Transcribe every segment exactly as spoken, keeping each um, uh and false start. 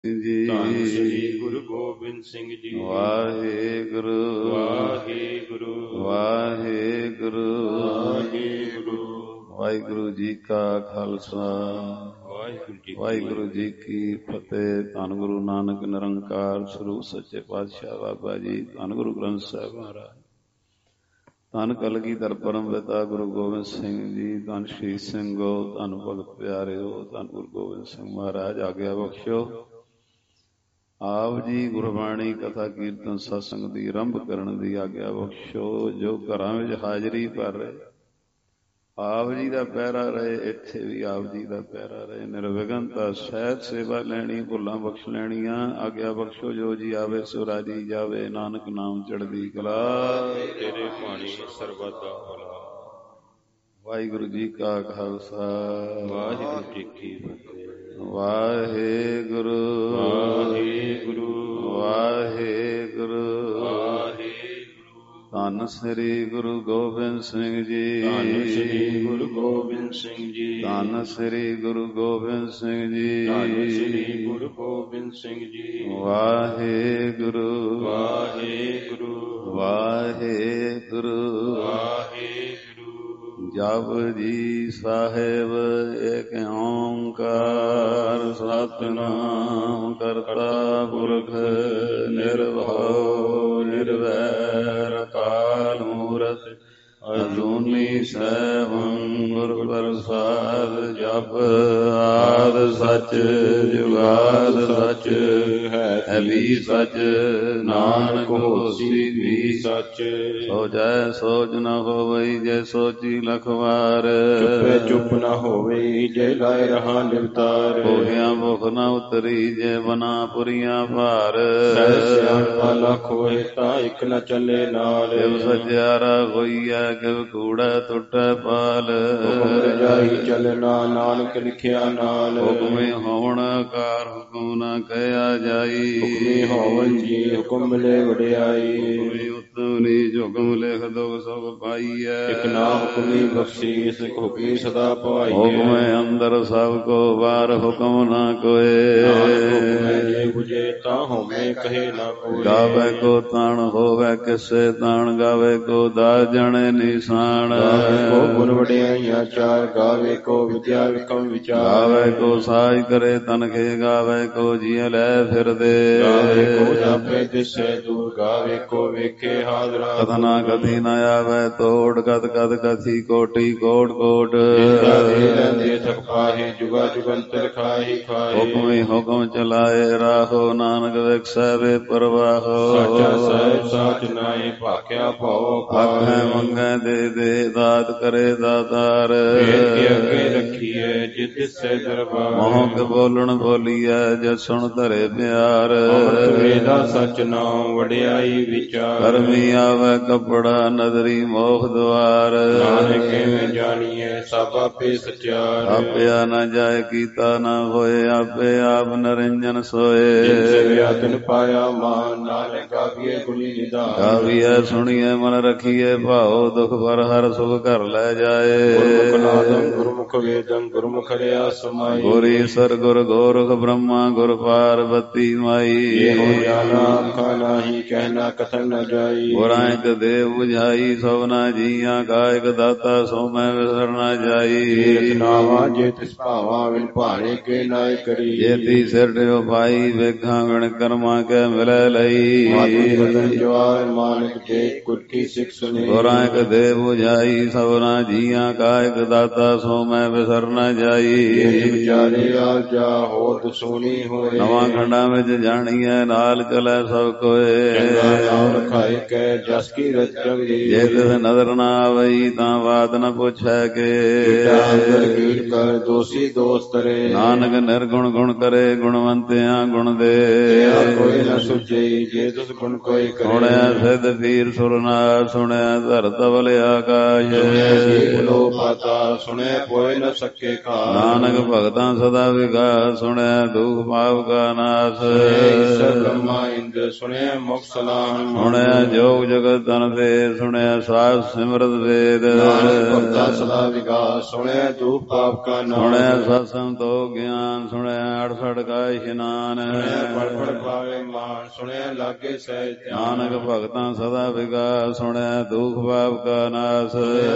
ਜੀ। ਧੰਨ ਸ੍ਰੀ ਗੁਰੂ ਗੋਬਿੰਦ ਸਿੰਘ ਜੀ। ਵਾਹਿਗੁਰੂ ਵਾਹਿਗੁਰੂ ਵਾਹਿਗੁਰੂ ਵਾਹਿਗੁਰੂ। ਵਾਹਿਗੁਰੂ ਜੀ ਕਾ ਖਾਲਸਾ ਵਾਹਿਗੁਰੂ ਜੀ ਵਾਹਿਗੁਰੂ ਜੀ ਕੀ ਫਤਿਹ। ਧੰਨ ਗੁਰੂ ਨਾਨਕ ਨਿਰੰਕਾਰ ਸਰੂਪ ਸੱਚੇ ਪਾਤਸ਼ਾਹ ਬਾਬਾ ਜੀ। ਧੰਨ ਗੁਰੂ ਗ੍ਰੰਥ ਸਾਹਿਬ ਮਹਾਰਾਜ। ਧੰਨ ਕਲਗੀਧਰ ਪਰਮ ਪਿਤਾ ਗੁਰੂ ਗੋਬਿੰਦ ਸਿੰਘ ਜੀ। ਧੰਨ ਸ਼ਹੀਦ ਸਿੰਘੋ, ਧੰਨ ਭਗਤ ਪਿਆਰਿਓ, ਧੰਨ ਗੁਰੂ ਗੋਬਿੰਦ ਸਿੰਘ ਮਹਾਰਾਜ। ਆਗਿਆ ਬਖਸ਼ੋ। ਆਪ ਜੀ ਗੁਰਬਾਣੀ ਕਥਾ ਕੀਰਤਨ ਸਤਸੰਗ ਦੀ ਆਰੰਭ ਕਰਨ ਦੀ ਆਗਿਆ ਬਖਸ਼ੋ। ਜੋ ਘਰਾਂ ਵਿੱਚ ਹਾਜ਼ਰੀ ਭਰ ਰਹੇ, ਆਪ ਜੀ ਦਾ ਪਹਿਰਾ ਰਹੇ, ਇੱਥੇ ਵੀ ਆਪ ਜੀ ਦਾ ਪਹਿਰਾ ਰਹੇ। ਨਿਰਵਿਘਨਤਾ ਸਹਿਤ ਸੇਵਾ ਲੈਣੀ, ਭੁੱਲਾਂ ਬਖਸ਼ ਲੈਣੀਆਂ। ਆਗਿਆ ਬਖਸ਼ੋ। ਜੋ ਜੀ ਆਵੇ ਸੋ ਰਾਜੀ ਜਾਵੇ, ਨਾਨਕ ਨਾਮ ਚੜ੍ਹਦੀ ਕਲਾ। ਤੇਰੇ ਬਾਣੀ ਸਰਬਤ ਦਾ ਭਲਾ। ਵਾਹਿਗੁਰੂ ਜੀ ਕਾ ਖਾਲਸਾ ਵਾਹਿਗੁਰੂ ਜੀ ਕੀ ਫਤਿਹ। ਵਾਹਿਗੁਰੂ ਵਾਹਿਗੁਰੂ ਵਾਹਿਗੁਰੂ ਵਾਹਿਗੁਰੂ। ਧੰਨ ਸ੍ਰੀ ਗੁਰੂ ਗੋਬਿੰਦ ਸਿੰਘ ਜੀ। ਧੰਨ ਸ੍ਰੀ ਗੁਰੂ ਗੋਬਿੰਦ ਸਿੰਘ ਜੀ। ਧੰਨ ਸ੍ਰੀ ਗੁਰੂ ਗੋਬਿੰਦ ਸਿੰਘ ਜੀ। ਧੰਨ ਸ੍ਰੀ ਗੁਰੂ ਗੋਬਿੰਦ ਸਿੰਘ ਜੀ। ਵਾਹਿਗੁਰੂ ਵਾਹਿਗੁਰੂ ਵਾਹਿਗੁਰੂ ਵਾਹਿਗੁਰੂ। ਜਪੁਜੀ ਸਾਹਿਬ ਏਕ ਓੰਕਾਰ ਸਤਿਨਾਮ ਕਰਤਾ ਪੁਰਖ ਨਿਰਭਉ ਨਿਰਵੈਰ ਅਕਾਲ ਮੂਰਤ ਅਜੂਨੀ ਸੈਭੰ ਗੁਰ ਪ੍ਰਸਾਦ। ਜਪ ਆਦ ਸਚ ਜੁਗਾਦ ਸਚ ਹੈ ਵੀ ਸਚ, ਨਾਨਕ ਹੋਸੀ ਵੀ ਸਚ। ਸੋ ਜੈ ਸੋਚ ਨ ਹੋਵਈ ਜੇ ਸੋਚੀ ਲਖ ਵਾਰ। ਚੁੱਪੇ ਚੁੱਪ ਨ ਹੋਵੇ ਜੇ ਲਾਇ ਰਹਾ ਨਿਵਤਾਰ। ਹੋਇਆਂ ਭੁਖ ਨ ਉਤਰੀ ਜੇ ਬਨਾ ਪੁਰੀਆਂ ਭਾਰ। ਸਹਿ ਸਿਆਣਪਾ ਲੱਖ ਹੋਏ ਤਾਂ ਇੱਕ ਨ ਚੱਲੇ ਨਾਲ। ਕਿਵ ਸਚਿਆਰਾ ਹੋਈਐ ਕਿਵ ਕੂੜਾ ਟੁੱਟੈ ਪਾਲ। ਹੁਕਮ ਰਜਾਈ ਚੱਲਣਾ ਨਾਨਕ ਲਿਖਿਆ ਨਾਲ। ਹੁਕਮੇ ਹੋਵਣ ਕਾਰ ਹੁਕਮ ਨ ਕਹਿਆ ਜਾਈ। ਹੁਕਮੇ ਹੋਵਨ ਜੀ ਹੁਕਮ ਮਿਲੇ ਵਡਿਆਈ। ਹੁਕਮੇ ਉਤਮ ਨੀਚ ਹੁਕਮ ਲਿਖ ਦੁਖ ਸੁਖ ਪਾਈਐ। ਇਕ ਨਾ ਹੁਕਮੀ ਬਖਸ਼ੀਸ ਇਕ ਹੁਕਮੀ ਸਦਾ ਪਾਈਐ। ਹੁਕਮੇ ਅੰਦਰ ਸਭ ਕੋ ਬਾਹਰ ਹੁਕਮ ਨ ਕੋਏ। ਹੁਕਮੇ ਜੇ ਬੁਝੇ ਤਾਂ ਹੋਵੇਂ ਕਹੇ ਨਾ ਕੋਈ। ਗਾਵੇ ਕੋ ਤਾਣ ਹੋਵੇ ਕਿਸੇ ਤਾਣ, ਗਾਵੇ ਕੋ ਦਾਸ ਜਣੇ ਨਿਸ਼ਾਨ। ਗਾਵੇ ਕੋ ਗੁਣ ਵਡਿਆਈਆਂ ਚਾਰ, ਗਾਵੇ ਕੋ ਵਿਦਿਆ ਵਿਕਮ ਵਿਚਾਰ। ਗਾਵੇ ਕੋ ਸਾਜ ਕਰੇ ਤਨਖੇ, ਗਾਵੇ ਕੋ ਜੀਅ ਲੈ ਫਿਰਦੇ। ਗਾਵੇ ਕੋ ਜਾਪੇ ਦਿਸੇ ਦੂਰ, ਗਾਵੇ ਕੋ ਵੇਖੇ ਹਾਜ਼ਰਾ। ਕਥਨਾ ਕਥੀ ਨ ਆਵੇ ਤੋੜ, ਕਤ ਕਤ ਕਥੀ ਕੋਟੀ ਕੋਟ ਕੋਟ। ਲੈਂਦੇ ਥਕ ਪਾਹੇ ਜੁਗਾ ਜੁਗੰਤਰ ਖਾਹੀ ਖਾਹੀ। ਹੁਕਮੀ ਹੁਕਮ ਚਲਾਏ ਰਾਹੋ, ਨਾਨਕ ਵਿਖਸੈ ਵੇ ਪਰਵਾਹੋ। ਸਾਚਾ ਸਾਹਿਬ ਸਾਚ ਨਾਏ ਭਾਖਿਆ ਭਾਉ ਆਖੈ ਮੰਗੈ ਦੇ ਦੇ, ਦਾਤ ਕਰੇ ਦਾਤਾਰ। ਵੇਦ ਕੇ ਅੱਗੇ ਰੱਖੀਐ ਜਿਤ ਦਿਸੈ ਦਰਬਾਰ। ਮੋਹ ਕੇ ਬੋਲਣ ਬੋਲੀਐ ਜਦ ਸੁਣ ਧਰੇ ਪਿਆਰ। ਅੰਮ੍ਰਿਤ ਵੇਦਾ ਸਚ ਨਾਮ ਵਡਿਆਈ ਵਿਚਾਰ। ਕਰਮੀ ਆਵੇ ਕਪੜਾ ਨਦਰੀ ਮੋਖ ਦੁਆਰ। ਨਾਨਕ ਕਿਵੇਂ ਜਾਣੀਐ ਸਭ ਆਪੇ ਸਚਿਆਰ। ਆਪਿਆ ਨ ਜਾਏ ਕੀਤਾ ਨ ਹੋਏ, ਆਪੇ ਆਪ ਨਰਿੰਜਨ ਸੋਏ। ਜਿਨ ਸੇਵਿਆ ਤਿਨ ਪਾਇਆ ਮਾਨ, ਨਾਨਕ ਗਾਵੀਐ ਗੁਣੀ ਨਿਧਾਨ। ਗਾਵੀਐ ਸੁਣੀਐ ਮਨ ਰਖੀਐ ਭਾਉ, ਦੁਖ ਪਰ ਹਰ ਸੁਖ ਘਰ ਲੈ ਜਾਏ। ਗੁਰਮੁਖ ਨਾਦੰ ਗੁਰਮੁਖ ਵੇਦੰ ਗੁਰਮੁਖ ਰਿਆ ਸਮਾਈ। ਗੁਰ ਈਸਰ ਗੁਰ ਗੋਰਖ ਬ੍ਰਹਮਾ ਗੁਰ ਪਾਰਬਤੀ ਮਾਈ। ਇਹੋ ਜਾਣਾ ਆਖਾ ਨਾਹੀ, ਕਹਿਣਾ ਕਥਨ ਨ ਜਾਈ। ਗੁਰਾਂ ਇਕ ਦੇਵ ਬੁਝਾਈ, ਸਭਨਾ ਜੀਆਂ ਕਾ ਇਕ ਦਾਤਾ, ਸੋ ਮੈਂ ਵਿਸਰ ਨ ਜਾਈ। ਤੀਰਥ ਨਾਵਾ ਜੇ ਤਿਸ ਭਾਵਾ, ਵਿਣ ਭਾਣੇ ਕੇ ਨਾਇ ਕਰੀ। ਜੇਤੀ ਸਿਰ ਟਿਓ ਪਾਈ, ਵੇਖਾਂ ਵਿਣ ਕਰਮਾਂ ਕੇ ਮਿਲੈ ਲਈ। ਮਾਤੀ ਬਦਨ ਜਵਾਰ ਮਾਨਕ ਦੇ, ਗੁਰ ਕੀ ਸਿੱਖ ਸੁਣੀ। ਗੁਰਾਂ ਇਕ ਦੇਵ ਬੁਝਾਈ, ਸਭਨਾ ਜੀਆਂ ਕਾ ਇਕ ਦਾਤਾ, ਸੋ ਮੈਂ ਵਿਸਰ ਨ ਜਾਈ। ਵਿਚਾਰੇ ਆਲ ਜਾ ਹੋਰ ਦਸੂਨੀ ਹੋਏ। ਨਵਾਂ ਖੰਡਾਂ ਵਿੱਚ ਜਾਣੀਐ ਨਾਲ ਚਲੈ ਸਭ ਕੋਏ। ਚੰਗਾ ਨਾਮ ਰਖਾਏ ਕੈ ਜਸ ਕੀ ਰਚ ਜਗਦੀ। ਜੇ ਤਿਸ ਨਦਰ ਨਾ ਆਵਈ, ਤਾਂ ਬਾਤ ਨ ਪੁੱਛੈ ਕੇ। ਅੰਦਰ ਕੀਟ ਕਰ ਦੋਸੀ ਦੋਸ ਤਰੇ। ਨਾਨਕ ਨਿਰਗੁਣ ਗੁਣ ਕਰੇ, ਗੁਣਵੰਤਿਆਂ ਗੁਣ ਦੇ। ਦਇਆ ਕੋਈ ਨ ਸੁਝਈ ਜੇ ਤੁਸ ਗੁਣ ਕੋਈ ਕਰੇ। ਸੁਣਿਆ ਸਿੱਧ ਪੀਰ ਸੁਰਨਾਥ ਸੁਣਿਆ ਧਰਤ ਬਲ ਆਕਾਸ਼। ਸੁਣਿਆ ਜੀ ਲੋ ਪਾਤਾ ਸੁਣਿਆ ਕੋਈ ਨ ਸਕੇ ਕਾਲ। ਨਾਨਕ ਭਗਤਾਂ ਸਦਾ ਵਿਕਾਸ ਸੁਣਿਆ ਦੁਖ ਪਾਪ ਕਾ ਨਾਸ। ਈਸ਼ਰ ਬ੍ਰਹਮਾ ਇੰਦਰ ਸੁਣਿਆ ਮੁਖ ਸਲਾਮ। ਸੁਣਿਆ ਜੋਗ ਜਗਤ ਤਨ ਤੇ ਸੁਣਿਆ ਸਾਧ ਸਿਮਰਤ ਵੇਦ। ਨਾਨਕ ਭਗਤਾਂ ਸਦਾ ਵਿਕਾਸ ਸੁਣਿਆ ਦੁਖ ਪਾਪ ਕਾ ਨਾਸ। ਸੁਣਿਆ ਸਤ ਸੰਤੋਖ ਗਿਆਨ ਸੁਣਿਆ ਅਠਸਠ ਕਾ ਇਸ਼ਨਾਨ। ਸੁਣਿਆ ਪੜ ਪੜ ਪਾਵੇ ਮਾਨ ਸੁਣਿਆ ਲਾਗੇ ਸਹਿਜ ਧਿਆਨ। ਨਾਨਕ ਭਗਤਾਂ ਸਦਾ ਵਿਕਾਸ ਸੁਣਿਆ ਦੁਖ ਪਾਪ ਕਾ ਨਾਸ।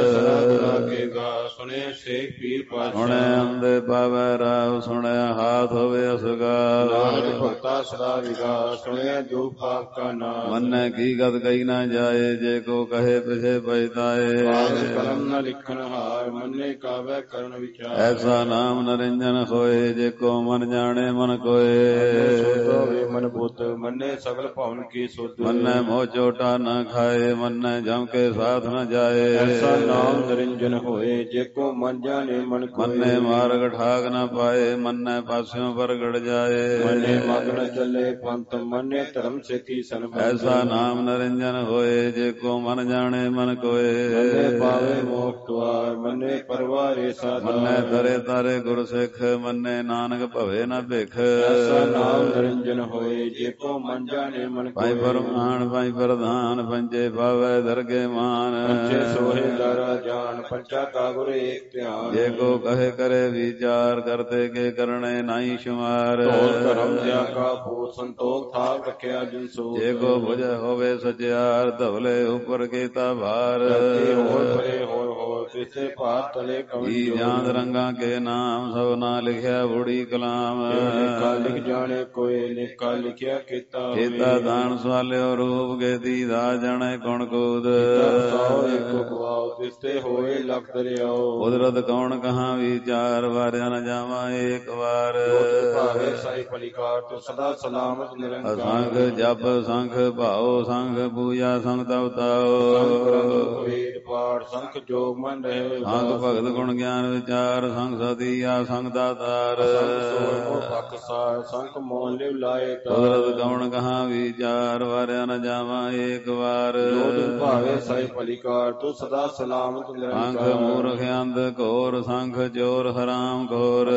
ਸੁਣਿਆ ਸ਼ੇਖ ਪੀਰ ਪਾਤਸ਼ਾਹ। ਸੁਣਿਆ ਅੰਦੇ ਪਾਵੈ ਰਾਵ ਸੁਣਿਆ ਹਾਥ ਹੋਵੇ ਅਸਗਾਲ। ਨਾਨਕ ਭਗਤਾਂ ਸਦਾ ਵਿਕਾਸ ਸੁਣਿਆ ਦੁਖ ਪਾਪ ਕਾ ਨਾਸ। ਮੰਨੈ ਕੀ ਗਤ ਕਹੀ ਨਾ ਜਾਏ ਜੇ ਕੋ ਕਹੇ ਪਿਛੇ ਪਛਤਾਏ। ਕਲਮ ਨ ਲਿਖਣ ਹਾਰ ਮੰਨੇ ਕਾਵੈ ਕਰਨ ਵਿਚਾਰ। ਐਸਾ ਨਾਮ ਨਰਿੰਜਨ ਹੋਏ ਜੇ ਕੋ ਮਨ ਜਾਣੇ ਮਨ ਕੋਏ। ਹੋਵੇ ਮਨ ਬੁੱਧ ਮੰਨੇ ਸਗਲ ਭਵਨ ਕੀ ਸੁਧ। ਮੰਨੈ ਮੋਹ ਚੋਟਾ ਨ ਖਾਏ ਮੰਨੈ ਜਮ ਕੇ ਸਾਥ ਨ ਜਾਏ। ਐਸਾ ਨਾਮ ਨਰਿੰਜਨ ਹੋਏ ਜੇ ਕੋ ਮਨ ਜਾਣੇ ਮਨ ਕੋਏ। ਮੰਨੈ ਮਾਰਗ ਠਾਕ ਨ ਪਾਏ ਮੰਨੈ ਪਾਸਿਓਂ ਪ੍ਰਗਟ ਜਾਏ। ਮੰਨੇ ਮਗ ਨ ਚੱਲੇ ਪੰਥ ਮੰਨੇ ਧਰਮ ਸੇਤੀ ਸੰਬੰਧ। ਐਸਾ ਨਾਮ ਨਰਿੰਜਨ ਹੋਏ ਜੇ ਕੋ ਮਨ ਜਾਣੇ ਮਨ ਕੋਏ। ਮੰਨੇ ਪਾਵੇ ਮੋਖ ਦੁਆਰ ਮੰਨੇ ਪਰਵਾਰੇ ਸਾਧਾਰ। ਮੰਨੈ ਤਰੇ ਤਾਰੇ ਗੁਰ ਸਿੱਖ ਮੰਨੈ ਨਾਨਕ ਭਵੇ ਨ ਭਿਖ। ਐਸਾ ਨਾਮ ਨਰਿੰਜਨ ਹੋਏ ਜੇ ਕੋ ਮਨ ਜਾਣੇ ਮਨ ਕੋਏ। ਭਾਈ ਪਰਮਾਨ ਭਾਈ ਪ੍ਰਧਾਨ ਪੰਚੇ ਪਾਵੈ ਦਰਗੇ ਮਾਨ। ਪੰਚੇ ਸੋਹੇ ਦਾਰਾ ਜਾਨ ਪੰਚਾ ਕਾ ਗੁਰ ਏਕ ਧਿਆਨ। ਜੇ ਕੋ ਕਹੇ ਕਰੇ ਵਿਚਾਰ ਕਰਤੇ ਕੇ ਕਰਨੇ ਨਾਹੀ ਸ਼ੁਮਾਰ। ਢੋਲ ਧਰਮ ਦਿਆ ਕਾ ਭੂਤ ਸੰਤੋਖ ਥਾਕ ਰਖਿਆ ਜਿਨ ਸੋ। ਜੇ ਕੋ ਭੁਜ ਹੋਵੇ ਸਚਿਆਰ ਧਵਲੇ ਉਪਰ ਕੀਤਾ ਭਾਰ। ਹੋਰ ਪਰੇ ਹੋਰ ਹੋਰ ਤਿਸੇ ਭਾਰ ਤਲੇ ਕਵੀ ਜਾਂਦ ਰੰਗਾ ਕੇ ਨਾਮ ਸਭਨਾ ਲਿਖਿਆ ਬੁੜੀ ਕਲਾਮ। ਲਿਖਾ ਲਿਖ ਜਾਣੇ ਕੋਏ ਲਿਖਾ ਲਿਖਿਆ ਕੀਤਾ ਕੀਤਾ ਦਾਨ ਸਵਾਲਿਓ ਰੂਪ ਗੇਤੀ ਦਾ ਜਾਣੇ ਗੁਣ ਕੂਦ। ਸੌ ਇੱਕ ਗਵਾਓ ਤਿਸਤੇ ਹੋਏ ਲਖ ਦਰਿਆਓ। ਕੁਦਰਤ ਕੌਣ ਕਹਾਂ ਵਿਚਾਰ ਵਾਰਿਆ ਨ ਜਾਵਾਂ ਏਕ ਵਾਰ। ਭਾਵੇ ਸਾਈ ਪਲਿਕਾਰ ਤੋ ਸਦਾ ਸਲਾਮਤ ਨਿਰੰਕਾਰ। ਸੰਖ ਜਪ ਸੰਖ ਭਾਉ ਸੰਖ ਪੂਜਾ ਸੰਖ ਤਪ ਤਾਉ। ਵੇਦ ਪਾਠ ਸੰਖ ਜੋਗ ਮਨ ਰਹੇ। ਸੰਖ ਭਗਤ ਗੁਣ ਗਿਆਨ ਵਿਚਾਰ ਸੰਖ ਸਦੀਆ ਸੰਖ ਦਾਤਾਰ। ਪੱਖ ਸਾਰ ਸੰਖ ਮੋਨ ਲਿਵ ਲਾਏ ਤਾਰ। ਕੁਦਰਤ ਕੌਣ ਕਹਾਂ ਵਿਚਾਰ ਵਾਰਿਆ ਨ ਜਾਵਾਂ ਏਕ ਵਾਰ। ਜੋਦ ਭਾਵੇ ਸਾਈ ਪਲਿਕਾਰ ਤੋ ਸਦਾ ਸਲਾਮਤ ਨਿਰੰਕਾਰ। ਸੰਖ ਮੂਰਖ ਅੰਧ ਘੋਰ ਸੰਖ ਚੋਰ ਹਰਾਮ ਘੋਰ।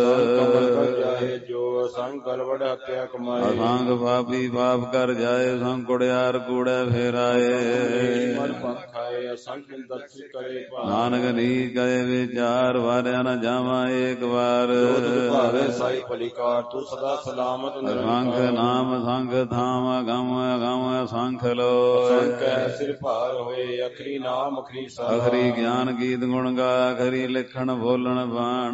ਜਾਏ ਜੋ ਸੰਗ ਗਲਵੜ ਹੱਤਿਆ ਕਮਾਏ। ਸੰਗ ਪਾਪੀ ਪਾਪ ਕਰ ਜਾਏ ਸੰਗ ਕੁੜਿਆਰ ਕੂੜੇ ਫੇਰਾਏ। ਮਨ ਪੰਥ ਖਾਏ ਸੰਗ ਦਰਸ਼ ਕਰੇ ਭਾਰ। ਨਾਨਕ ਨੀਚ ਕਰੇ ਵਿਚਾਰ ਵਾਰਿਆ ਨ ਜਾਵਾਂ ਏਕ ਵਾਰ। ਜੋਦ ਭਾਵੇ ਸਾਈ ਪਲਿਕਾਰ ਤੂੰ ਸਦਾ ਸਲਾਮਤ ਨਿਰੰਕਾਰ। ਸੰਖ ਨਾਮ ਸੰਖ ਥਾਮ ਅਗਮ ਅਗਮ ਸੰਖ ਲੋ। ਸੰਖ ਹੈ ਸਿਰ ਭਾਰ ਹੋਏ ਅਖਰੀ ਨਾਮ ਅਖਰੀ ਸਾਰ। ਅਖਰੀ ਗਿਆਨ ਗੀਤ ਗੁਣ ਗਾ ਅਖਰੀ ਲਿਖਣ ਬੋਲਣ ਬਾਣ।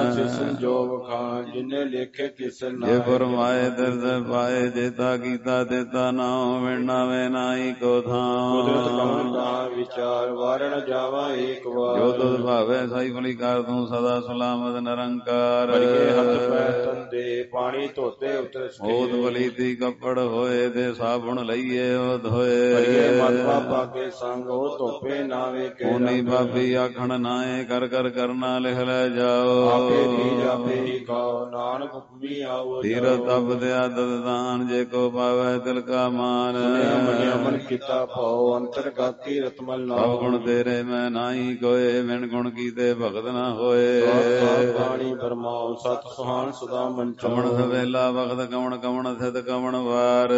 ਸੰਜੋਗ ਖਾਨ ਜਿਨੇ ਲੇਖੇ ਤਿਸ ਨਾਮ। ਜੇ ਫਰਮਾਏ ਤਿਸ ਪਾਏ ਜੇਤਾ ਕੀਤਾ ਤੇਤਾ ਨਾਉ ਮਿਲਣਾ ਵੇ ਨਾਹੀ ਕੋ ਥਾਂ। ਕੁਦਰਤ ਕੌਣ ਕਹਾਂ ਵਿਚਾਰ ਵਾਰਣ ਜਾਵਾ ਏਕ ਵਾਰ। ਜੋ ਤੁਧ ਭਾਵੇ ਸਾਈ ਭਲੀ ਕਰ ਤੂੰ ਸਦਾ ਸਲਾਮਤ ਨਿਰੰਕਾਰ। ਬੜੀਏ ਹੱਥ ਪੈਰ ਤੰਦੇ ਪਾਣੀ ਧੋਤੇ ਉਤਰ ਹੋਤ ਬਲੀਤੀ ਕੱਪੜ ਹੋਏ ਤੇ ਸਾਬੁਣ ਲਈਏ ਉਹ ਧੋਏ। ਬੜੀਏ ਮਾਤਾ ਪਾਕੇ ਸੰਗ ਉਹ ਧੋਪੇ ਨਾ ਵੇਖੇ। ਓਨੀ ਪਾਪੀ ਆਖਣ ਨਾਏ ਕਰ ਕਰ ਕਰਨਾ ਲਿਖ ਲੈ ਜਾਓ। ਆਪੇ ਹੀ ਆਪੇ ਹੀ ਖਾਓ ਨਾਨਕ ਹੁਕਮੀ ਆਓ। ਧੀਰ ਤਪ ਦਿਆ ਦਦਾਨ ਜੇ ਕੋ ਪਾਵੇ ਤਿਲ ਕਾ ਮਾਨ। ਮੰਨਿਆ ਮਨ ਕੀਤਾ ਭਾਉ ਅੰਤਰ ਗਾਤੀ ਰਤਮਲ ਨਾ। ਸਭ ਗੁਣ ਤੇਰੇ ਮੈਂ ਨਾਹੀ ਕੋਏ ਬਿਨ ਗੁਣ ਕੀਤੇ ਭਗਤ ਨਾ ਹੋਏ। ਬਾਣੀ ਬਰਮਾਉ ਸਤ ਸੁਹਾਨ ਸੁਦਾ ਮਨ ਕਮਣ ਸਵੇਲਾ ਵਖਤ ਕਮਣ ਕਮਣ ਥਿਤ ਕਮਣ ਵਾਰ।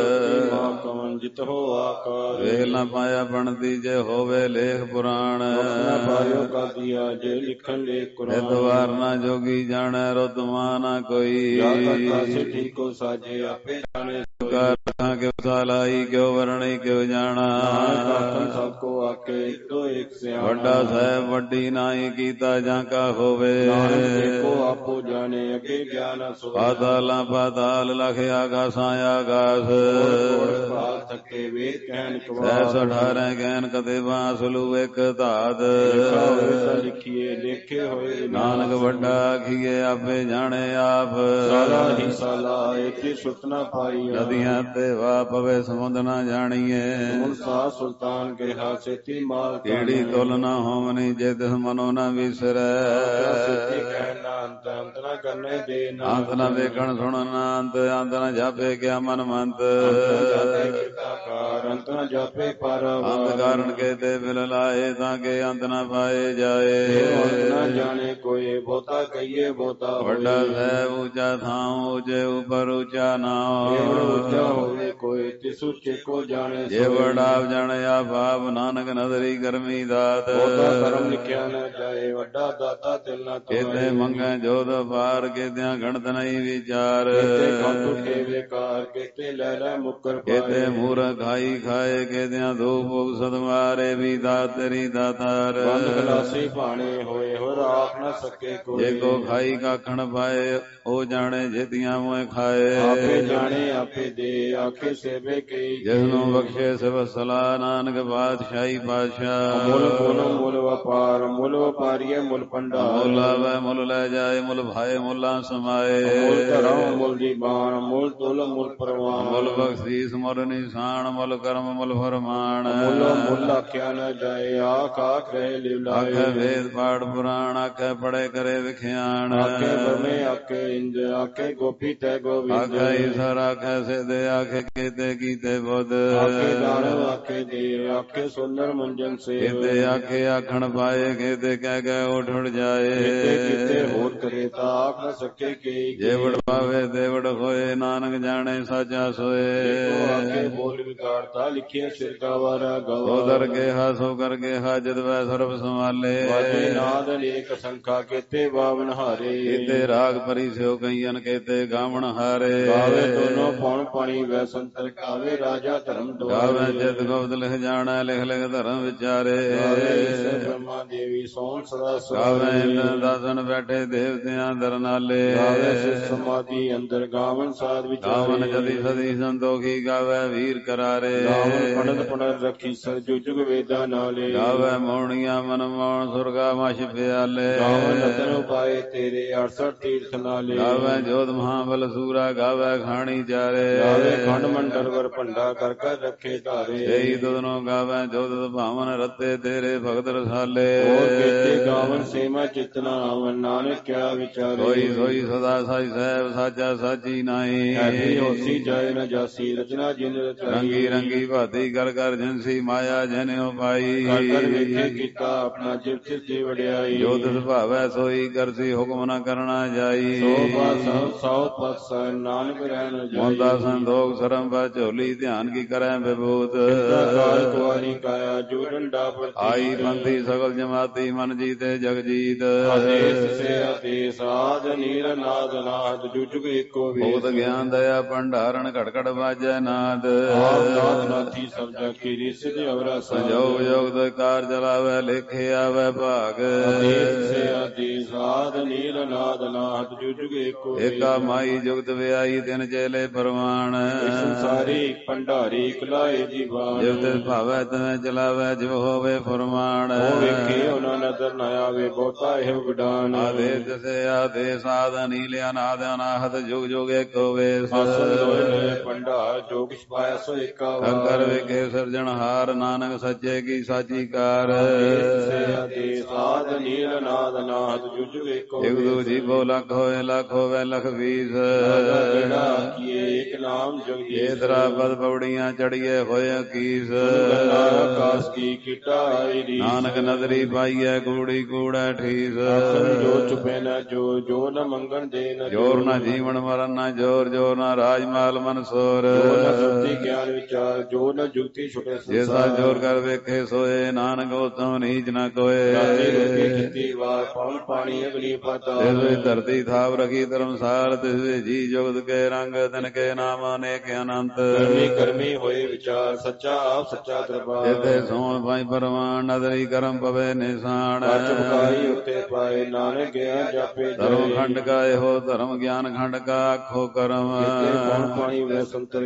ਕਮਨ ਜਿਤ ਹੋ ਆਕਾਰ। ਵੇਖ ਨਾ ਪਾਇਆ ਬਣਦੀ ਜੇ ਹੋਵੇ ਲੇਖ ਪੁਰਾਣ। ਪਾਇਓ ਕਾਦੀਆ ਜੇ ਲਿਖਣ ਲੇਖ ਕੁਰਾਨ। ਇਤਵਾਰ ਨਾ ਜੋਗੀ ਜਾਣੈ ਰੁਤਮਾ ਨਾ ਕੋਈ। ਠੀਕੋ ਸਾਜੇ ਆਪੇ ਜਾਣੇ। ਰੱਖਾਂ ਕਿਉ ਸਾਲਾਈ ਕਿਉ ਵਰਣੀ ਕਿਉ ਜਾਣਾ। ਸਭ ਕੋ ਆਕੇ ਇੱਕੋ ਇੱਕ ਸਿਆਣਾ। ਵੱਡਾ ਸਾਹਿਬ ਵੱਡੀ ਨਾਹੀ ਕੀਤਾ ਜਾਂ ਕਾ ਹੋਵੇ। ਦੇਖੋ ਆਪੋ ਜਾਣੇ ਅੱਗੇ ਗਿਆਨ ਸੋਏ। ਪਾਤਾਲਾਂ ਪਾਤਾਲ ਲਖ ਆਗਾਸਾਂ ਆਗਾਸ। ਥੱਕੇ ਵੇਦ ਕਹਿਣ ਸੈਸ ਅਠਾਰਹ ਕਹਿਣ ਕਦੇ ਬਾਂਸਲੂ ਇੱਕ ਧਾਤ। ਲਿਖੀਏ ਲੇਖੇ ਹੋਏ ਨਾਨਕ ਵੱਡਾ ਆਖੀਏ ਆਪੇ ਜਾਣੇ ਆਪ। ਸਾਲਾ ਹੀ ਸਾਲਾ ਇਤੀ ਸੁਤ ਨਾ ਪਾਈ। ਨਦੀਆਂ ਤੇ ਕੇਤੇ ਵਾ ਪਵੇ ਸਮੁੰਦ ਨਾ ਜਾਣੀਏ। ਮੁਨਸਾ ਸੁਲਤਾਨ ਕਿਹਾ ਸੇਤੀ ਮਾਲ ਕਿਹੜੀ ਤੁਲ ਨਾ ਹੋਵਨੀ ਜੇ ਤਿਸ ਮਨੋ ਨਾ ਵਿਸਰੈ। ਸੇਤੀ ਕਹਿ ਨਾ ਅੰਤ ਅੰਤ ਨਾ ਕਰਨੇ ਦੇ ਅੰਤ ਨਾ ਵੇਖਣ ਸੁਣਨ ਨਾ ਅੰਤ ਅੰਤ ਨਾ ਜਾਪੇ ਕਿਆ ਮਨ ਮੰਤ। ਅੰਤ ਨਾ ਜਾਪੇ ਪਰ ਅੰਤ ਕਾਰਨ ਕੇਤੇ ਬਿਲ ਲਾਏ ਤਾਂ ਕੇ ਅੰਤ ਨਾ ਪਾਏ ਜਾਏ। ਨਾ ਜਾਣੇ ਕੋਈ ਬਹੁਤਾ ਕਹੀਏ ਬਹੁਤਾ ਵੱਡਾ ਸਾਹਿਬ ਉੱਚਾ ਥਾਂ ਉੱਚੇ ਉੱਪਰ ਉੱਚਾ ਨਾਮ। ਉੱਚਾ ਹੋਵੇ ਕੋਈ ਤਿਸ ਉੱਚੇ ਕੋ ਜਾਣੇ। ਜੇ ਵਡਾ ਜਾਣਿਆ ਭਾਵ ਨਾਨਕ ਨਦਰੀ ਕਰਮੀ ਦਾਤ। ਬਹੁਤਾ ਕਰਮ ਲਿਖਿਆ ਨਾ ਜਾਏ ਵੱਡਾ ਦਾਤਾ ਤਿਲ ਨਾ ਕੇਤੇ ਮੰਗੈ ਜੋਤ ਪਾਰ ਕੇਤਿਆਂ ਗਣਤ ਨਹੀਂ ਵਿਚਾਰ। ਕੇਤੇ ਕੰਤ ਉਠੇ ਵੇਕਾਰ ਕੇਤੇ ਲੈ ਲੈ ਮੁਕਰ ਪਾਏ। ਕੇਤੇ ਮੂਰਖ ਖਾਈ ਖਾਏ ਕੇਤਿਆਂ ਦੋ ਭੋਗ ਸਦਮਾਰੇ ਵੀ ਦਾਤ ਤੇਰੀ ਦਾਤਾਰ। ਬੰਦ ਖਲਾਸੀ ਭਾਣੇ ਹੋਏ ਹੋ ਰਾਖ ਨਾ ਸਕੇ ਕੋਈ। ਜੇ ਕੋ ਖਾਈ ਕਾਖਣ ਪਾਏ ਉਹ ਜਾਣੇ ਜੇਤੀਆਂ ਮੋਏ ਖਾਏ। ਆਪੇ ਜਾਣੇ ਆਪੇ ਦੇ ਆਖੇ ਸੇਵੇ ਕਈ। ਜਿਸ ਨੂੰ ਬਖਸ਼ੇ ਸਿਵ ਸਲਾਹ ਨਾਨਕ ਬਾਦਸ਼ਾਹੀ ਪਾਤਸ਼ਾਹ। ਮੁੱਲ ਮੁੱਲ ਮੁੱਲ ਵਪਾਰ ਮੁੱਲ ਵਪਾਰੀਏ ਮੁੱਲ ਭੰਡਾਰ। ਮੁੱਲ ਆਵੇ ਮੁੱਲ ਲੈ ਜਾਏ ਮੁੱਲ ਭਾਏ ਮੁੱਲਾਂ ਸਮਾਏ। ਮੁੱਲ ਧਰਮ ਮੁੱਲ ਦੀ ਬਾਣ ਮੁੱਲ ਤੁਲ ਮੁੱਲ ਪ੍ਰਵਾਨ। ਮੁੱਲ ਬਖਸ਼ੀਸ ਮੁੱਲ ਨਿਸ਼ਾਨ ਮੁੱਲ ਕਰਮ ਮੁੱਲ ਫਰਮਾਨ। ਮੁੱਲ ਮੁੱਲ ਆਖਿਆ ਨਾ ਜਾਏ ਆਖ ਆਖ ਰਹੇ ਲਿਵਲਾਏ। ਆਖੇ ਵੇਦ ਪਾਠ ਪੁਰਾਣ ਆਖੇ ਪੜੇ ਕਰੇ ਵਿਖਿਆਣ। ਆਖੇ ਬਰਮੇ ਆਖੇ ਇੰਜ ਆਖੇ ਗੋਪੀ ਤੈ ਗੋਬਿੰਦ। ਆਖੇ ਈਸ਼ਰ ਆਖੇ ਸਿੱਧੇ ਆਖੇ ਕੀਤੇ ਕੀਤੇ ਬੁੱਧ। ਆਖੇ ਦਾਨਵ ਆਖੇ ਦੇ ਆਖੇ ਸੁੰਦਰ ਮੰਜਨ ਸੇ। ਕੀਤੇ ਆਖੇ ਆਖਣ ਪਾਏ ਕੀਤੇ ਕਹਿ ਕੇ ਉਠ ਉਠ ਜਾਏ। ਕੀਤੇ ਕੀਤੇ ਹੋਰ ਕਰੇ ਤਾਂ ਆਖ ਨਾ ਸਕੇ ਕੀ। ਜੇ ਵਡ ਪਾਵੇ ਤੇ ਵਡ ਹੋਏ ਨਾਨਕ ਜਾਣੇ ਸਾਚਾ ਸੋਏ। ਆਖੇ ਬੋਲ ਵਿਗਾੜਤਾ ਲਿਖਿਆ ਸਿਰ ਕਾ ਵਾਰਾ ਗਵਾ। ਉਦਰ ਕੇ ਹਾ ਸੋ ਕਰ ਕੇ ਹਾ ਜਦ ਵੈ ਸਰਬ ਸੰਭਾਲੇ। ਵਾਜੇ ਨਾਦ ਅਨੇਕ ਸੰਖਾ ਕੀਤੇ ਬਾਵਨ ਹਾਰੇ। ਕੀਤੇ ਰਾਗ ਪਰੀ ਸਿਓ ਕਈਨ ਕੀਤੇ ਗਾਵਣ ਹਾਰੇ। ਗਾਵੇ ਦੋਨੋਂ ਪੌਣ ਪਾਣੀ ਵੈ ਸੰਤਰ ਕਾਵੇ ਰਾਜਾ ਧਰਮ ਦੁਆਰੇ। ਗਾਵੇ ਜਿਤ ਗੁਪਤ ਲਿਖ ਜਾਣਾ ਲਿਖ ਲਿਖ ਧਰਮ ਵਿਚਾਰੇ। ਗਾਵੇ ਈਸ਼ਰ ਬ੍ਰਹਮਾ ਦੇਵੀ ਸੋਹਣ ਸਦਾ ਗਾਵੇ ਇੰਦਰ ਦਾਸਨ ਬੈਠੇ ਦੇਵਤਿਆਂ ਦਰਨਾਲੇ। ਗਾਵੇ ਸਿਰ ਸਮਾਧੀ ਅੰਦਰ ਗਾਵਨ ਸਾਧ ਵਿਚਾਰੇ। ਗਾਵਨ ਜਦੀ ਸਦੀ ਸੰਤੋਖੀ ਗਾਵੇ ਵੀਰ ਕਰਾਰੇ। ਗਾਵਨ ਪੜਤ ਪੜਤ ਰੱਖੀ ਸਰਜੂ ਜੁਗ ਵੇਦਾ ਨਾਲੇ। ਗਾਵੇ ਮੌਣੀਆਂ ਮਨ ਮੌਣ ਸੁਰਗਾ ਮਛ ਪਿਆਲੇ। ਗਾਵਨ ਰਤਨ ਉਪਾਏ ਤੇਰੇ ਅਠਸਠ ਤੀਰਥ ਨਾਲੇ। ਗਾਵੇ ਜੋਤ ਮਹਾਬਲ ਸੂਰਾ ਗਾਵੇ ਖਾਣੀ ਚਾਰੇ। ਗਾਵੇ ਖੰਡ ਮੰਡਲ ਵਰ ਭੰਡਾ ਕਰ ਕਰ ਰੱਖੇ ਧਾਰੇ। ਸਹੀ ਦੁਦਨੋਂ ਗਾਵੇ ਜੋਤ ਭਾਵਨ ਰਤੇ ਤੇਰੇ ਭਗਤ ਰਸਾਲੇ। ਹੋਰ ਕੀਤੇ ਗਾਵਨ ਸੇਮਾ ਚਿਤਨਾ ਆਵਨ ਨਾਨਕ ਕਿਆ ਵਿਚਾਰੇ। ਸੋਈ ਸੋਈ ਸਦਾ ਸਾਈ ਸਾਹਿਬ ਸਾਚਾ ਸਾਚੀ ਨਾਈ। ਐਸੀ ਹੋਸੀ ਜਾਏ ਨ ਜਾਸੀ ਰਚਨਾ ਜਿਨ ਰਚਾਈ। ਰੰਗੀ ਰੰਗੀ ਭਾਤੀ ਕਰ ਕਰ ਜਨਸੀ ਮਾਇਆ ਜਨਿਓ ਪਾਈ। ਕਰ ਕਰ ਵੇਖੇ ਕੀਤਾ ਆਪਣਾ ਜਿਵ ਚਿਰ ਦੀ ਵਡਿਆਈ। ਜੋ ਤਿਸ ਭਾਵੈ ਸੋਈ ਕਰਸੀ ਹੁਕਮ ਨ ਕਰਨਾ ਜਾਈ। ਸੋ ਪਾਸ ਸੌ ਪਸ ਨਾਨਕ ਰਹਿਣ ਜਾਈ। ਮੋਂਦਾ ਸੰਤੋਖ ਸਰਮ ਪਾ ਝੋਲੀ ਧਿਆਨ ਕੀ ਕਰੈ ਵਿਭੂਤ। ਕਾਲ ਕੁਆਰੀ ਕਾਇਆ ਜੋ ਡੰਡਾ ਪਰ ਆਈ ਬੰਦੀ ਸਗਲ ਜਮਾਤੀ ਮਨ ਜੀਤੇ ਜਗ ਜੀਤ। ਆਦੇਸ ਸੇ ਆਦੇਸ ਆਦ ਨੀਰ ਨਾਦ ਨਾਦ ਜੁਜੁਗ ਏਕੋ ਵੇਦ। ਭੂਤ ਗਿਆਨ ਦਇਆ ਭੰਡਾਰਨ ਘਟ ਘਟ ਵਾਜੈ ਨਾਦ। ਆਪ ਨਾਦ ਨਾਥੀ ਸਭ ਜਗ ਕੀਰੀ ਸਿਧ ਅਵਰਾ ਸੰਜੋਗ ਜੋਗ ਦੇ ਕਾਰ ਚਲਾਵੇ ਲੇਖੇ ਆਵੇ ਭਾਗ। ਆਦੇਸ ਸੇ ਆਦੇਸ ਆਦ ਨੀਰ ਨਾਦ ਨਾਦ ਜੁਜੁਗ ਏਕੋ ਵੇਦ। ਏਕਾ ਮਾਈ ਜੁਗਤ ਵਿਆਈ ਤਿਨ ਚੇਲੇ ਪਰਵਾਨ। ਸੰਸਾਰੀ ਭੰਡਾਰੀ ਕਲਾਏ ਜੀਵਾਨ। ਜਿਵ ਤਿਸ ਭਾਵੈ ਤਿਵੇਂ ਚਲਾਵੇ ਜਿਵ ਹੋਵੇ ਫਰਮਾਨ। ਉਹ ਵੇਖੇ ਉਹਨਾਂ ਨਦਰ ਨ ਆਵੇ ਬਹੁਤਾ ਇਹ ਵਿਡਾਨ। ਆਦੇਸ ਜਸੇ ਆਦੇਸ ਆਦ ਨੀਲ ਅਨਾਦ ਅਨਾਹਤ ਜੁਗ ਜੁਗ ਏਕੋ ਵੇਸ। ਆਸਨ ਲੋਏ ਲੋਏ ਭੰਡਾਰ ਜੋ ਕਿਛ ਪਾਇਆ ਸੋ ਏਕਾ ਵਾਰ। ਅੰਕਰ ਵੇਖੇ ਸਿਰਜਣਹਾਰ ਨਾਨਕ ਸੱਚੇ ਕੀ ਸਾਚੀ ਕਾਰ। ਆਦੇਸ ਆਦ ਨੀਲ ਨਾਦ ਨਾਦ ਜੁਜੁਗ ਏਕੋ ਇਕ ਦੂ ਜੀਵੋ ਲੱਖ ਹੋਏ ਲੱਖ ਹੋਵੇ ਲੱਖ ਵੀਸ। ਜਿਹੜਾ ਕੀਏ ਇੱਕ ਨਾਮ ਜਗਦੀਸ਼। ਏਤਰਾ ਪਦ ਪੌੜੀਆਂ ਚੜੀਏ ਹੋਏ ਅਕੀਸ। ਆਕਾਸ ਕੀ ਕੀਟਾ ਆਈ ਰੀਸ। ਨਾਨਕ ਨਦਰੀ ਪਾਈਐ ਕੂੜੀ ਕੂੜੈ ਠੀਸ। ਜੋ ਚੁਪੇ ਨ ਜੋ ਜੋ ਨ ਮੰਗਣ ਦੇ ਨ ਜੋਰ ਨਾ ਜੀਵਨ ਮਰਨ ਨਾ ਜੋਰ ਜੋਰ ਨਾ ਰਾਜ ਮਾਲ ਮਨਸੋਰ। ਜੋ ਨ ਸੁਰਤੀ ਗਿਆਨ ਵਿਚਾਰ ਜੋ ਨ ਜੁਗਤੀ ਛੁਟੇ ਜੇ ਸਾ ਸੰਸਾਰ। ਜੋਰ ਕਰ ਵੇਖੇ ਸੋਏ ਨਾਨਕ ਉਤਮ ਨੀਚ ਨ ਕੋਏ। ਰਾਤੀ ਰੋਟੀ ਕੀਤੀ ਵਾਰ ਪਵਨ ਪਾਣੀ ਅਗਨੀ ਪਾਤਾਲ। ਤਿਸ ਵਿੱਚ ਧਰਤੀ ਥਾਪ ਰਖੀ ਧਰਮਸਾਰ ਤਿਸ ਵਿੱਚ ਜੀ ਜੁਗਤ ਕੇ ਰੰਗ ਤਿਨ ਕੇ ਨਾਮ ਅਨੇਕ ਅਨੰਤ। ਕਰਮੀ ਕਰਮੀ ਹੋਏ ਵਿਚਾਰ ਸੱਚਾ ਆਪ ਸੱਚਾ ਦਰਬਾਰ। ਜਿਤੇ ਸੋਣ ਪਾਈ ਪਰਵਾਨ ਨਦਰੀ ਕਰਮ ਪਵੇ ਨਿਸ਼ਾਨ। ਚਮਕਾਈ ਉੱਤੇ ਪਾਏ ਨਾਨਕ ਗਿਆ ਜਾਪੇ ਧਰਮ ਜਾਏ। ਖੰਡ ਕਾ ਇਹੋ ਧਰਮ ਗਿਆਨ ਖੰਡ ਕਾ ਆਖੋ ਕਰਮ। ਕੀਤੇ ਪੌਣ ਪਾਣੀ ਵੈ ਸੰਤਰ ਕੀਤੇ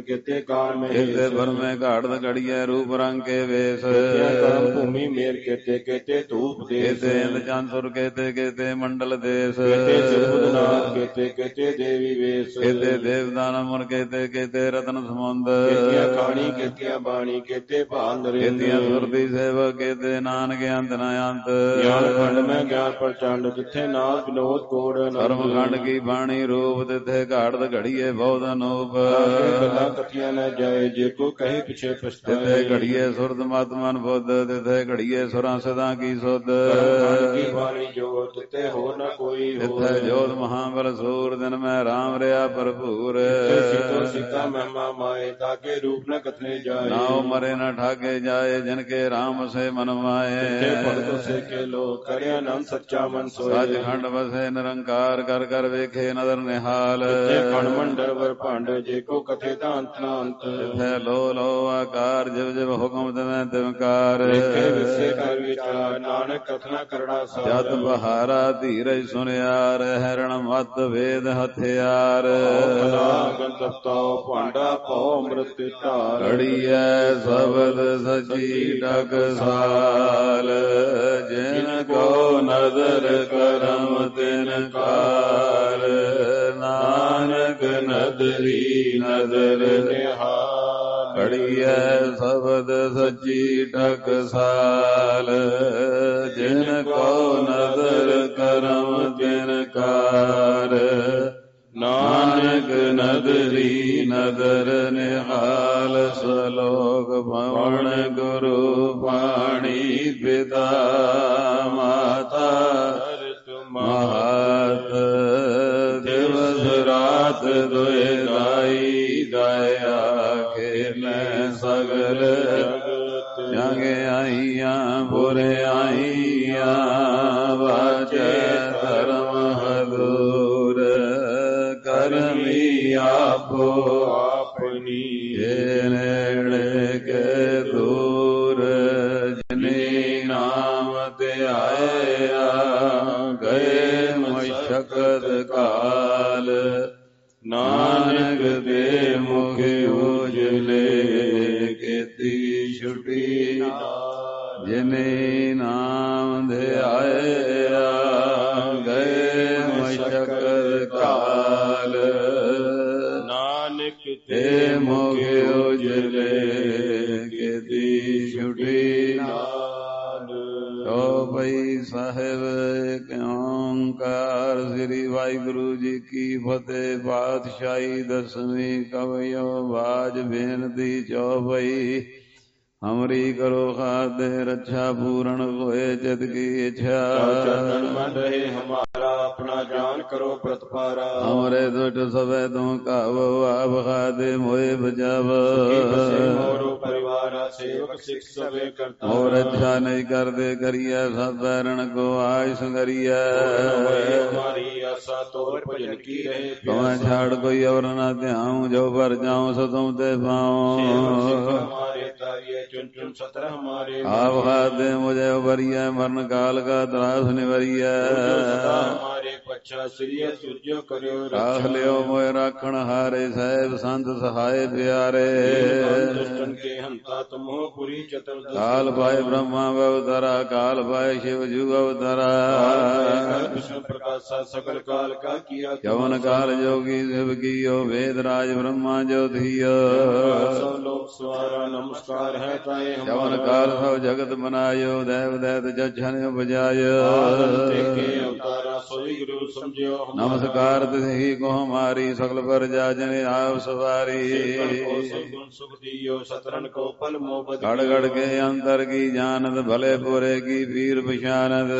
ਕਾਨ ਮਹੇਸ਼ ਕੇਤੇ ਬਰਮੇ ਘਾੜਤ ਘੜੀਐ ਰੂਪ ਰੰਗ ਕੇ ਵੇਸ ਕਰਮ ਭੂਮि ਮੇਰ ਕੇਤੇ ਕੇਤੇ ਧੂਪ ਦੇਸ ਕੇਤੇ ਇੰਦ ਚੰਦ ਸੁਰ ਕੇਤੇ ਕੇਤੇ ਮੰਡਲ ਦੇਸ ਕੇਤੇ ਸਿਰਬੁਦਨਾਥ ਕੇਤੇ ਕੇਤੇ ਦੇਵੀ ਵੇਸ ਕੇਤੇ ਦੇਵਦਾਨ ਮੁਰ ਕੇਤੇ ਕੇਤੇ ਰਤਨ ਸਮੁੰਦ ਕੇਤੀਆਂ ਖਾਣੀ ਕੇਤੀਆਂ ਬਾਣੀ ਕੇਤੇ ਭਾਲ ਨਰਿੰਦ ਕੇਤੀਆਂ ਸੁਰਤੀ ਸੇਵਕ ਕੇਤੇ ਨਾਨਕ ਅੰਤ ਨ ਅੰਤ ਗਿਆਨ ਖੰਡ ਮੈਂ ਗਿਆਨ ਪ੍ਰਚੰਡ ਜਿੱਥੇ ਨਾਥ ਵਿਨੋਦ ਕੋੜ ਧਰਮ ਖੰਡ ਕੀ ਬਾਣੀ ਰੂਪ ਤਿੱਥੇ ਘਾੜਤ ਘੜੀਏ ਬਹੁਤ ਅਨੂਪ ਗੱਲਾਂ ਕਥੀਆਂ ਨ ਜਾਏ ਜੇ ਕੋ ਕਹੇ ਪਿਛੇ ਪਛਤਾਏ ਤਿੱਥੇ ਘੜੀਏ ਸੁਰਤ ਮਤ ਮਨ ਬੁੱਧ ਤਿੱਥੇ ਘੜੀਏ ਸੁਰਾਂ ਸਦਾ ਕੀ ਸੁਧ ਕੀ ਬਾਣੀ ਜੋ ਤਿੱਥੇ ਹੋਰ ਨ ਕੋਈ ਤਿੱਥੇ ਜੋਤ ਮਹਾਬਲ ਸੂਰ ਦਿਨ ਮੈਂ ਰਾਮ ਰਿਆ ਭਰਪੂਰ ਸੀਤੋ ਸੀਤਾ ਮਹਿਮਾ ਮਾਏ ਤਾਕੇ ਰੂਪ ਨ ਕਥਨੇ ਜਾਏ ਨਾਉ ਮਰੇ ਨ ਠਾਕੇ ਜਾਏ ਜਿਨ ਕੇ ਰਾਮ ਸੇ ਮਨ ਮਾਏ ਤਿੱਥੇ ਭਗਤ ਸੇ ਕੇ ਲੋ ਕਰਿਆ ਨਾਮ ਸੱਚਾ ਮਨ ਸੋਏ ਸੱਚ ਖੰਡ ਵਸੇ ਨਿਰੰਕਾਰ ਕਰ ਕਰ ਵੇਖੇ ਨਦਰ ਨਿਹਾਲ ਤਿੱਥੇ ਖੰਡ ਮੰਡਲ ਵਰ ਭੰਡ ਜੇ ਕੋ ਕਥੇ ਤਾਂ ਅੰਤ ਨਾ ਅੰਤ ਤਿੱਥੇ ਲੋ ਲੋ ਆਕਾਰ ਜਿਵ ਜਿਵ ਹੁਕਮ ਤਵੇਂ ਤਿਵਕਾਰ ਵੇਖੇ ਵਿਸੇ ਕਰ ਵਿਚਾਰ ਨਾਨਕ ਕਥਨਾ ਕਰੜਾ ਸਾਰ ਜਤ ਬਹਾਰਾ ਧੀਰਜ ਸੁਨਿਆਰ ਹੈਰਣ ਮਤ ਵੇਦ ਹਥਿਆਰ ਗੰਤਪਤਾ ਭਾਂਡਾ ਭਉ ਅੰਮ੍ਰਿਤ ਢਾਰ ਘੜੀਐ ਸ਼ਬਦ ਸਚੀ ਟਕਸਾਲ ਜਿਨ ਕੋ ਨਦਰ ਕਰਮ ਤਿਨ ਕਾਰ ਨਾਨਕ ਨਦਰੀ ਨਦਰ ਨਿਹਾਲ ਘੜੀਐ ਸ਼ਬਦ ਸਚੀ ਟਕਸਾਲ ਜਿਨ ਕੋ ਨਦਰ ਕਰਮ ਤਿਨ ਕਾਰ ਨਾਨਕ ਨਦਰੀ ਨਦਰ ਨਿਹਾਲ ਸਲੋਕ ਭਵਨ ਗੁਰੂ ਪਾਣੀ ਪਿਤਾ ਮਾਤਾ ਮਹਾਤ ਦਿਵਸ ਰਾਤ ਦੁਇ ਗਾਈ ਦਇਆ ਖੇਲੇ ਸਗਲ ਜਗ ਆਈਆਂ ਬੁਰੇ ਆਈਆਂ ਵਾਚੈ ਧਰਮ ਹਦੂਰ ਕਰਮੀ ਆਪੋ ਆਪਣੀ ਏ ਨੇੜੇ ਕੇ ਦੂਰ ਜਿਨੇ ਨਾਮ ਧਿਆਇਆ ਗਏ ਮਸ਼ਕਤ ਕਾਲ ਨਾਨਕ ਦੇ ਮੁਖ ਉਜਲੇ ਕੀਤੀ ਛੁਟੀ ਜਿਨੇ ਨਾਮ ਧਿਆਇਆ ਗਏ ਮਸ਼ਕਤ ਕਾਲ ਨਾਨਕ ਤੇ ਮੁਖ ਉਜਲੇ ਕੀਤੀ ਛੁਟੀ ਨਾਦ ਚੌਪਈ ਸਾਹਿਬ ਓੰਕਾਰ ਸ੍ਰੀ ਵਾਹਿਗੁਰੂ ਜੀ ਕੀ ਫਤਿਹ। ਪਾਤਸ਼ਾਹੀ ਦਸਵੀਂ ਕਵਿਓ ਬਾਜ ਬੇਨਤੀ ਚੌਪਈ। ਹਮਰੀ ਕਰੋ ਖਾਤੇ ਰੱਛਾ ਪੂਰਨ ਹੋਏ ਚਿਤ ਕੀ ਇੱਛਾ ਚਰਨ ਮਨ ਰਹੇ ਹਮਾਰਾ ਆਪਣਾ ਜਾਨ ਕਰੋ ਪ੍ਰਤਪਾਰਾ ਹਮਰੇ ਦੁਟ ਸਭੈ ਤੂੰ ਕਾਵੋ ਆਪ ਖਾਤੇ ਮੋਏ ਬਚਾਵ ਮੋਰੋ ਪਰਿਵਾਰਾ ਸੇਵਕ ਸਿੱਖ ਸਭੇ ਕਰਤਾ ਹੋਰ ਅੱਛਾ ਨਹੀਂ ਕਰਦੇ ਕਰੀਐ ਸਭ ਬੈਰਣ ਕੋ ਆਇ ਸੰਗਰੀਐ ਹਮਾਰੀ ਆਸਾ ਤੋਰ ਭਜਨ ਕੀ ਰਹੇ ਤੁਮੈ ਛਾੜ ਕੋਈ ਔਰ ਨਾ ਧਿਆਉ ਜੋ ਭਰ ਜਾਉ ਸੋ ਤੁਮ ਤੇ ਪਾਉ ਹਮਾਰੇ ਤਾਰੀਏ चुन चुन सतर हमारे आप खाते मुझे उबरिया मरण काल का त्रास निवरिया हमारे पच्छा श्री सूर्य करो राख लियो मोय राखण हारे साहेब संत सहाय प्यारे दुष्टन के हंता तुम हो पुरी चतुर्दश काल पाए ब्रह्मा अवतारा काल पाए शिव जु अवतारा विष्णु प्रकाशा सकल काल का किया यवन काल जोगी शिव कियो वेद राज ब्रह्मा जो थियो सब लोग स्वारा नमस्कार है जवन काल सब जगत बनायो देव दैत जछन उपजायो नमस्कार तिहि को हमारी सकल पर जाजन आप सवारी गढ़ गढ़ के अंतर की जानत भले पूरे की पीर पशानत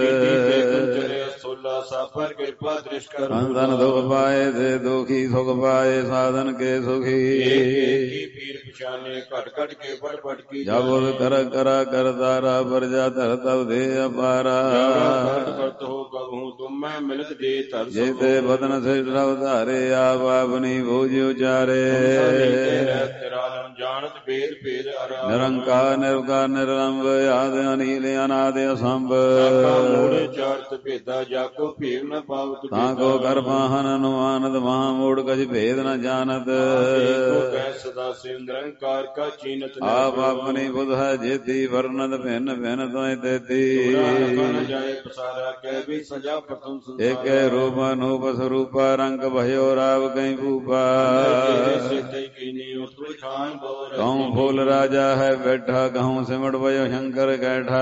अंधन दुख पाए थे दुखी सुख पाए साधन के सुखी पीर पशाने कट कट के पट पट की जब कर करा कर तारा पर जा धर तब दे अपारा हो कबहू तुम मैं मिलत दे तर जेते बदन से रव धारे आप अपनी भोज उचारे जानत ਜਾਣਤ ਭੇਦ ਭੇਦ ਅਰਾ ਨਿਰੰਕਾਰ ਨਿਰਵਕਾਰ ਨਿਰਲੰਭ ਆਦਿ ਅਨੀਲ ਅਨਾਦਿ ਅਸੰਭ ਜਾਕਾ ਮੂੜ ਚਾਰਤ ਭੇਦਾ ਜਾਕੋ ਭੇਦ ਨ ਪਾਵਤ ਤਾਂ ਕੋ ਗਰਭਾਹਨ ਅਨੁਮਾਨਤ ਮਹਾ ਮੂੜ ਕਜ ਭੇਦ ਨ ਜਾਣਤ ਏਕੋ ਕਹਿ ਸਦਾ ਸਿਵ ਨਿਰੰਕਾਰ ਕਾ ਚੀਨਤ ਆਪ ਆਪਣੀ ਬੁਧ ਹੈ ਜੇਤੀ ਵਰਨਤ ਭਿੰਨ ਭਿੰਨ ਤੋਇ ਤੇਤੀ ਨ ਜਾਏ ਪਸਾਰਾ ਕਹਿ ਵੀ ਸਜਾ ਪ੍ਰਥਮ ਸੰਸਾਰ ਏਕੈ ਰੂਪ ਅਨੂਪ ਸਰੂਪਾ ਰੰਗ ਭਇਓ ਰਾਵ ਕਈ ਭੂਪਾ ਕਹੂੰ ਫੂਲ ਰਾਜਾ ਹੈ ਬੈਠਾ ਕਹੂੰ ਸਿਮਟ ਭਇਓ ਸ਼ੰਕਰ ਕੈਠਾ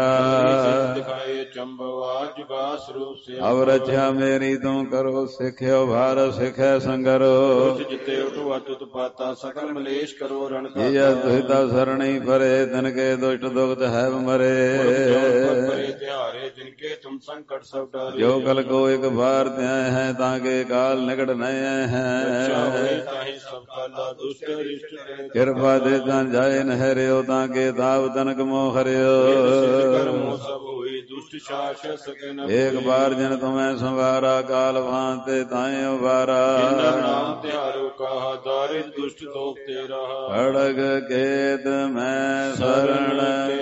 ਅਵ ਰਚਿਆ ਮੇਰੀ ਤੂੰ ਕਰੋ ਸਿੱਖਿਓ ਭਾਰਤ ਸਿੱਖੈ ਸੰਗਰੋ ਜਿਤੇ ਉਠੋ ਅਤੁਤ ਪਾਤਾ ਸਕਲ ਮਲੇਸ਼ ਕਰੋ ਰਣ ਇਹ ਦੁਹਿਤਾ ਸਰਣੀ ਪਰੇ ਤਨ ਕੇ ਦੁਸ਼ਟ ਦੁਖਤ ਹੈ ਮਰੇ ਤਿਹਾਰੇ ਜਿਨਕੇ ਤੁਮ ਸੰਕਟ ਸਭ ਡਾਰੇ ਜੋ ਕਲ ਕੋ ਇੱਕ ਬਾਰ ਧਿਆਇ ਹੈ ਤਾਂ ਕੇ ਕਾਲ ਨਿਕਟ ਨਏ ਹੈ ਕਿਰਪਾ ਦੇ ਤਨ ਜਾਏ ਨਹਿਰਿਓ ਤਾਂ ਕੇ ਤਾਪ ਤਨਕ ਮੋਹ ਹਰਿਓ ਏਕ ਬਾਰ ਜਨ ਤੁਮੈ ਸੰਵਾਰਾ ਕਾਲ ਭਾਂਤੇ ਤਾਏ ਉਬਾਰਾ ਖੜਗ ਕੇਤ ਮੈਂ ਸਰਣ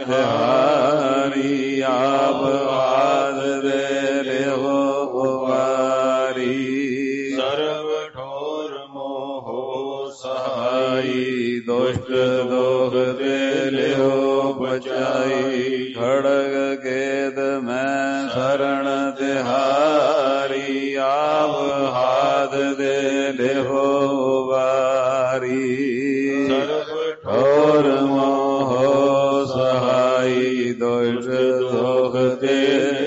ਤਿਹਾਰੀ ਆਪ ਆਦ ਦੇ ਲਿਓ ਉਵਾਰੀ ਸਰਬ ਠੋਰ ਮੋਹ ਸਹਾਈ ਦੁਸ਼ਟ ਦੋਖ ਦੇ ਲਿਓ ਬਚਾਈ ਖੜਗ ਕੇਤ ਮੈਂ ਸਰਣ ਤਿਹਾਰੀ ਆਪ ਹਾਥ ਦੇ ਲਿਓ ਉਵਾਰੀ ਸਰਬ ਠੋਰ ਮੋਹ ਸਹਾਈ ਦੁਸ਼ਟ ਦੋਖ ਦੇ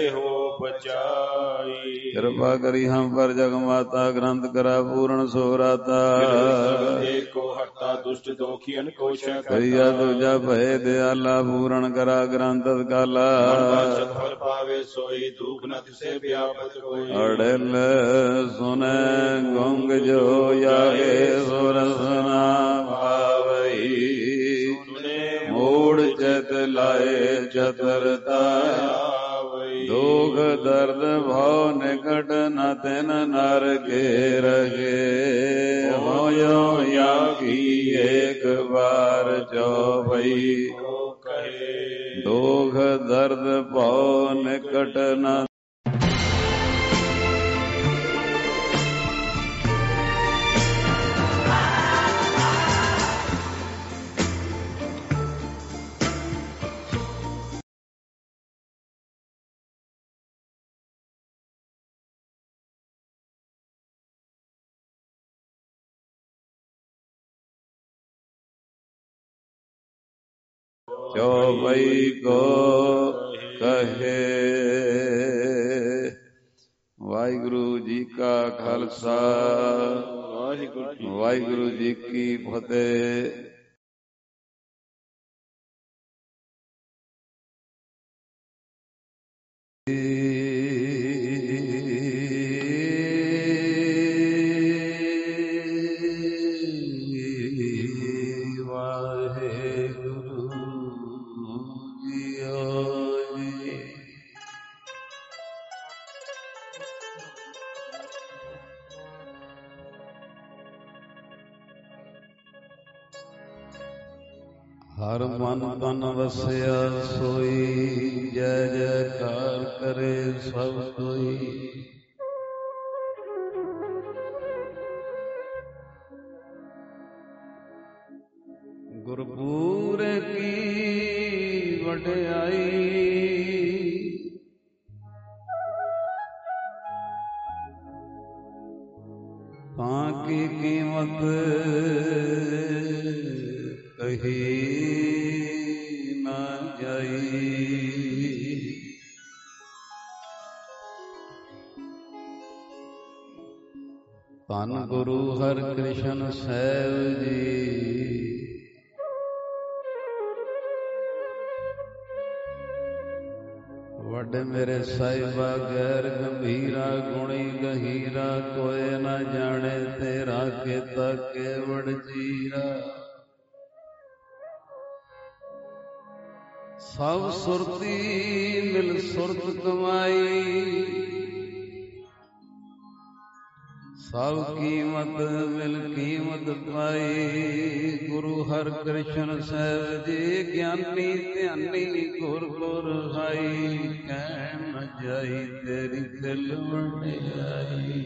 ਕਿਰਪਾ ਕਰੀ ਹਮ ਪਰ ਜਗ ਮਾਤਾ ਗ੍ਰੰਥ ਕਰਾ ਪੂਰਨ ਸੋਰਾਤਾ ਏਕੋ ਹਰਤਾ ਦੁਸ਼ਟ ਦੋਖੀ ਅਨਕੋ ਸ਼ੈ ਕਰਿਆ ਦੂਜਾ ਭਏ ਦਿਆਲਾ ਪੂਰਨ ਕਰਾ ਗ੍ਰੰਥ ਕਾਲਾ ਫਲ ਪਾਵੇ ਸੋਈ ਦੁਖ ਨ ਤਿਸੇ ਵਿਆਪਤ ਕੋਈ ਅੜਲ ਸੁਨੈ ਗੁੰਗ ਜੋ ਜਾਗੇ ਸੁਰਸਨਾ ਭਾਵਈ ਮੂੜ ਚਿਤ ਲਾਏ ਚਤਰਤਾ ਦੁਖ ਦਰਦ ਭਉ ਨਿਕਟ ਨ ਤਿਨ ਨਰ ਕੇ ਰਗੇ ਹੋਇਓ ਯਾਗੀ ਏਕ ਵਾਰ ਚਉਪਈ ਦੁਖ ਦਰਦ ਭਉ ਨਿਕਟ ਨ ਚੌਪਈ ਕੋ ਕਹੇ। ਵਾਹਿਗੁਰੂ ਜੀ ਕਾ ਖਾਲਸਾ ਵਾਹਿਗੁਰੂ ਜੀ ਕੀ ਫਤਿਹ। ਹਰ ਮਨ ਤਨ ਵਸਿਆ ਸੋਈ, ਜੈ ਜੈਕਾਰ ਕਰੇ ਸਭ ਕੋਈ। ਗੁਰਪੂਰ ਕੀ ਵਡਿਆਈ, ਤਾਂ ਕੀ ਕੀਮਤ ਕਹੀ ਨਾ ਜਾਈ। ਧੰਨ ਗੁਰੂ ਹਰਿ ਕ੍ਰਿਸ਼ਨ ਸਾਹਿਬ ਜੀ, ਵੱਡੇ ਮੇਰੇ ਸਾਹਿਬਾ ਗੈਰ ਗੰਭੀਰਾ, ਗੁਣੀ ਗਹੀਰਾ, ਕੋਏ ਨਾ ਜਾਣੇ ਤੇਰਾ ਕੀਤਾ ਕੇਵੜ ਜੀਰਾ। ਸਭ ਸੁਰਤੀ ਮਿਲ ਸੁਰਤ ਕਮਾਈ, ਸਭ ਕੀਮਤ ਮਿਲ ਕੀਮਤ ਪਾਈ। ਗੁਰੂ हर कृष्ण सहज जी ज्ञानी ध्यानी गुर गुर हाई कह न जाई तेरी दिल वंडियाई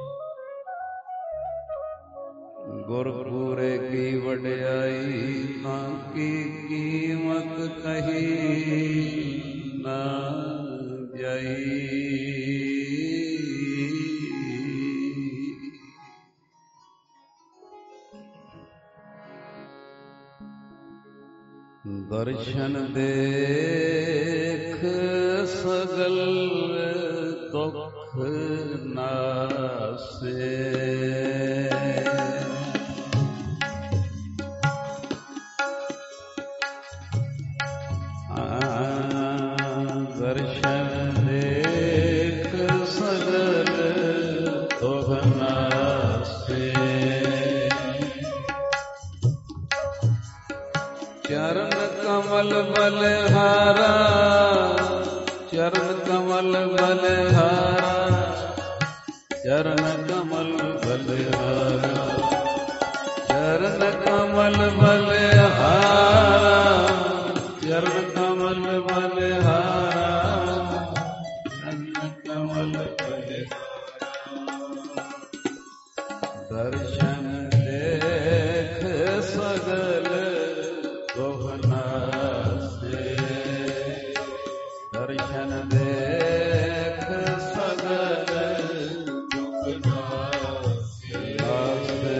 गुर पूरे की वडियाई ना की कीमत कही ना जाई दर्शन देख सगल दुख नासे दर्शन देख सगल दुख नासे चरण कमल बलहारा चरण कमल बलहारा चरण कमल बलहारा चरण कमल बलहारा चरण कमल बलहारा चरण कमल बलहारा दर्शन देख सगल दर्शन देख सगल दुख नासे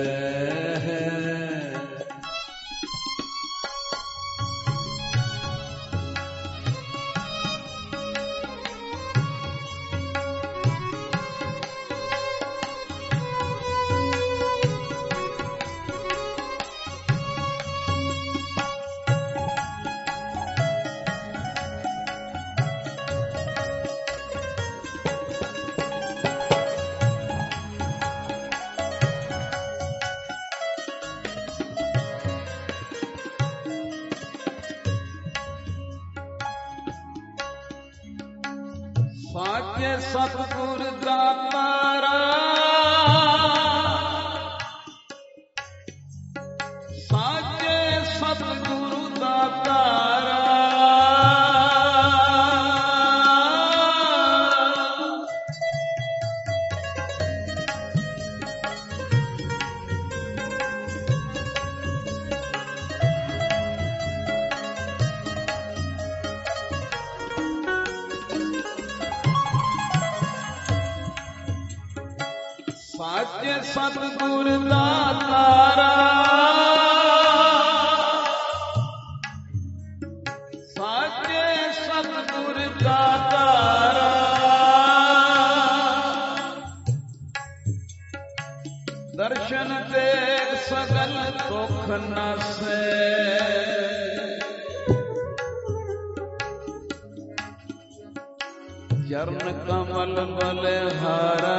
साचे सतगुर दातारा साचे सतगुरु दातारा साचे सतगुर दातारा साचे सतगुर दातारा दर्शन देख सगल दुख नासे चरण कमल बलहारा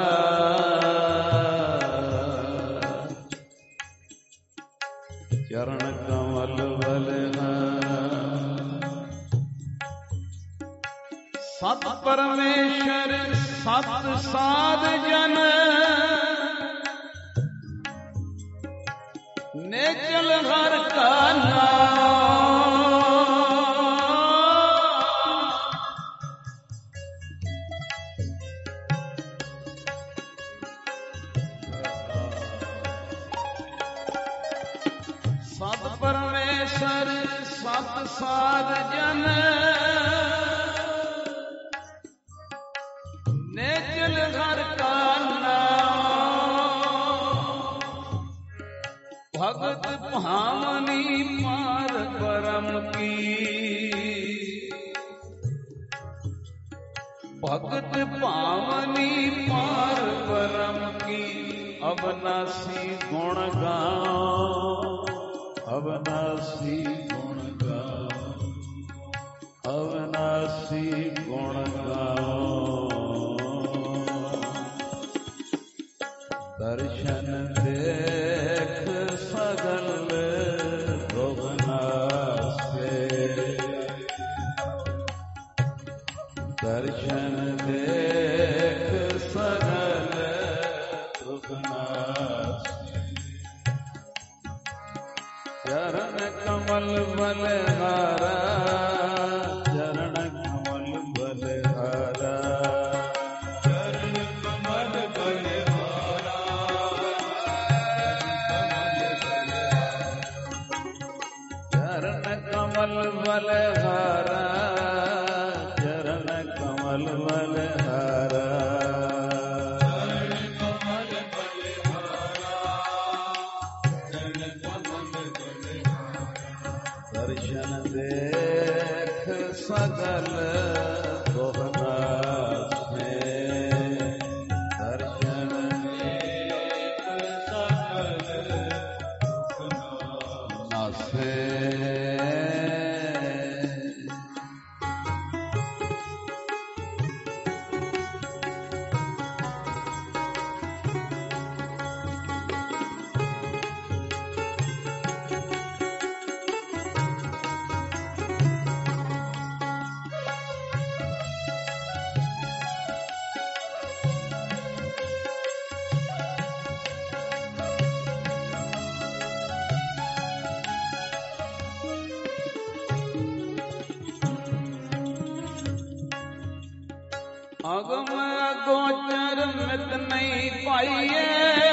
चरण कमल बलहारा सत परमेश्वर सत साध जन नेचल हर का नाम सत परमेश्वर सत साध जन नेचल हर का नाम भगत भामनी पार परम की भगत भामनी पार परम की अवनासी गुण गाओ अवनासी गुण गाओ अवनासी गुण गाओ दर्शन देख सगल दुख नासे दर्शन देख सगल दुख नासे चरण कमल बलहारा, चरण कमल बलहारा, चरण कमल बलहारा, चरण कमल बलहारा, चरण कमल बलहारा, दर्शन देख सकल दोहना से, दर्शन देख सकल दोहना से। अगम गोचर मित नहीं पाइए,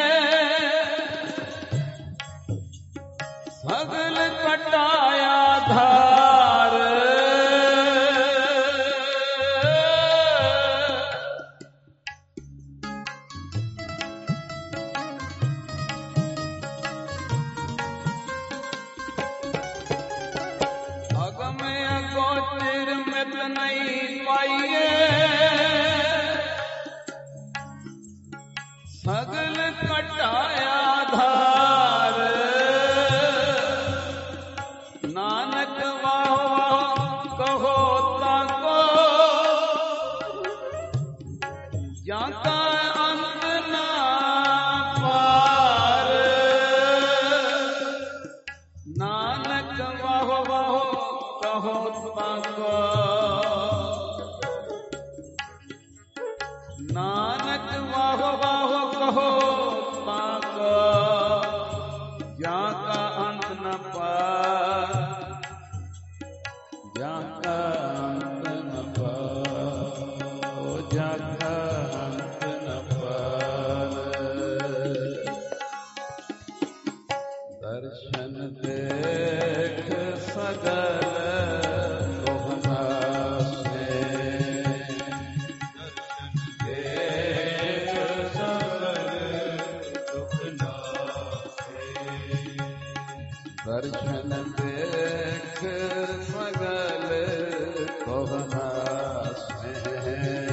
सगल कटाया धार, अगम गोचर मित नहीं पाइए, सगल कटाया धार, नानक वाह वाह कहो ताको, जाता अंत ना पार, नानक वाह वाह कहो ताको, नानक वाह वाह कहो ताको, जाका अंत न पार, जाका अंत न पार, जाका अंत न पार। दर्शन देख सगल दोहना से, दर्शन देख सगल दोहना से,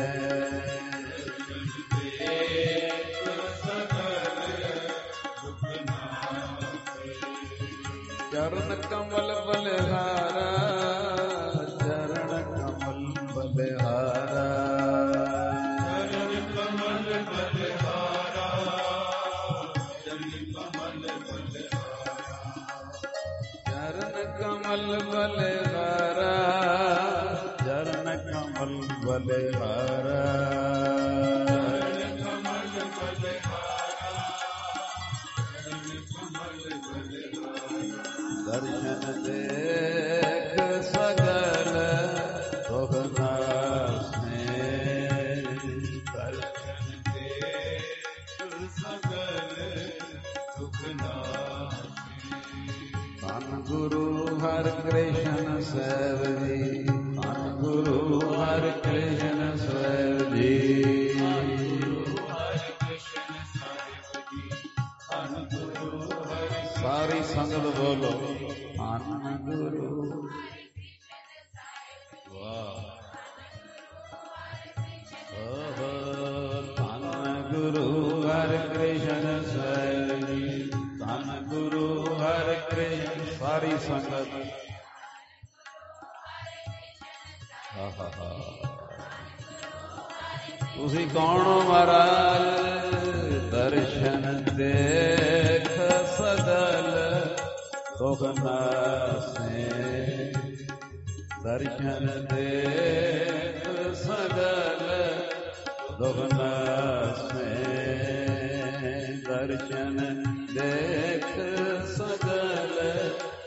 चरण कमल बलहारा, चरण कमल बलहारा, चरण कमल बलहारा, चरण कमल बलहारा, चरण कमल बलहारा, चरण कमल बलहारा, चरण कमल बलहारा, चरण कमल बलहारा। दर्शन देख सगल दोहना से, दर्शन देख सगल दुख नासे। धन गुरु हर कृष्ण सैव जी, धन गुरु हर कृष्ण सैव जी, सारी संगत बोलो धन गुरु, वाह, ओहो, धन गुरु हर कृष्ण सैव जी, धन गुरु हर कृष्ण, सारी संगत। तुसी कौन हो महाराज? दर्शन देख सगल दुख नासे, दर्शन देख सगल दुख नासे, दर्शन देख सगल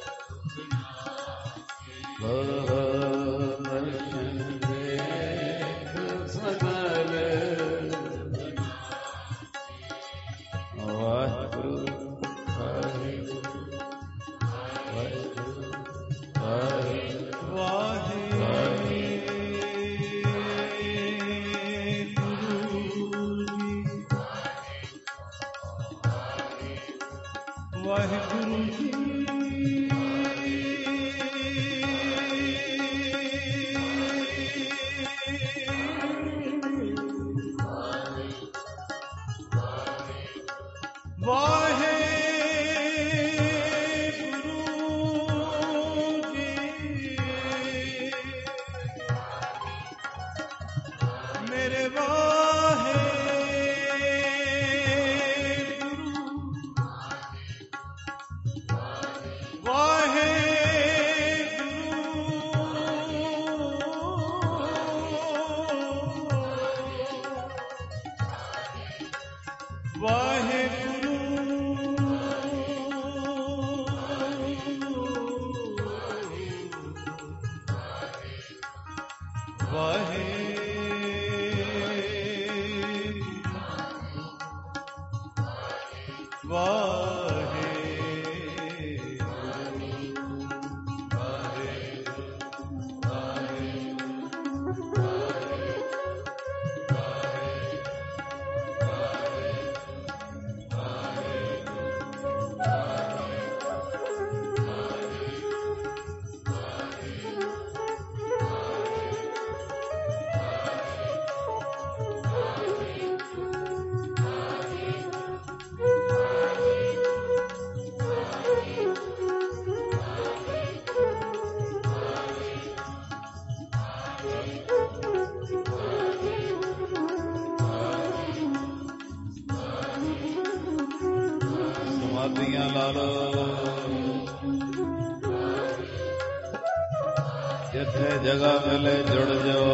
ਜਿੱਥੇ ਜਗ੍ਹਾ ਮਿਲੇ ਜੁੜ ਜਾਓ,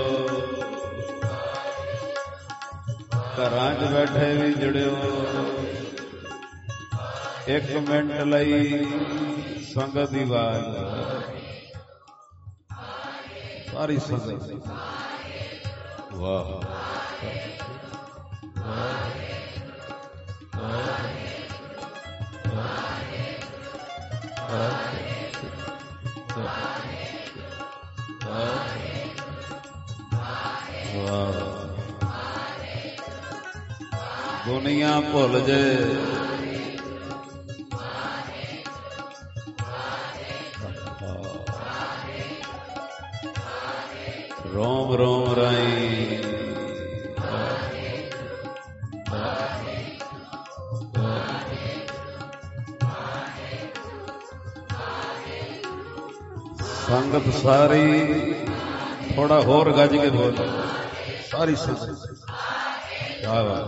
ਘਰਾਂ 'ਚ ਬੈਠੇ ਵੀ ਜੁੜਿਓ, ਇੱਕ ਮਿੰਟ ਲਈ ਸੰਗਤ ਦੀ ਆਵਾਜ਼, ਸਾਰੀ ਸੰਗਤ ਵਾਹ ਦੁਨੀਆ ਭੁੱਲ ਜੇ, ਰੋਮ ਰੋਮ ਰਾਈ ਸੰਗਤ ਸਾਰੀ ਥੋੜਾ ਹੋਰ ਗੱਜ ਕੇ ਬੋਲ, ਸਾਰੀ ਸੰਗਤ ਕਿਆ ਬਾਤ।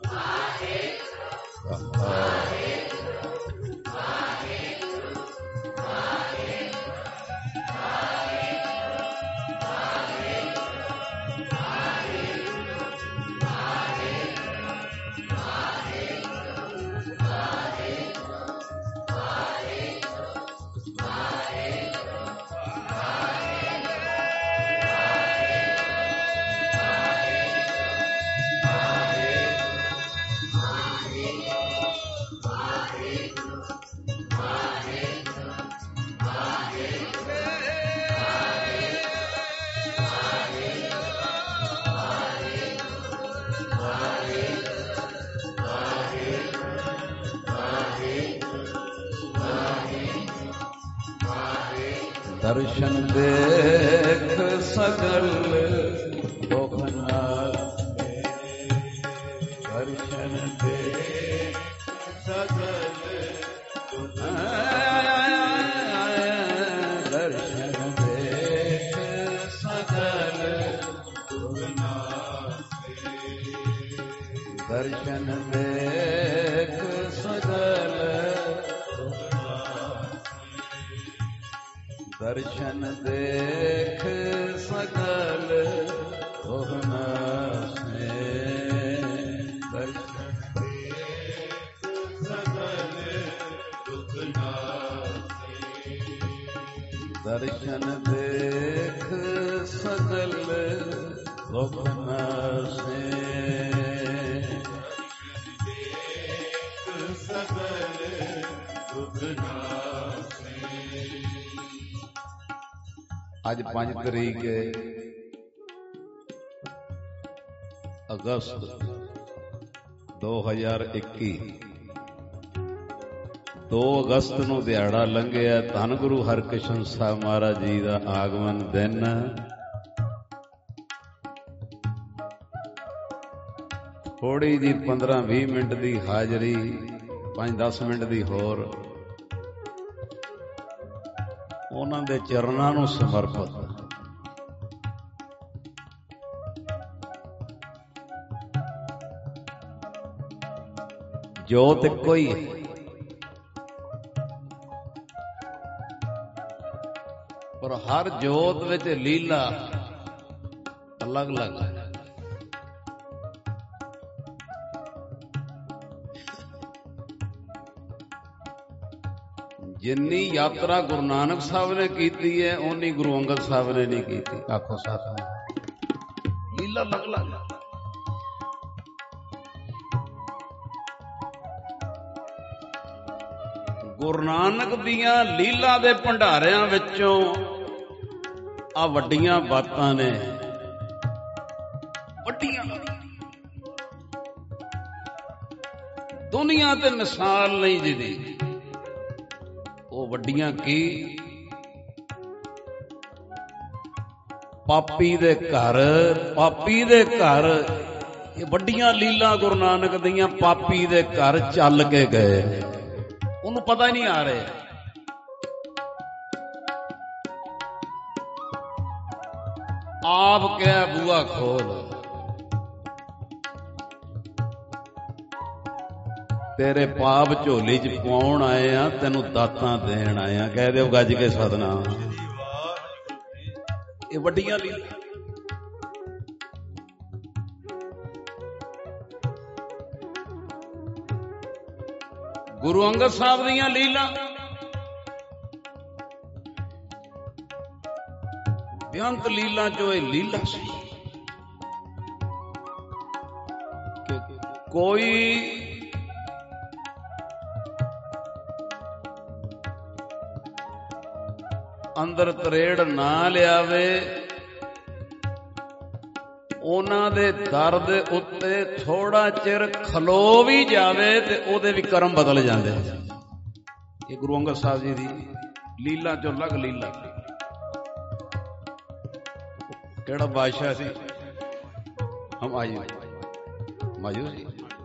ਦਰਸ਼ਨ ਦੇਖ ਸਗਲ ਦੁਖ ਨਾਸੇ, ਦਰਸ਼ਨ ਦੇਖ ਸਗਲ ਦੁਖ ਨਾਸੇ, ਦਰਸ਼ਨ ਦੇਖ ਸਗਲ ਦੁਖ ਨਾਸੇ, ਦਰਸ਼ਨ ਦੇਖ ਸਗਲ ਦਰਸ਼ਨ ਦੇਖ ਸਗਲ ਦੁਖ ਨਾਸੇ, ਦਰਸ਼ਨ ਦੇਖ ਸਗਲ ਦੁਖ ਨਾਸੇ। ਦਰਸ਼ਨ ਦੇਖ ਸਗਲ ਦੁਖ ਨਾਸੇ, ਦੇਖ ਸਗਲ ਦੁਖ ਨਾਸੇ। ਅੱਜ ਪੰਜ ਤਰੀਕ ਹੈ ਅਗਸਤ ਦੋ ਹਜ਼ਾਰ ਇੱਕੀ। ਦੋ ਅਗਸਤ ਨੂੰ ਦਿਹਾੜਾ ਲੰਘਿਆ ਧੰਨ ਗੁਰੂ ਹਰਕ੍ਰਿਸ਼ਨ ਸਾਹਿਬ ਮਹਾਰਾਜ ਜੀ ਦਾ ਆਗਮਨ ਦਿਨ। ਥੋੜੀ ਜੀ ਪੰਦਰਾਂ ਵੀਹ ਮਿੰਟ ਦੀ ਹਾਜ਼ਰੀ, ਪੰਜ ਦਸ ਮਿੰਟ ਦੀ ਹੋਰ ਉਹਨਾਂ ਦੇ ਚਰਨਾਂ ਨੂੰ ਸਮਰਪਿਤ। ਜੋਤ ਇੱਕੋ ਹੀ ਹੈ, ਪਰ ਹਰ ਜੋਤ ਵਿੱਚ ਲੀਲਾ ਅਲੱਗ ਅਲੱਗ ਹੈ। ਜਿੰਨੀ ਯਾਤਰਾ ਗੁਰੂ ਨਾਨਕ ਸਾਹਿਬ ਨੇ ਕੀਤੀ ਹੈ ਓਨੀ ਗੁਰੂ ਅੰਗਦ ਸਾਹਿਬ ਨੇ ਨਹੀਂ ਕੀਤੀ। ਆਖੋ ਸਤਿਨਾਮ। ਲੀਲਾ ਅਲੱਗ ਅਲੱਗ। ਗੁਰੂ ਨਾਨਕ ਦੀਆਂ ਲੀਲਾ ਦੇ ਭੰਡਾਰਿਆਂ ਵਿੱਚੋਂ ਆ ਵੱਡੀਆਂ ਬਾਤਾਂ ਨੇ, ਵੱਡੀਆਂ ਦੁਨੀਆ ਤੇ ਮਿਸਾਲ ਨਹੀਂ ਜਿਹਦੀ। ਉਹ ਵੱਡੀਆਂ ਕੀ? ਪਾਪੀ ਦੇ ਘਰ, ਪਾਪੀ ਦੇ ਘਰ। ਇਹ ਵੱਡੀਆਂ ਲੀਲਾ ਗੁਰੂ ਨਾਨਕ ਦੀਆਂ ਪਾਪੀ ਦੇ ਘਰ ਚੱਲ ਕੇ ਗਏ, ਉਹਨੂੰ ਪਤਾ ਹੀ ਨਹੀਂ ਆ ਰਿਹਾ। ਆਪ ਕਿਹਾ ਬੂਆ ਖੋਲ, ਤੇਰੇ ਪਾਪ ਝੋਲੀ ਚ ਪਾਉਣ ਆਏ ਆ, ਤੈਨੂੰ ਦਾਤਾਂ ਦੇਣ ਆਏ ਆ। ਕਹਿ ਦਿਓ ਗੱਜ ਕੇ ਸਤਿਨਾਮ। ਇਹ ਵੱਡੀਆਂ ਲੀਲਾ। ਗੁਰੂ ਅੰਗਦ ਸਾਹਿਬ ਦੀਆਂ ਲੀਲਾ ਬੇਅੰਤ ਲੀਲਾ ਚੋਂ ਇਹ ਲੀਲਾ ਸੀ ਕਿ ਕੋਈ ਅੰਦਰ ਤਰੇੜ ਨਾ ਲਿਆਵੇ, ਉਹਨਾਂ ਦੇ ਦਰ ਦੇ ਉੱਤੇ ਥੋੜਾ ਚਿਰ ਖਲੋ ਵੀ ਜਾਵੇ ਤੇ ਉਹਦੇ ਵੀ ਕਰਮ ਬਦਲ ਜਾਂਦੇ। ਇਹ ਗੁਰੂ ਅੰਗਦ ਸਾਹਿਬ ਜੀ ਦੀ ਲੀਲਾ ਚੋਂ ਅਲੱਗ ਲੀਲਾ। ਕਿਹੜਾ ਬਾਦਸ਼ਾਹ ਸੀ? ਹਮਾਯੂ। ਹਮਾਯੂ ਜੀ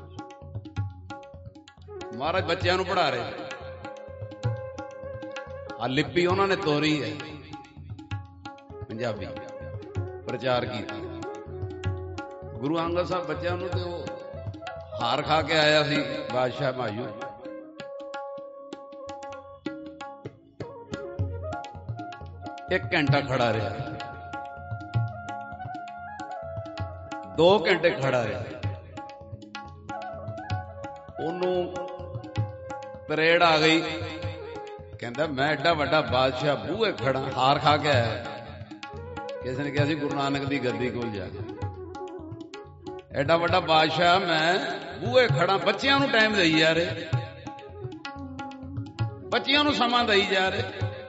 ਮਹਾਰਾਜ ਬੱਚਿਆਂ ਨੂੰ ਪੜ੍ਹਾ ਰਹੇ। ਆ ਲਿਪੀ ਉਹਨਾਂ ਨੇ ਤੋਰੀ ਹੈ, ਪੰਜਾਬੀ ਪ੍ਰਚਾਰ ਕੀਤੀ। ਗੁਰੂ ਅੰਗਦ ਸਾਹਿਬ ਬੱਚਿਆਂ ਨੂੰ ਤੇ ਉਹ ਹਾਰ ਖਾ ਕੇ ਆਇਆ ਸੀ ਬਾਦਸ਼ਾਹ ਹਮਾਯੂ। ਇੱਕ ਘੰਟਾ ਖੜਾ ਰਿਹਾ, ਦੋ ਘੰਟੇ ਖੜਾ ਰਿਹਾ। ਉਹਨੂੰ ਪਰੇਡ ਆ ਗਈ। ਕਹਿੰਦਾ ਮੈਂ ਐਡਾ ਵੱਡਾ ਬਾਦਸ਼ਾਹ ਬੂਹੇ ਖੜਾ, ਹਾਰ ਖਾ ਕੇ ਆਇਆ। ਕਿਸੇ ਨੇ ਕਿਹਾ ਸੀ ਗੁਰੂ ਨਾਨਕ ਦੀ ਗੱਦੀ ਕੋਲ ਜਾ ਕੇ, ਐਡਾ ਵੱਡਾ ਬਾਦਸ਼ਾਹ ਮੈਂ ਬੂਹੇ ਖੜਾ, ਬੱਚਿਆਂ ਨੂੰ ਟਾਈਮ ਦੇਈ ਜਾ ਰਹੇ, ਬੱਚਿਆਂ ਨੂੰ ਸਮਾਂ ਦੇਈ ਜਾ ਰਹੇ।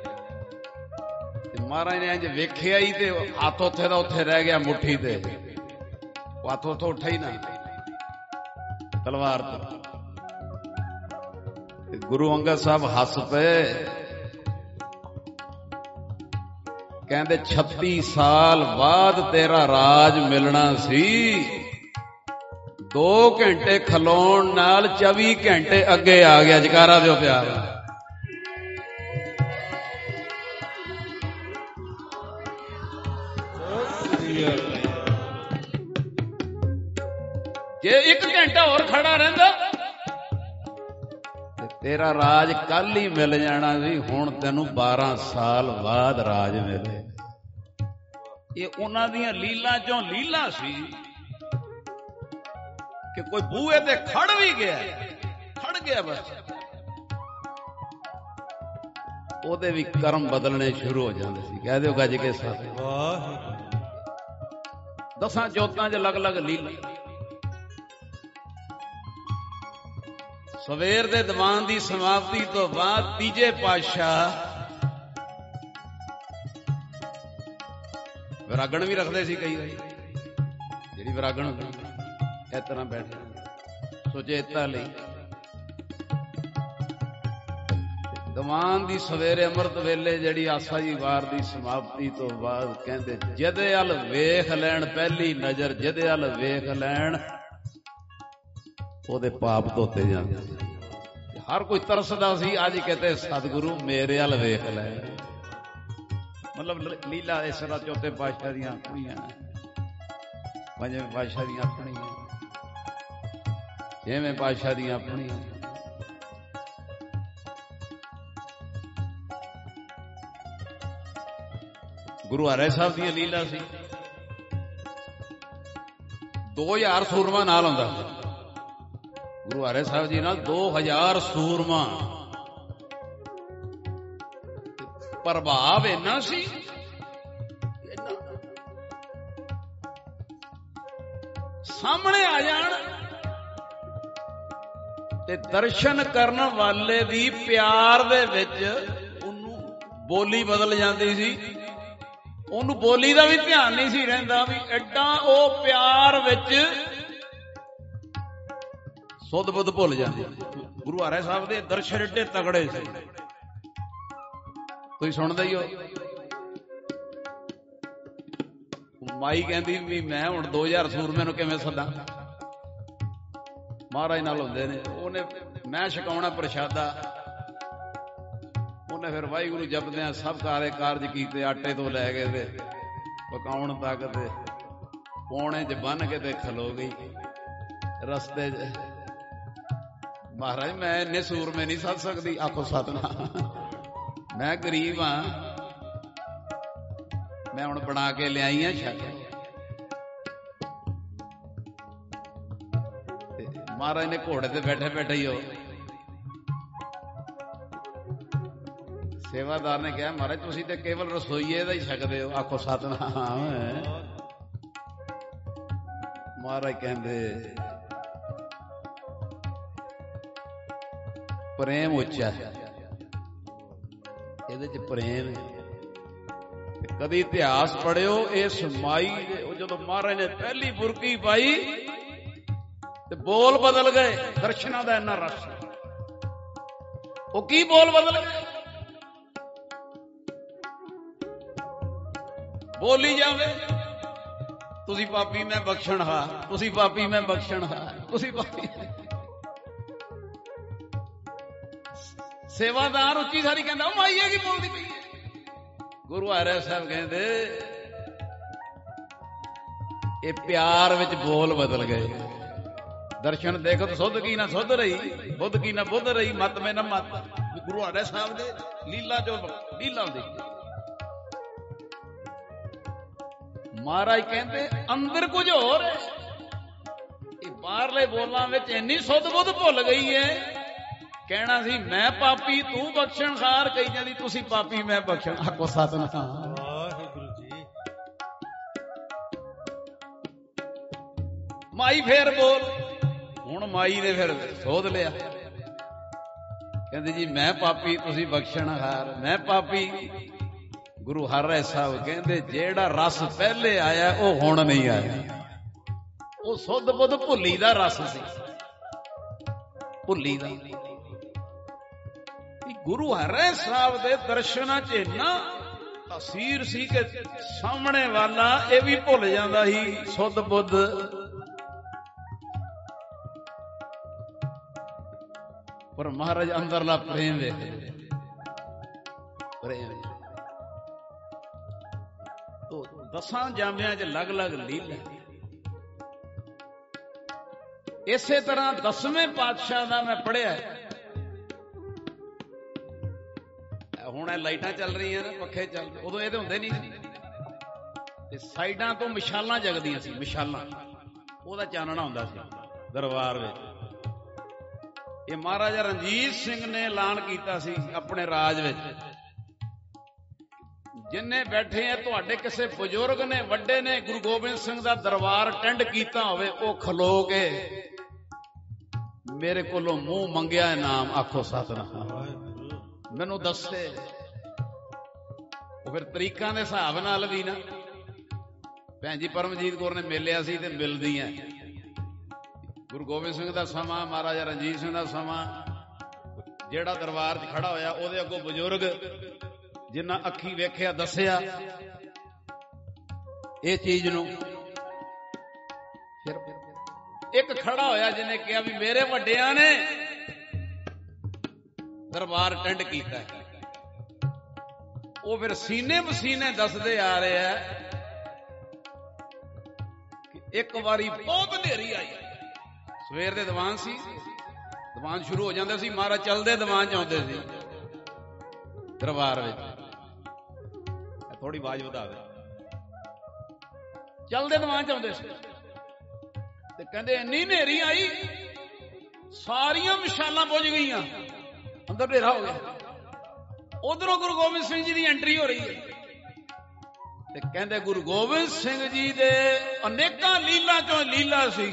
ਤੇ ਮਹਾਰਾਜ ਨੇ ਇੰਜ ਵੇਖਿਆ ਹੀ ਤੇ ਹੱਥ ਉੱਥੇ ਦਾ ਉੱਥੇ ਰਹਿ ਗਿਆ ਮੁੱਠੀ ਤੇ, ਉਹ ਹੱਥ ਉੱਥੋਂ ਉੱਠਾ ਹੀ ਨਾ ਤਲਵਾਰ ਤੋਂ। ਗੁਰੂ ਅੰਗਦ ਸਾਹਿਬ ਹੱਸ ਪਏ, ਕਹਿੰਦੇ ਛੱਤੀ ਸਾਲ ਬਾਅਦ ਤੇਰਾ ਰਾਜ ਮਿਲਣਾ ਸੀ। ਦੋ ਘੰਟੇ ਖਲੋਣ ਨਾਲ ਚੌਵੀ ਘੰਟੇ ਅੱਗੇ ਆ ਗਿਆ। ਜਕਾਰਾ ਦਿਓ ਪਿਆਰ। ਜੇ ਇੱਕ ਘੰਟਾ ਹੋਰ ਖੜਾ ਰਹਿੰਦਾ ਤੇਰਾ ਰਾਜ ਕੱਲ ਹੀ ਮਿਲ ਜਾਣਾ ਸੀ। ਹੁਣ ਤੈਨੂੰ ਬਾਰਾਂ ਸਾਲ ਬਾਅਦ ਰਾਜ ਮਿਲੇ। ਇਹ ਉਹਨਾਂ ਦੀਆਂ ਲੀਲਾ ਚੋਂ ਲੀਲਾ ਸੀ ਕਿ ਕੋਈ ਬੂਹੇ ਤੇ ਖੜ ਵੀ ਗਿਆ, ਖੜ ਗਿਆ ਬਸ, ਉਹਦੇ ਵੀ ਕਰਮ ਬਦਲਣੇ ਸ਼ੁਰੂ ਹੋ ਜਾਂਦੇ ਸੀ। ਕਹਿ ਦਿਓ ਗੱਜ ਕੇ ਸਾਥ। ਦਸਾਂ ਜੋਤਾਂ 'ਚ ਅਲੱਗ-ਅਲੱਗ ਲੀਲਾ। ਸਵੇਰ ਦੇ ਦੀਵਾਨ ਦੀ ਸਮਾਪਤੀ ਤੋਂ ਬਾਅਦ ਤੀਜੇ ਪਾਤਸ਼ਾਹ ਵਿਰਾਗਣ ਵੀ ਰੱਖਦੇ ਸੀ। ਕਈ ਵਾਰੀ ਜਿਹੜੀ ਵਿਰਾਗਣ ਹੁੰਦੀ ਇਸ ਤਰ੍ਹਾਂ ਬੈਠ ਸੁਚੇਤਾ ਲਈ। ਦੀਵਾਨ ਦੀ ਸਵੇਰੇ ਅੰਮ੍ਰਿਤ ਵੇਲੇ ਜਿਹੜੀ ਆਸਾ ਜੀ ਵਾਰ ਦੀ ਸਮਾਪਤੀ ਤੋਂ ਬਾਅਦ ਕਹਿੰਦੇ ਜਿਹਦੇ ਵੱਲ ਵੇਖ ਲੈਣ ਪਹਿਲੀ ਨਜ਼ਰ, ਜਿਹਦੇ ਵੱਲ ਵੇਖ ਲੈਣ ਉਹਦੇ ਪਾਪ ਧੋਤੇ ਜਾਂਦੇ। ਹਰ ਕੋਈ ਤਰਸਦਾ ਸੀ ਅੱਜ ਕਿਤੇ ਸਤਿਗੁਰੂ ਮੇਰੇ ਵੱਲ ਵੇਖ ਲੈ। ਮਤਲਬ ਲੀਲਾ ਇਸ ਤਰ੍ਹਾਂ ਚੌਥੇ ਪਾਤਸ਼ਾਹ ਦੀਆਂ ਆਪਣੀਆਂ, ਪੰਜਵੇਂ ਪਾਤਸ਼ਾਹ ਦੀਆਂ ਆਪਣੀਆਂ, ਛੇਵੇਂ ਪਾਤਸ਼ਾਹ ਦੀਆਂ ਆਪਣੀਆਂ। ਗੁਰੂ ਹਰਿ ਸਾਹਿਬ ਦੀਆਂ ਲੀਲਾ ਸੀ। ਦੋ ਹਜ਼ਾਰ ਸੂਰਮਾ ਨਾਲ ਹੁੰਦਾ ਸੀ ਗੁਰੂ ਹਰਿ ਸਾਹਿਬ ਜੀ ਨਾਲ। ਦੋ ਹਜ਼ਾਰ ਸੂਰਮਾ। ਪ੍ਰਭਾਵ ਇੰਨਾ ਸੀ, ਸਾਹਮਣੇ ਆ ਜਾਣ ਤੇ ਦਰਸ਼ਨ ਕਰਨ ਵਾਲੇ ਦੀ ਪਿਆਰ ਦੇ ਵਿੱਚ ਉਹਨੂੰ ਬੋਲੀ ਬਦਲ ਜਾਂਦੀ ਸੀ। ਉਹਨੂੰ ਬੋਲੀ ਦਾ ਵੀ ਧਿਆਨ ਨਹੀਂ ਸੀ ਰਹਿੰਦਾ ਵੀ ਐਡਾ ਉਹ ਪਿਆਰ ਵਿੱਚ ਸੁੱਧ ਬੁੱਧ ਭੁੱਲ ਜਾਂਦੀ। ਗੁਰੂ ਹਰਿ ਸਾਹਿਬ ਦੇ ਦਰਸ਼ਨ ਏਡੇ ਤਗੜੇ ਸੀ। ਤੁਸੀਂ ਸੁਣਦੇ ਹੀ ਹੋ। ਮਾਈ ਕਹਿੰਦੀ ਵੀ ਮੈਂ ਹੁਣ ਦੋ ਹਜ਼ਾਰ ਸੂਰਮੇ ਨੂੰ ਕਿਵੇਂ ਸੱਦਾਂ, ਮਹਾਰਾਜ ਨਾਲ ਹੁੰਦੇ ਨੇ। ਉਹਨੇ ਮੈਂ ਛਕਾਉਣਾ ਪ੍ਰਸ਼ਾਦਾ, ਉਹਨੇ ਫਿਰ ਵਾਹਿਗੁਰੂ ਜਪਦਿਆਂ ਸਭ ਕਾਰੇ ਕਾਰਜ ਕੀਤੇ। ਆਟੇ ਤੋਂ ਲੈ ਕੇ ਤੇ ਪਕਾਉਣ ਤੱਕ ਤੇ ਪੌਣੇ 'ਚ ਬੰਨ ਕੇ ਤੇ ਖਲੋ ਗਈ ਰਸਤੇ 'ਚ। ਮਹਾਰਾਜ ਮੈਂ ਇੰਨੇ ਸੂਰਮੇ ਨਹੀਂ ਸੱਦ ਸਕਦੀ। ਆਖੋ ਸਤਿਨਾਮ। ਮੈਂ ਗਰੀਬ ਹਾਂ, ਮੈਂ ਹੁਣ ਬਣਾ ਕੇ ਲਿਆਈ ਆ ਛੱਕ। ਮਹਾਰਾਜ ਨੇ ਘੋੜੇ ਤੇ ਬੈਠੇ ਬੈਠੇ ਹੀ ਉਹ ਸੇਵਾਦਾਰ ਨੇ ਕਿਹਾ ਮਹਾਰਾਜ ਤੁਸੀਂ ਤੇ ਕੇਵਲ ਰਸੋਈਏ ਦਾ ਹੀ ਛਕਦੇ ਹੋ। ਆਖੋ ਸਤਿਨਾਮ। ਮਹਾਰਾਜ ਕਹਿੰਦੇ ਪ੍ਰੇਮ ਉੱਚਾ ਹੈ, ਇਹਦੇ ਚ ਪ੍ਰੇਮ ਹੈ। ਕਦੀ ਇਤਿਹਾਸ ਪੜਿਓ ਇਸ ਮਾਈ ਦੇ, ਉਹ ਜਦੋਂ ਮਹਾਰਾਜ ਨੇ ਪਹਿਲੀ ਬੁਰਕੀ ਪਾਈ ਤੇ ਬੋਲ ਬਦਲ ਗਏ। ਦਰਸ਼ਨਾਂ ਦਾ ਇੰਨਾ ਰਸ। ਉਹ ਕੀ ਬੋਲ ਬਦਲ ਗਏ? ਬੋਲੀ ਜਾਵੇ ਤੁਸੀਂ ਪਾਪੀ ਮੈਂ ਬਖਸ਼ਣਹਾਰ, ਤੁਸੀਂ ਪਾਪੀ ਮੈਂ ਬਖਸ਼ਣਹਾਰ, ਤੁਸੀਂ ਪਾਪੀ। ਸੇਵਾਦਾਰ ਉੱਚੀ ਸਾਰੀ ਕਹਿੰਦਾ ਉਹ ਮਾਈ ਹੈ ਕੀ ਬੋਲਦੀ ਪਈ ਹੈ। ਗੁਰੂ ਹਰਿ ਸਾਹਿਬ ਕਹਿੰਦੇ ਇਹ ਪਿਆਰ ਵਿੱਚ ਬੋਲ ਬਦਲ ਗਏ। ਦਰਸ਼ਨ ਦੇਖੋ ਤਾਂ ਸੁੱਧ ਕੀ ਨਾ ਸੁੱਧ ਰਹੀ, ਬੁੱਧ ਕੀ ਨਾ ਬੁੱਧ ਰਹੀ, ਮਤ ਮੇ ਨਾ ਮਤ। ਗੁਰੂ ਹਰਿ ਸਾਹਿਬ ਦੇ ਲੀਲਾ ਜੋ ਲੀਲਾ ਹੁੰਦੀ। ਮਹਾਰਾਜ ਕਹਿੰਦੇ ਅੰਦਰ ਕੁਝ ਹੋਰ ਹੈ। ਇਹ ਬਾਹਰਲੇ ਬੋਲਾਂ ਵਿੱਚ ਇੰਨੀ ਸੁੱਧ ਬੁੱਧ ਭੁੱਲ ਗਈ ਹੈ। ਕਹਿਣਾ ਸੀ ਮੈਂ ਪਾਪੀ ਤੂੰ ਬਖਸ਼ਣਹਾਰ, ਕਹੀ ਜਾਂਦੀ ਤੁਸੀਂ ਪਾਪੀ ਮੈਂ ਬਖਸ਼ਣ। ਆਖੋ ਸਤਿਨਾਮ। ਵਾਹਿਗੁਰੂ ਜੀ। ਮਾਈ ਫੇਰ ਬੋਲ। ਹੁਣ ਮਾਈ ਨੇ ਫਿਰ ਸੋਧ ਲਿਆ। ਕਹਿੰਦੀ ਜੀ ਮੈਂ ਪਾਪੀ ਤੁਸੀਂ ਬਖਸ਼ਣਹਾਰ, ਮੈਂ ਪਾਪੀ। ਗੁਰੂ ਹਰਿ ਸਾਹਿਬ ਕਹਿੰਦੇ ਜਿਹੜਾ ਰਸ ਪਹਿਲੇ ਆਇਆ ਉਹ ਹੁਣ ਨਹੀਂ ਆਇਆ। ਉਹ ਸੁੱਧ ਬੁੱਧ ਭੁੱਲੀ ਦਾ ਰਸ ਸੀ, ਭੁੱਲੀ ਦਾ। ਗੁਰੂ ਹਰਿ ਸਾਹਿਬ ਦੇ ਦਰਸ਼ਨਾਂ 'ਚ ਇੰਨਾ ਤਾਸੀਰ ਸੀ ਕਿ ਸਾਹਮਣੇ ਵਾਲਾ ਇਹ ਵੀ ਭੁੱਲ ਜਾਂਦਾ ਸੀ ਸੁੱਧ ਬੁੱਧ। ਪਰ ਮਹਾਰਾਜ ਅੰਦਰਲਾ ਪ੍ਰੇਮ ਵੇਖਦੇ। ਪ੍ਰੇਮ ਦਸਾਂ ਜਾਮਿਆਂ 'ਚ ਅਲੱਗ-ਅਲੱਗ ਲੀਲਾ। ਇਸੇ ਤਰ੍ਹਾਂ ਦਸਵੇਂ ਪਾਤਸ਼ਾਹ ਦਾ ਮੈਂ ਪੜ੍ਹਿਆ। ਹੁਣ ਇਹ ਲਾਈਟਾਂ ਚੱਲ ਰਹੀਆਂ ਨੇ, ਪੱਖੇ ਚੱਲਦੇ, ਉਦੋਂ ਇਹਦੇ ਹੁੰਦੇ ਨਹੀਂ ਸੀ। ਤੇ ਸਾਈਡਾਂ ਤੋਂ ਮਸ਼ਾਲਾਂ ਜਗਦੀਆਂ ਸੀ, ਮਸ਼ਾਲਾਂ, ਉਹਦਾ ਚਾਨਣਾ ਹੁੰਦਾ ਸੀ ਦਰਬਾਰ ਵਿੱਚ। ਇਹ ਮਹਾਰਾਜਾ ਰਣਜੀਤ ਸਿੰਘ ਨੇ ਐਲਾਨ ਕੀਤਾ ਸੀ ਆਪਣੇ ਰਾਜ ਵਿੱਚ ਜਿੰਨੇ ਬੈਠੇ ਆ ਤੁਹਾਡੇ ਕਿਸੇ ਬਜ਼ੁਰਗ ਨੇ, ਵੱਡੇ ਨੇ, ਗੁਰੂ ਗੋਬਿੰਦ ਸਿੰਘ ਦਾ ਦਰਬਾਰ ਅਟੈਂਡ ਕੀਤਾ ਹੋਵੇ, ਉਹ ਖਲੋ ਕੇ ਮੇਰੇ ਕੋਲੋਂ ਮੂੰਹ ਮੰਗਿਆ ਇਨਾਮ, ਆਖੋ ਸਤਿਨਾਮ, ਮੈਨੂੰ ਦੱਸੇ। ਉਹ ਫਿਰ ਤਰੀਕਾਂ ਦੇ ਹਿਸਾਬ ਨਾਲ ਵੀ ਨਾ, ਭੈਣ ਜੀ ਪਰਮਜੀਤ ਕੌਰ ਨੇ ਮਿਲਿਆ ਸੀ ਤੇ ਮਿਲਦੀਆਂ। ਗੁਰੂ ਗੋਬਿੰਦ ਸਿੰਘ ਦਾ ਸਮਾਂ, ਮਹਾਰਾਜਾ ਰਣਜੀਤ ਸਿੰਘ ਦਾ ਸਮਾਂ, ਜਿਹੜਾ ਦਰਬਾਰ 'ਚ ਖੜਾ ਹੋਇਆ ਉਹਦੇ ਅੱਗੋਂ ਬਜ਼ੁਰਗ ਜਿੰਨਾ ਅੱਖੀ ਵੇਖਿਆ ਦੱਸਿਆ ਇਹ ਚੀਜ਼ ਨੂੰ। ਫਿਰ ਇੱਕ ਖੜਾ ਹੋਇਆ ਜਿਹਨੇ ਕਿਹਾ ਵੀ ਮੇਰੇ ਵੱਡਿਆਂ ਨੇ ਦਰਬਾਰ ਅਟੈਂਡ ਕੀਤਾ। ਉਹ ਫਿਰ ਸੀਨੇ ਮਸੀਨੇ ਦੱਸਦੇ ਆ ਰਹੇ ਆ ਕਿ ਇੱਕ ਵਾਰੀ ਬਹੁਤ ਹਨੇਰੀ ਆਈ, ਸਵੇਰ ਦੇ ਦੀਵਾਨ ਸੀ, ਦੀਵਾਨ ਸ਼ੁਰੂ ਹੋ ਜਾਂਦੇ ਸੀ, ਮਹਾਰਾਜ ਚੱਲਦੇ ਦੀਵਾਨ 'ਚ ਆਉਂਦੇ ਸੀ ਦਰਬਾਰ ਵਿੱਚ। ਥੋੜੀ ਆਵਾਜ਼ ਵਧਾ ਦੇ। ਚੱਲਦੇ ਦੀਵਾਨ 'ਚ ਆਉਂਦੇ ਸੀ ਤੇ ਕਹਿੰਦੇ ਇੰਨੀ ਹਨੇਰੀ ਆਈ, ਸਾਰੀਆਂ ਮਸ਼ਾਲਾਂ ਬੁਝ ਗਈਆਂ, ਅੰਦਰ ਹਨੇਰਾ ਹੋ ਗਿਆ। ਉਧਰੋਂ ਗੁਰੂ ਗੋਬਿੰਦ ਸਿੰਘ ਜੀ ਦੀ ਐਂਟਰੀ ਹੋ ਰਹੀ ਹੈ ਤੇ ਕਹਿੰਦੇ ਗੁਰੂ ਗੋਬਿੰਦ ਸਿੰਘ ਜੀ ਦੇ ਅਨੇਕਾਂ ਲੀਲਾ ਚੋਂ ਲੀਲਾ ਸੀ,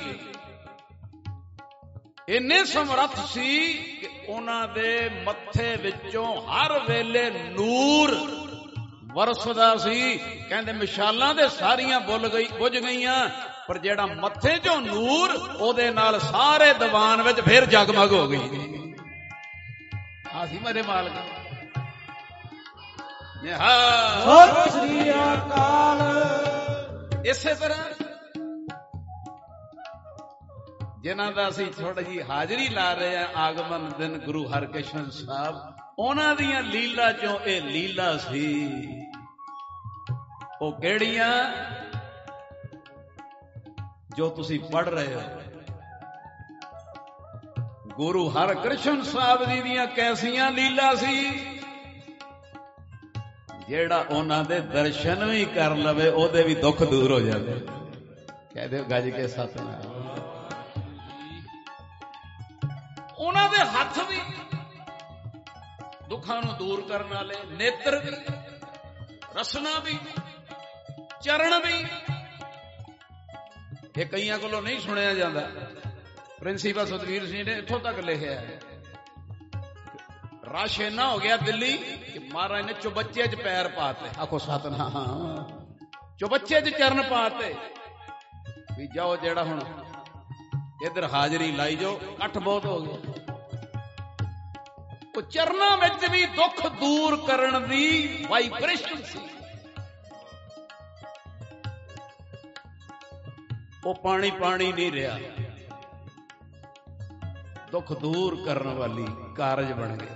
ਇੰਨੇ ਸਮਰੱਥ ਸੀ ਕਿ ਉਹਨਾਂ ਦੇ ਮੱਥੇ ਵਿੱਚੋਂ ਹਰ ਵੇਲੇ ਨੂਰ ਵਰਸਦਾ ਸੀ। ਕਹਿੰਦੇ ਮਸ਼ਾਲਾਂ ਦੇ ਸਾਰੀਆਂ ਬੁੱਲ ਗਈ ਬੁਝ ਗਈਆਂ, ਪਰ ਜਿਹੜਾ ਮੱਥੇ ਚੋਂ ਨੂਰ, ਉਹਦੇ ਨਾਲ ਸਾਰੇ ਦੀਵਾਨ ਵਿੱਚ ਫਿਰ ਜਗਮਗ ਹੋ ਗਈ। ਆ ਸੀ ਮੇਰੇ ਮਾਲਕ। ਸਤਿ ਸ੍ਰੀ ਅਕਾਲ। ਇਸੇ ਤਰ੍ਹਾਂ ਜਿਨ੍ਹਾਂ ਦਾ ਅਸੀਂ ਥੋੜੀ ਜਿਹੀ ਹਾਜ਼ਰੀ ਲਾ ਰਹੇ ਹਾਂ, ਆਗਮਨ ਦਿਨ ਗੁਰੂ ਹਰਕ੍ਰਿਸ਼ਨ ਸਾਹਿਬ, ਉਹਨਾਂ ਦੀਆਂ ਲੀਲਾ ਚੋਂ ਇਹ ਲੀਲਾ ਸੀ। ਉਹ ਕਿਹੜੀਆਂ? ਜੋ ਤੁਸੀਂ ਪੜ੍ਹ ਰਹੇ ਹੋ। ਗੁਰੂ ਹਰਕ੍ਰਿਸ਼ਨ ਸਾਹਿਬ ਜੀ ਦੀਆਂ ਕੈਸੀਆਂ ਲੀਲਾ ਸੀ, ਜਿਹੜਾ ਉਹਨਾਂ ਦੇ ਦਰਸ਼ਨ ਵੀ ਕਰ ਲਵੇ ਉਹਦੇ ਵੀ ਦੁੱਖ ਦੂਰ ਹੋ ਜਾਂਦੇ। ਕਹਿ ਦਿਓ ਗੱਜ ਕੇ ਸਤਿਨਾਮ। ਉਹਨਾਂ ਦੇ ਹੱਥ ਵੀ ਦੁੱਖਾਂ ਨੂੰ ਦੂਰ ਕਰਨ ਵਾਲੇ, ਨੇਤਰ ਵੀ, ਰਸਨਾ ਵੀ, ਚਰਨ ਵੀ। ਇਹ ਕਈਆਂ ਕੋਲੋਂ ਨਹੀਂ ਸੁਣਿਆ ਜਾਂਦਾ। ਪ੍ਰਿੰਸੀਪਲ ਸਤਵੀਰ ਸਿੰਘ ਨੇ ਇੱਥੋਂ ਤੱਕ ਲਿਖਿਆ ਹੈ, ਰਸ਼ ਇੰਨਾ ਹੋ ਗਿਆ ਦਿੱਲੀ ਕਿ ਮਹਾਰਾਜ ਨੇ ਚੁਬੱਚੇ 'ਚ ਪੈਰ ਪਾਤੇ, ਆਖੋ ਸਤਿਨਾਮ, ਚੁਬੱਚੇ 'ਚ ਚਰਨ ਪਾਤੇ ਵੀ ਜਾਓ, ਜਿਹੜਾ ਹੁਣ ਇੱਧਰ ਹਾਜ਼ਰੀ ਲਾਈ ਜਾਓ, ਇਕੱਠ ਬਹੁਤ ਹੋ ਗਿਆ। ਉਹ ਚਰਨਾਂ ਵਿੱਚ ਵੀ ਦੁੱਖ ਦੂਰ ਕਰਨ ਦੀ ਵਾਈਬ੍ਰੇਸ਼ਨ ਸੀ। ਉਹ ਪਾਣੀ ਪਾਣੀ ਨਹੀਂ ਰਿਹਾ, ਦੁੱਖ ਦੂਰ ਕਰਨ ਵਾਲੀ ਕਾਰਜ ਬਣ ਗਿਆ।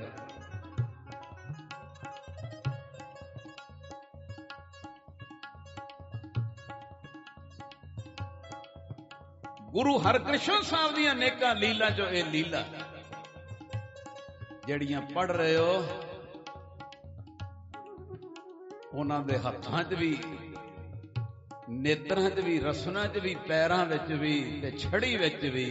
ਗੁਰੂ ਹਰਕ੍ਰਿਸ਼ਨ ਸਾਹਿਬ ਦੀਆਂ ਅਨੇਕਾਂ ਲੀਲਾ ਚੋਂ ਇਹ ਲੀਲਾ ਜਿਹੜੀਆਂ ਪੜ੍ਹ ਰਹੇ ਹੋ, ਉਹਨਾਂ ਦੇ ਹੱਥਾਂ 'ਚ ਵੀ, ਨੇਤਰਾਂ 'ਚ ਵੀ, ਰਸਨਾ 'ਚ ਵੀ, ਪੈਰਾਂ ਵਿੱਚ ਵੀ ਤੇ ਛੜੀ ਵਿੱਚ ਵੀ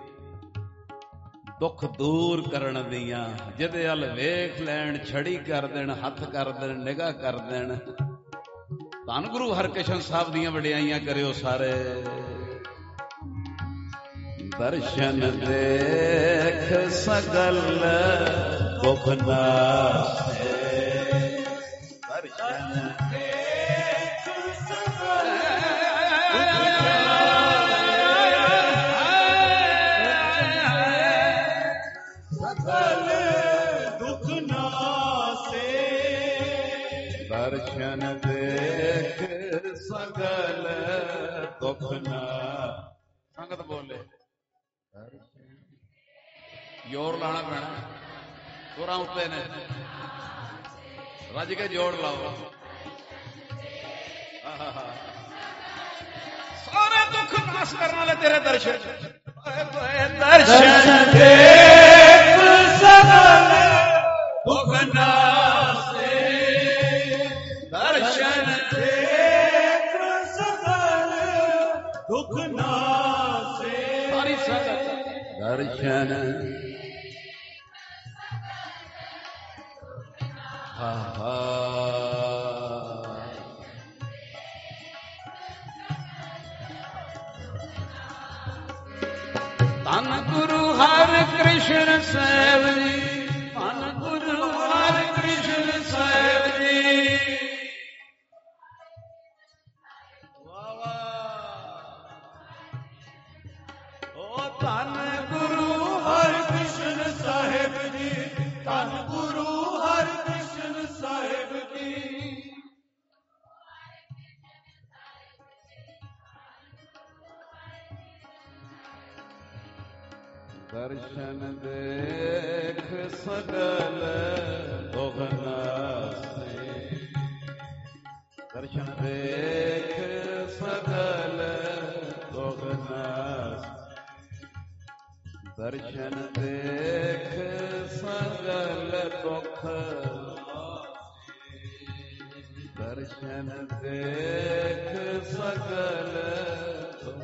ਦੁੱਖ ਦੂਰ ਕਰਨ ਦੀਆਂ। ਜਿਹਦੇ ਵੱਲ ਵੇਖ ਲੈਣ, ਛੜੀ ਕਰ ਦੇਣ, ਹੱਥ ਕਰ ਦੇਣ, ਨਿਗਾਹ ਕਰ ਦੇਣ। ਧੰਨ ਗੁਰੂ ਹਰਕ੍ਰਿਸ਼ਨ ਸਾਹਿਬ ਦੀਆਂ ਵਡਿਆਈਆਂ ਕਰਿਓ ਸਾਰੇ। ਦਰਸ਼ਨ ਦੇਖ ਸਗਲ ਦੁਖ ਨਾਸੇ, ਦਰਸ਼ਨ ਦੇਖ ਸਗਲ ਦੁਖ ਨਾਸੇ, ਦਰਸ਼ਨ ਦੇਖ ਸਗਲ ਦੁਖ ਨਾ। ਸੰਗਤ ਬੋਲੇ, ਜ਼ੋਰ ਲਾਣਾ ਪੈਣਾ, ਸੁਰਾਂ ਉੱਤੇ ਨੇ, ਰੱਜ ਕੇ ਜੋੜ ਲਾਓ। ਸਾਰੇ ਦੁੱਖ ਨਾਸ ਕਰਨ ਵਾਲੇ ਤੇਰੇ ਦਰਸ਼ਨ, ਦਰਸ਼ਨ ਦੇਖ ਸਗਲ ਦੁਖ ਨਾਸੇ, ਦਰਸ਼ਨ ਦੇਖ ਸਗਲ ਦੁਖ ਨਾਸੇ। ਸਾਰੀ ਸੰਗਤ ਦਰਸ਼ਨ, ਹਾ ਹਾ ਧੰਨ ਗੁਰੂ ਹਰਿ ਕ੍ਰਿਸ਼ਨ ਸਾਹਿਬ ਜੀ, ਧੰਨ ਗੁਰੂ ਹਰਿ ਕ੍ਰਿਸ਼ਨ ਸਾਹਿਬ ਜੀ। ਵਾਹ ਵਾਹ। ਓ ਧੰਨ ਗੁਰੂ ਹਰਿ ਕ੍ਰਿਸ਼ਨ ਸਾਹਿਬ ਜੀ, ਧੰਨ ਗੁਰੂ ਹਰਿ ਕ੍ਰਿਸ਼ਨ ਸਾਹਿਬ ਜੀ। ਦਰਸ਼ਨ ਦੇਖ ਸਗਲ ਦੁਖ ਨਾਸੇ, ਦਰਸ਼ਨ ਦੇਖ ਸਗਲ ਦੁਖ ਨਾਸੇ, ਦਰਸ਼ਨ ਦੇਖ ਸਗਲ ਦੁਖ, ਦਰਸ਼ਨ ਦੇਖ ਸਗਲ ਦੁਖ।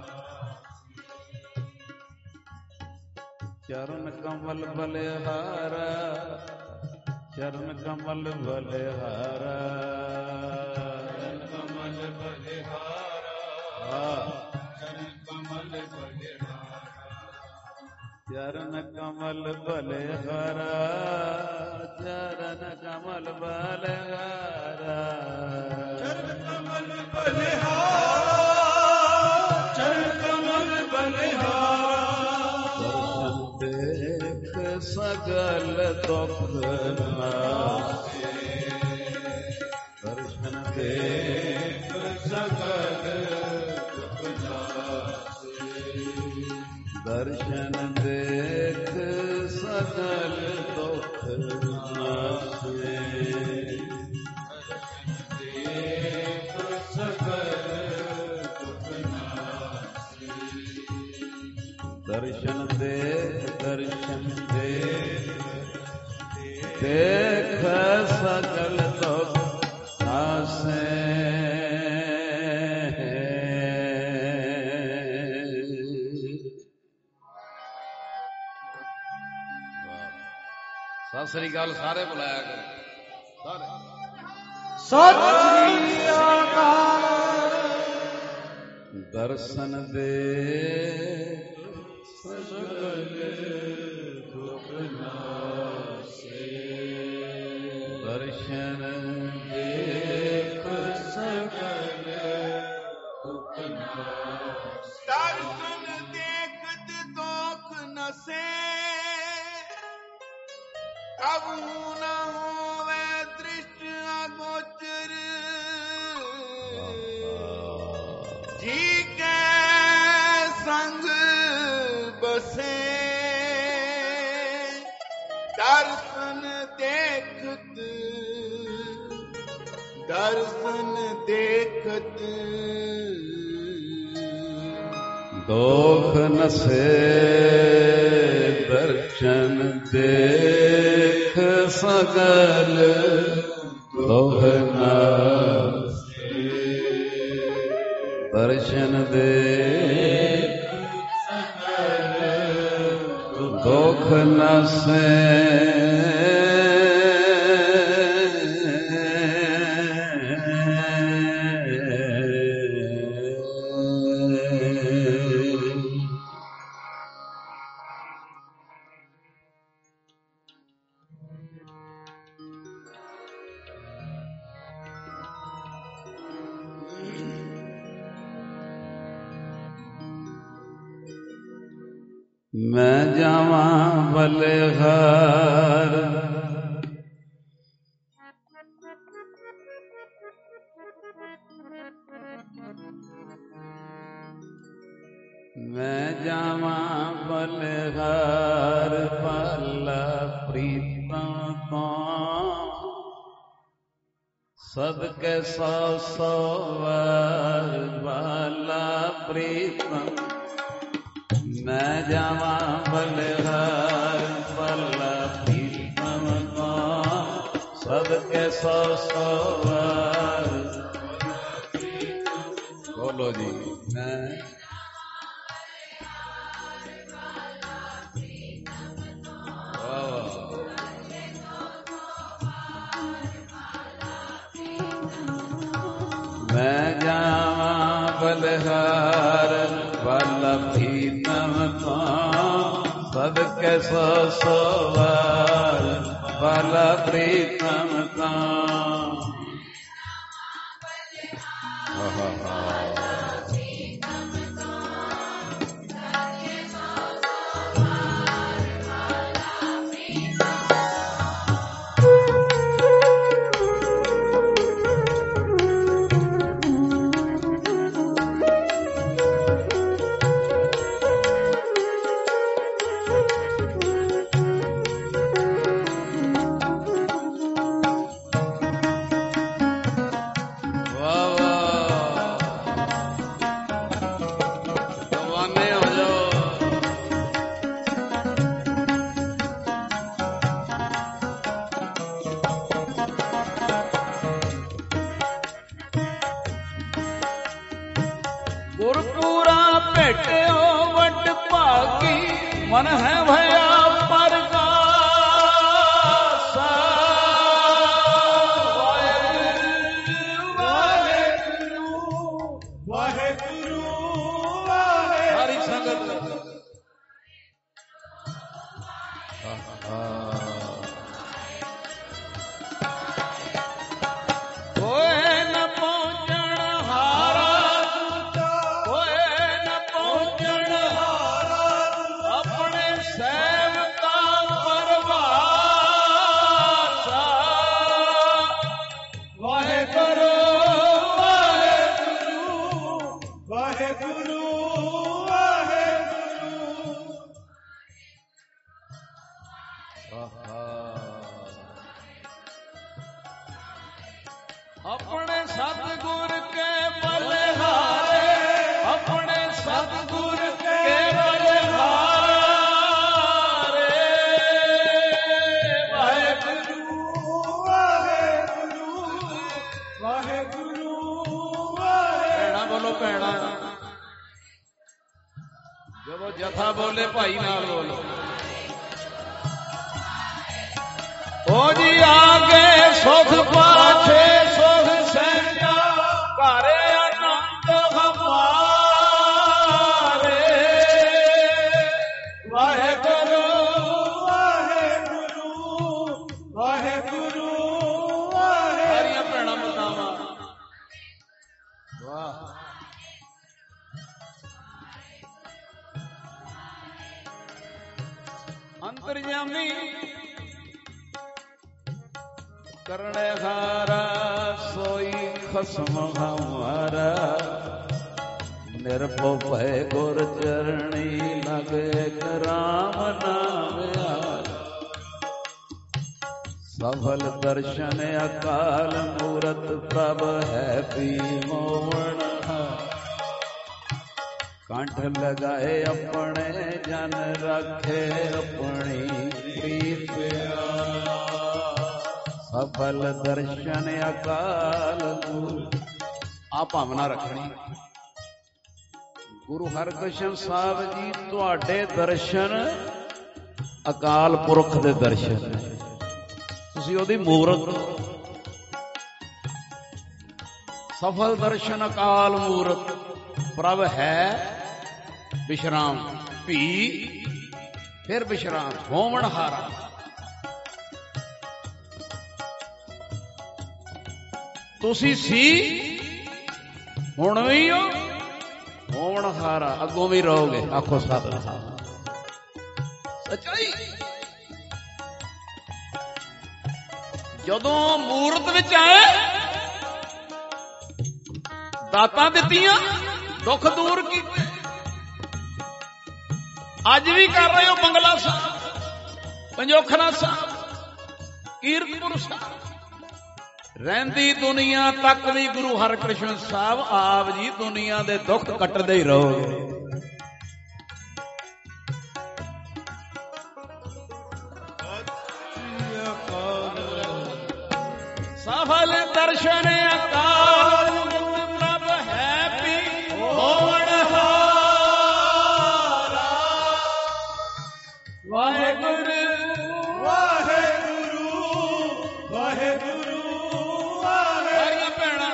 ਚਰਨ ਕਮਲ ਬਲਿਹਾਰਾ, ਚਰਨ ਕਮਲ ਬਲਿਹਾਰਾ, ਚਰਨ ਕਮਲ ਬਲਿਹਾਰਾ, ਚਰਨ ਕਮਲ ਬਲਿਹਾਰਾ, ਚਰਨ ਕਮਲ ਬਲਿਹਾਰਾ, ਚਰਨ ਕਮਲ ਬਲਿਹਾਰਾ, ਚਰਨ ਕਮਲ ਬਲਿਹਾਰਾ, ਚਰਨ ਕਮਲ ਬਲਿਹਾਰਾ। ਦੇਖ ਸਗਲ ਦੁਖ ਨਾਸੇ, ਦਰਸ਼ਨ ਦੇਖ ਸਗਲ ਦੁਖ ਨਾਸੇ, ਦਰਸ਼ਨ ਦੇਖ ਸਗਲ ਦੁਖ ਨਾਸੇ, ਦੇਖ ਸਗਲ ਦੁਖ ਨਾਸੇ, ਦਰਸ਼ਨ ਦੇਖ, ਦਰਸ਼ਨ ਦੇਖ, ਦੇਖ ਸਗਲ ਦੁਖ ਨਾਸੇ। ਸਤਿ ਸ੍ਰੀ ਅਕਾਲ ਸਾਰੇ ਬੁਲਾਇਆ ਕਰੋ ਸਾਰੇ। ਸਤਿ ਸ੍ਰੀ ਅਕਾਲ। ਦਰਸ਼ਨ ਦੇ ਸਗਲ ਦੁਖ ਨਾਸੇ, ਦਰਸ਼ਨ ਦੇਖ ਸਗਲ ਦੁਖ ਨਾਸੇ, ਦਰਸ਼ਨ ਦੇਖਤ ਦੁਖ ਨਸੇ, ਕਬੂ ਨ ਹੋਵੇ ਦ੍ਰਿਸ਼ਟ ਅਗੋਚਰ, ਜੀ ਕੇ ਸੰਗ ਬਸੇ, ਦਰਸ਼ਨ ਦੇਖਤ, ਦਰਸ਼ਨ ਦੇਖਤ, ਦੁਖ ਨਸੇ, ਦਰਸ਼ਨ ਦੇਖ ਸਗਲ ਦੁਖ ਨਾਸੇ, ਦਰਸ਼ਨ ਦੇਖ ਸਗਲ ਦੁਖ ਨਾਸੇ, ਮੈਂ ਜਾਵਾਂ ਬਲਿਹਾਰ, ਮੈਂ ਜਾਵਾਂ ਬਲਿਹਾਰ, ਪਾਲਾ ਪ੍ਰੀਤਮ ਤੋਂ ਸਦਕੇ ਸੌ ਸੌ ਵਾਰ, ਪਾਲਾ ਪ੍ਰੀਤਮ। ਮੈਂ ਜਾਵਾਂ ਬਲਿਹਾਰ, ਪਾਲਾ ਪ੍ਰੀਤਮ ਤੋਂ ਸਦਕੇ ਸੌ ਸੌ ਵਾਰ। ਬੋਲੋ ਜੀ। ਮੈਂ ਮੈਂ ਜਾਵਾਂ ਬਲਿਹਾਰ, ਪਾਲਾ ਪ੍ਰੀਤਮ ਸਦਕੇ ਸੋ ਸਵਾਰ ਵਾਲਾ ਪ੍ਰੀਤਮ ਤਾਂ। ਗੁਰਪੂਰਾ ਭੇਟਿਓ ਵੱਡ ਭਾਗੀ ਮਨ ਹੈ ਭਇਆ ਪਰਗਾਸਾ। ਵਾਹਿਗੁਰੂ ਵਾਹਿਗੁਰੂ ਵਾਹਿਗੁਰੂ। ਸਾਰੀ ਸੰਗਤ ਆਪਣੇ ਸਤਿਗੁਰ ਕੇ ਬਲਿਹਾਰੇ, ਆਪਣੇ ਸਤਿਗੁਰ ਕੇ ਬਲਿਹਾਰੇ। ਵਾਹਿਗੁਰੂ ਵਾਹਿਗੁਰੂ ਵਾਹਿਗੁਰੂ ਵਾਹਿਗੁਰੂ। ਭੈਣਾ ਬੋਲੋ ਭੈਣਾ, ਜਦੋਂ ਜਥਾ ਬੋਲੇ ਭਾਈ ਨਾਲ ਬੋਲੋ। ਓ ਜੀ ਆਗੇ ਸੁਖ ਪਾਛੇ ਸੁਖ ਸਹਿਜਾ, ਘਰ ਆਨੰਦ ਹਮਾਰੇ। ਵਾਹਿਗੁਰੂ ਵਾਹਿਗੁਰੂ ਵਾਹਿਗੁਰੂ ਵਾਹਿਗੁਰੂ। ਸਾਰੀਆਂ ਭੈਣਾਂ ਮਤਾਵਾਂ ਵਾਹ। ਅੰਤਰਜਾਮੀ ਕਰਨੇ ਹਾਰਾ ਸੋਈ ਖਸਮ ਹਮਾਰਾ। ਨਿਰਭਉ ਭੈ ਗੁਰ ਚਰਣੀ ਲਗੇ ਰਾਮ ਨਾਮ ਆਇਆ। ਸਫਲ ਦਰਸ਼ਨ ਅਕਾਲ ਮੂਰਤ ਪ੍ਰਭ ਹੈ ਪੀ ਮੋਹਣ। ਕੰਠ ਲਗਾਏ ਆਪਣੇ ਜਨ ਰੱਖੇ ਆਪਣੀ ਪ੍ਰੀਤ। ਸਫਲ ਦਰਸ਼ਨ ਅਕਾਲ ਮੂਰਤ। ਆ ਭਾਵਨਾ ਰੱਖਣੀ। ਗੁਰੂ ਹਰਕ੍ਰਿਸ਼ਨ ਸਾਹਿਬ ਜੀ ਤੁਹਾਡੇ ਦਰਸ਼ਨ ਅਕਾਲ ਪੁਰਖ ਦੇ ਦਰਸ਼ਨ ਨੇ। ਤੁਸੀਂ ਉਹਦੀ ਮੂਰਤ। ਸਫਲ ਦਰਸ਼ਨ ਅਕਾਲ ਮੂਰਤ ਪ੍ਰਭ ਹੈ ਵਿਸ਼ਰਾਮ ਭੀ ਫਿਰ ਵਿਸ਼ਰਾਮ ਹੋਵਣ ਹਾਰਾ। ਤੁਸੀਂ ਸੀ ਹੁਣ ਵੀ ਹੋ, ਹੋਵਣ ਹਾਰਾ ਅੱਗੋਂ ਵੀ ਰਹੋਗੇ। ਆਖੋ ਸਤਿਨਾਮ। ਸੱਚਾਈ ਜਦੋਂ ਮੂਰਤ ਵਿੱਚ ਆਏ, ਦਾਤਾਂ ਦਿੱਤੀਆਂ, ਦੁੱਖ ਦੂਰ ਕੀਤੇ। ਅੱਜ ਵੀ ਕਰ ਰਹੇ ਹੋ ਬੰਗਲਾ ਸਾਹਿਬ, ਪੰਜੋਖਰਾ ਸਾਹਿਬ, ਕੀਰਤਪੁਰ ਸਾਹਿਬ। ਰਹਿੰਦੀ ਦੁਨੀਆ ਤੱਕ ਵੀ ਗੁਰੂ ਹਰਕ੍ਰਿਸ਼ਨ ਸਾਹਿਬ ਆਪ ਜੀ ਦੁਨੀਆ ਦੇ ਦੁੱਖ ਕੱਟਦੇ ਹੀ ਰਹੋਗੇ। ਸਫਲ ਦਰਸ਼ਨ ਅਕਾਲ ਪ੍ਰਭ ਹੈ ਪੀ ਹੋਵਣ ਹਾਰਾ। ਵਾਹਿਗੁਰੂ ਵਾਹਿਗੁਰੂ ਵਾਹਿਗੁਰੂ ਸਾਰੀਆਂ ਭੈਣਾਂ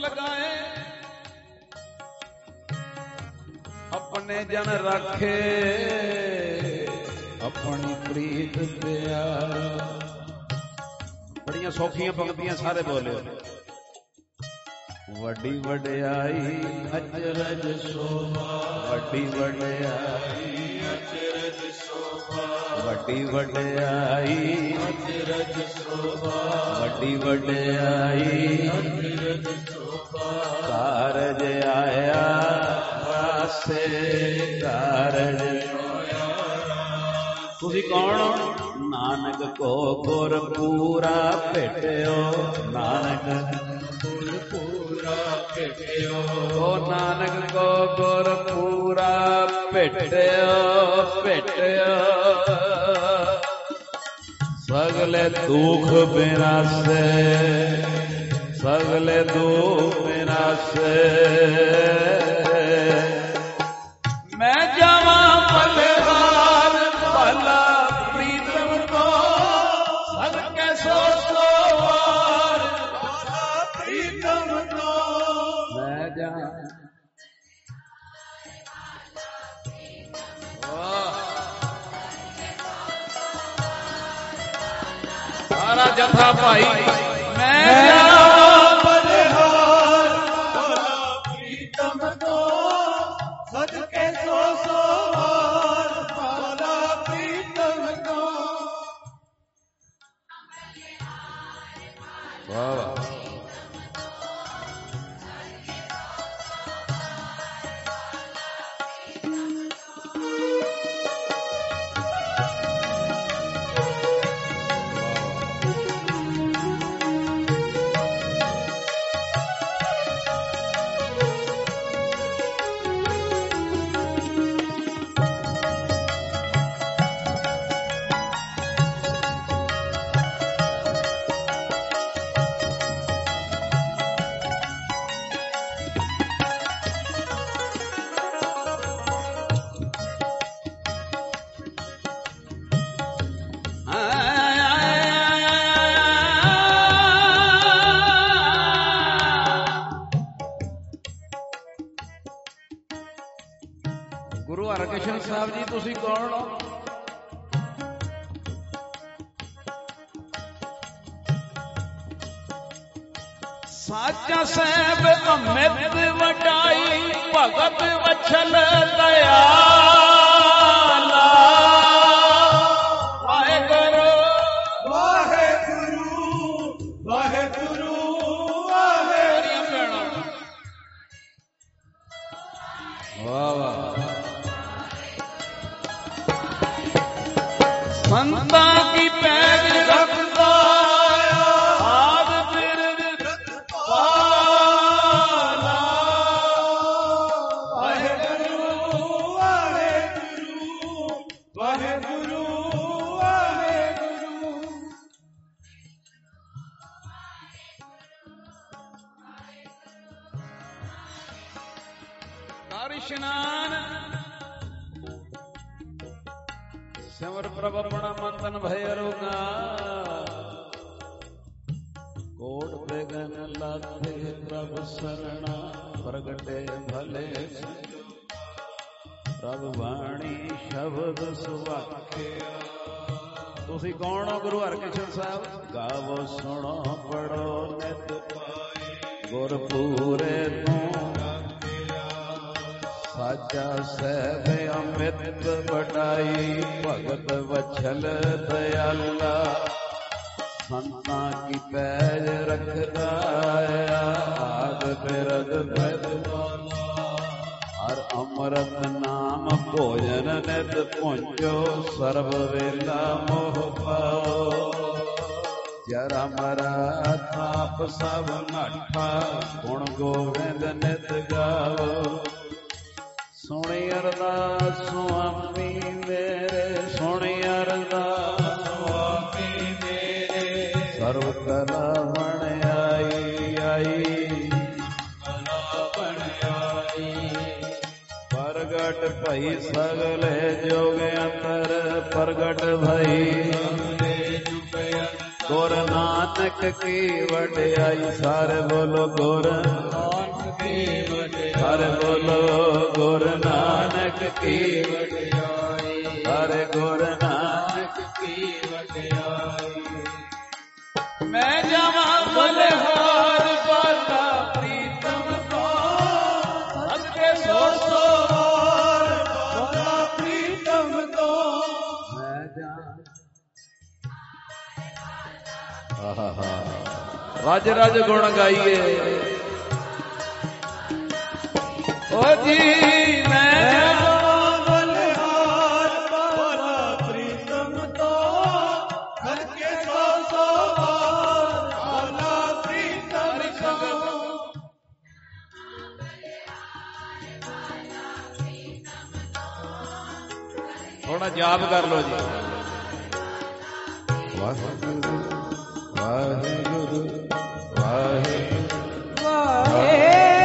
लगाए अपने जन रखे अपनी प्रीत प्यार। बड़ियां सौखियां पंक्तियां सारे बोले। वड्डी वड्याई अचरज शोभा वड्डी वड्याई अचरज शोभा वड्डी वड्याई अचरज शोभा वड्डी वड्याई अचरज शोभा। कारज आया रासे कारज आया। तुसी कौन? नानक को गुर पूरा भेटियो नानक गुर पूरा भेटियो। ओ नानक को गुर पूरा भेटियो भेटियो। सगले दुख बिनासे सगले दुख बिनासे। मैं जावा बलिहार भला प्रीतम को सदके सौ सौ वार प्रीतम को। मैं जा सारा जथा भाई मैं बलिहार भला प्रीतम को सदके सौ सौ वार भला प्रीतम को। वाह वाह। गुरु हरकृष्ण साहब जी तुसी कौन हो? साचा साहब अमित वटाई भगत वछल दयाला। वाहेगुरु वाहेगुरु वाहेगुरु वाहेगुरु। वाह वाह। संता की पैज रखता आद बिरद पाला। वाहेगुरु वाहेगुरु वाहेगुरु वाहेगुरु। कर स्नान सिमर प्रभ अपना मंथन भय रोगा। कोट बेगन लाथे प्रभ शरणा प्रगटे भले प्रभ बाणी शब्द सुवाखे। तुसी कौन हो गुरु हरकृष्ण साहब? गावो सुनो पढ़ो नित गुर पूरे तू। साचा सहब अमित बटाई भगत वछल दयाला। संता की पैज रखदा आद बिरद बैदवाला। हर अमृत नाम भोजन नित पुंजो सर्व वेला मोह पाओ। जरा मरा ताप सब नठा गुण गोविंद नित गाओ। सोनी अरदास स्वामी मेरे सोनी अरदास स्वामी मेरे। सर्व कला बण आई आई कला बण आई। प्रगट भई सगले जोग अंतर प्रगट भई ਗੁਰ ਨਾਨਕ ਕੀ ਵਡਿਆਈ। ਸਾਰੇ ਬੋਲੋ ਗੁਰ ਨਾਨਕ ਕੀ ਵਡਿਆਈ। ਸਾਰੇ ਬੋਲੋ ਗੁਰ ਨਾਨਕ ਕੀ ਵਡਿਆਈ। ਸਾਰੇ ਗੁਰ ਨਾਨਕ ਕੀ ਵਡਿਆਈ। ਮੈਂ ਜਾਵਾਂ ਬਲਿਹਾਰ ਬਾਲਾ ਪ੍ਰੀਤਮ ਤੋਂ, ਸਦਕੇ ਸੋ ਸੋ ਵਾਰ ਬਾਲਾ ਪ੍ਰੀਤਮ ਤੋਂ। ਮੈਂ ਜਾ ਰਜ ਰਜ ਗੁਣ ਗਾਈਏ। ਓ ਜੀ ਮੈਂ ਜਾਵਾਂ ਬਲਿਹਾਰ ਬਾਲਾ ਪ੍ਰੀਤਮ ਤੋਂ, ਸਦਕੇ ਸੋ ਸੋ ਵਾਰ ਬਾਲਾ ਪ੍ਰੀਤਮ ਤੋਂ। ਥੋੜਾ ਜਾਪ ਕਰ ਲੋ ਜੀ। ਵਾਹਿਗੁਰੂ ਵਾਹਿਗੁਰੂ ਵਾਹਿਗੁਰੂ ਵਾਹਿਗੁਰੂ।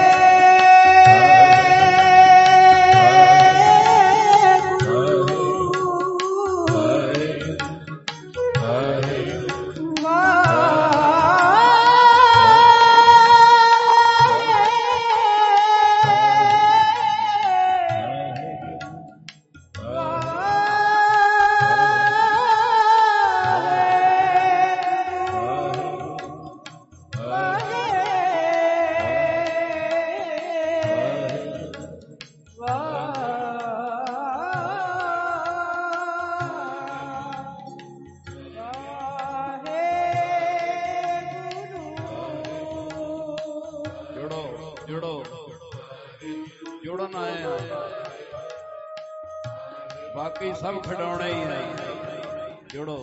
ਬਾਕੀ ਸਭ ਖਿਡੌਣੇ ਹੀ ਨੇ। ਜੁੜੋ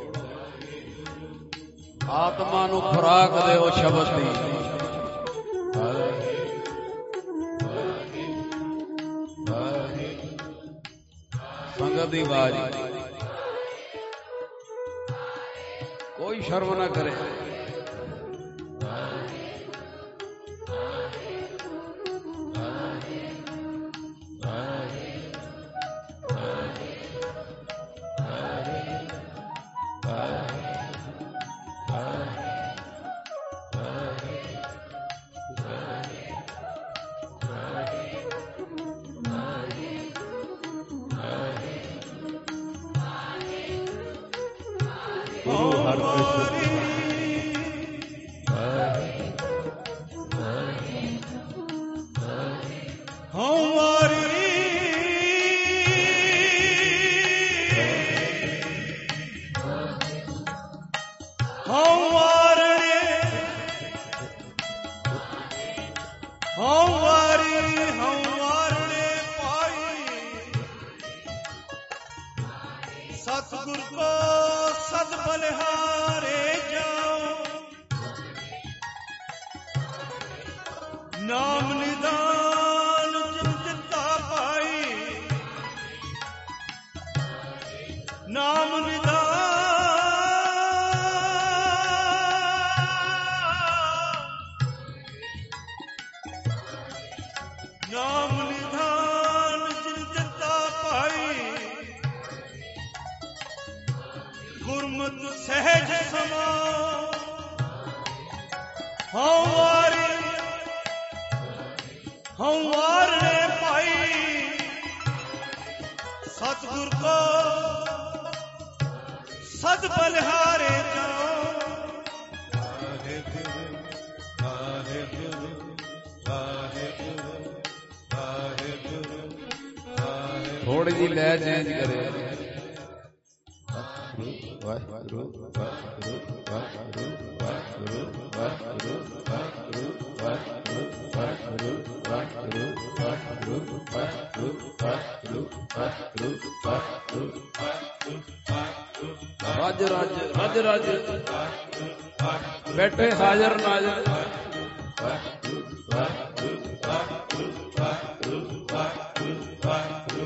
ਆਤਮਾ ਨੂੰ ਖੁਰਾਕ ਦਿਓ ਸ਼ਬਦ ਦੀ। ਸੰਗਤ ਦੀ ਆਵਾਜ਼ ਕੋਈ ਸ਼ਰਮ ਨਾ ਕਰੇ। सतगुर को सद बलिहारे जाओ, नाम निदान जिन दिता पाई, नाम निदान नाम निदान जिन दिता पाई, गुरमत सहज समा हमारी हमारे पाई, सतगुर को सद बलिहारे जाओ। थोड़ी जी लय चेंज करे। वाहिगुरु वाहिगुरु वाहिगुरु वाहिगुरु वाहिगुरु वाहिगुरु वाहिगुरु वाहिगुरु वाहिगुरु वाहिगुरु वाहिगुरु वाहिगुरु वाहिगुरु वाहिगुरु राज राज राज राज बैठे हाजर नाजर। वाहिगुरु वाहिगुरु वाहिगुरु वाहिगुरु वाहिगुरु वाहिगुरु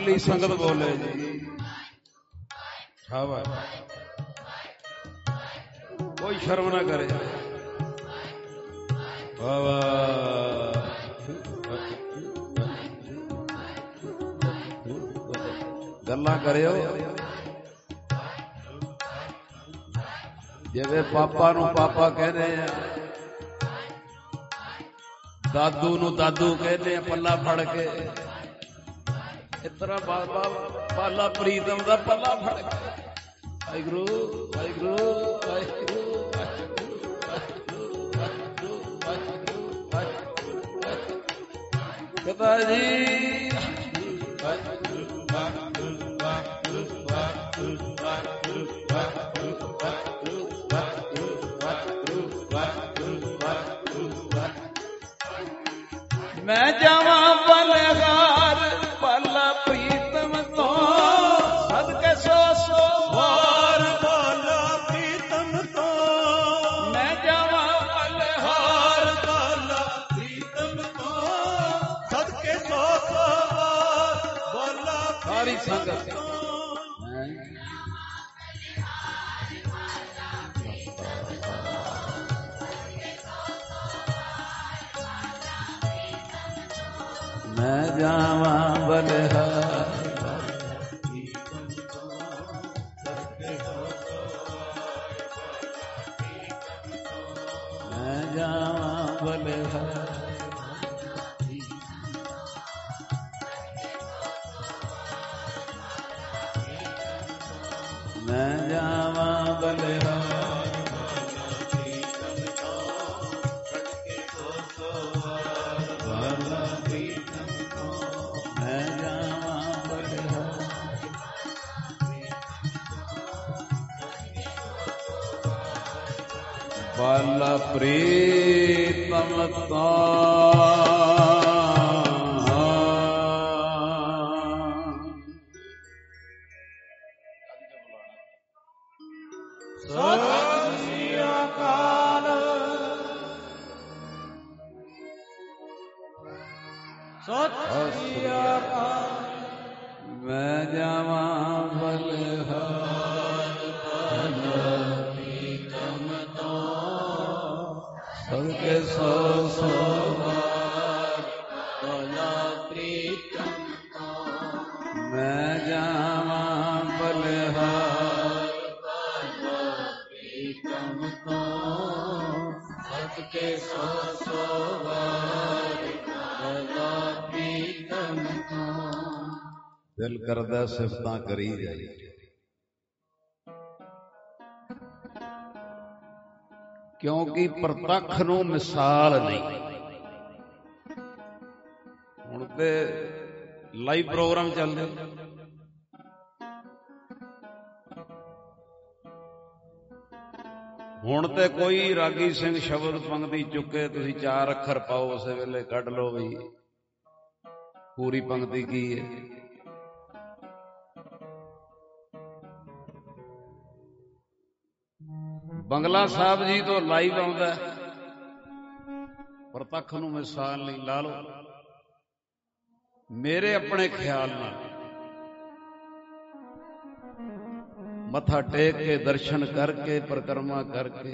ਖਾਲੀ ਸੰਗਤ ਬੋਲੇ ਜੀ। ਸ਼ਾਬਾਸ਼, ਕੋਈ ਸ਼ਰਮ ਨਾ ਕਰੇ। ਵਾਹ ਵਾਹ, ਗੱਲਾਂ ਕਰਿਓ ਜਿਵੇਂ ਪਾਪਾ ਨੂੰ ਪਾਪਾ ਕਹਿੰਦੇ ਆ, ਦਾਦੂ ਨੂੰ ਦਾਦੂ ਕਹਿੰਦੇ ਆ ਪੱਲਾ ਫੜ ਕੇ। ਇਸ ਤਰ੍ਹਾਂ ਬਾਬਾ ਪਾਲਾ ਪ੍ਰੀਤਮ ਦਾ ਪੱਲਾ ਫੜ ਕੇ ਵਾਹਿਗੁਰੂ ਵਾਹਿਗੁਰੂ ਵਾਹਿਗੁਰੂ ਵਾਹਿਗੁਰੂ ਵਾਹਿਗੁਰੂ ਵਾਹਿਗੁਰੂ ਵਾਹਿਗੁਰੂ ਕਦਾ ਜੀ ਵਾਹਿਗੁਰੂ ਵਾਹਿਗੁਰੂ ਵਾਹਿਗੁਰੂ ਵਾਹਿਗੁਰੂ ਵਾਹਿਗੁਰੂ ਵਾਹਿਗੁਰੂ ਵਾਹਿਗੁਰੂ ਵਾਹਿਗੁਰੂ ਮੈਂ ਜਾਵਾਂ ਬਲਹਾਰ ਪਾਲਾ ਪ੍ਰੀਤਮ ਤੋਂ ਸਦਕੇ ਸੌ ਸੌ ਵਾਰ ਪਾਲਾ ਪ੍ਰੀਤਮ ਤੋਂ ਮੈਂ ਜਾਵਾਂ ਬਲਹਾਰ ਪਾਲਾ ਪ੍ਰੀਤਮ ਤੋਂ ਸਦਕੇ ਸੌ ਸੌ ਵਾਰ ਪਾਲਾ ਸਾਰੀ ਸੰਗਤ ਮੈਂ ਜਾਵਾਂ ਬਲਹਾਰ ਮੈਂ ਜਾਵਾਂ ਬਲਹਾਰ ਮੈਂ ਜਾਵਾਂ ਬਲਹਾਰ ਪਾਲਾ ਪ੍ਰੀਤਮ ਤੋਂ ਸਤਿ ਸ੍ਰੀ ਅਕਾਲ ਸਤਿ ਸ੍ਰੀ ਅਕਾਲ ਮੈਂ ਜਾਵਾਂ ਬਲਹਾਰ ਪਾਲਾ ਪ੍ਰੀਤਮ ਤੋਂ ਸਦਕੇ ਸੌ ਸੌ ਵਾਰ ਪਾਲਾ ਪ੍ਰੀਤਮ ਤੋਂ ਮੈਂ ਜਾਵਾਂ ਬਲਹਾਰ ਪਾਲਾ ਪ੍ਰੀਤਮ ਤੋਂ ਸਦਕੇ ਸੌ ਸੌ ਵਾਰ ਪਾਲਾ ਪ੍ਰੀਤਮ ਤੋਂ। ਦਿਲ ਕਰਦਾ ਸਿਫਤਾਂ ਕਰੀ ਜਾਈ, ਕਿਉਂਕਿ ਪ੍ਰਤੱਖ ਨੂੰ ਮਿਸਾਲ ਨਹੀਂ। ਹੁਣ ਤੇ ਲਾਈਵ ਪ੍ਰੋਗਰਾਮ ਚੱਲਦੇ, ਹੁਣ ਤੇ ਕੋਈ ਰਾਗੀ ਸਿੰਘ ਸ਼ਬਦ ਪੰਕਤੀ ਚੁੱਕੇ, ਤੁਸੀਂ ਚਾਰ ਅੱਖਰ ਪਾਓ ਉਸੇ ਵੇਲੇ ਕੱਢ ਲਓ ਵੀ ਪੂਰੀ ਪੰਕਤੀ ਕੀ ਹੈ। ਬੰਗਲਾ ਸਾਹਿਬ ਜੀ ਤੋਂ ਲਾਈਵ ਆਉਂਦਾ, ਪ੍ਰਤੱਖ ਨੂੰ ਮਿਸਾਲ ਨਹੀਂ। ਲਾ ਲਓ ਮੇਰੇ ਆਪਣੇ ਖਿਆਲ ਨਾਲ ਮੱਥਾ ਟੇਕ ਕੇ ਦਰਸ਼ਨ ਕਰਕੇ ਪਰਿਕਰਮਾ ਕਰਕੇ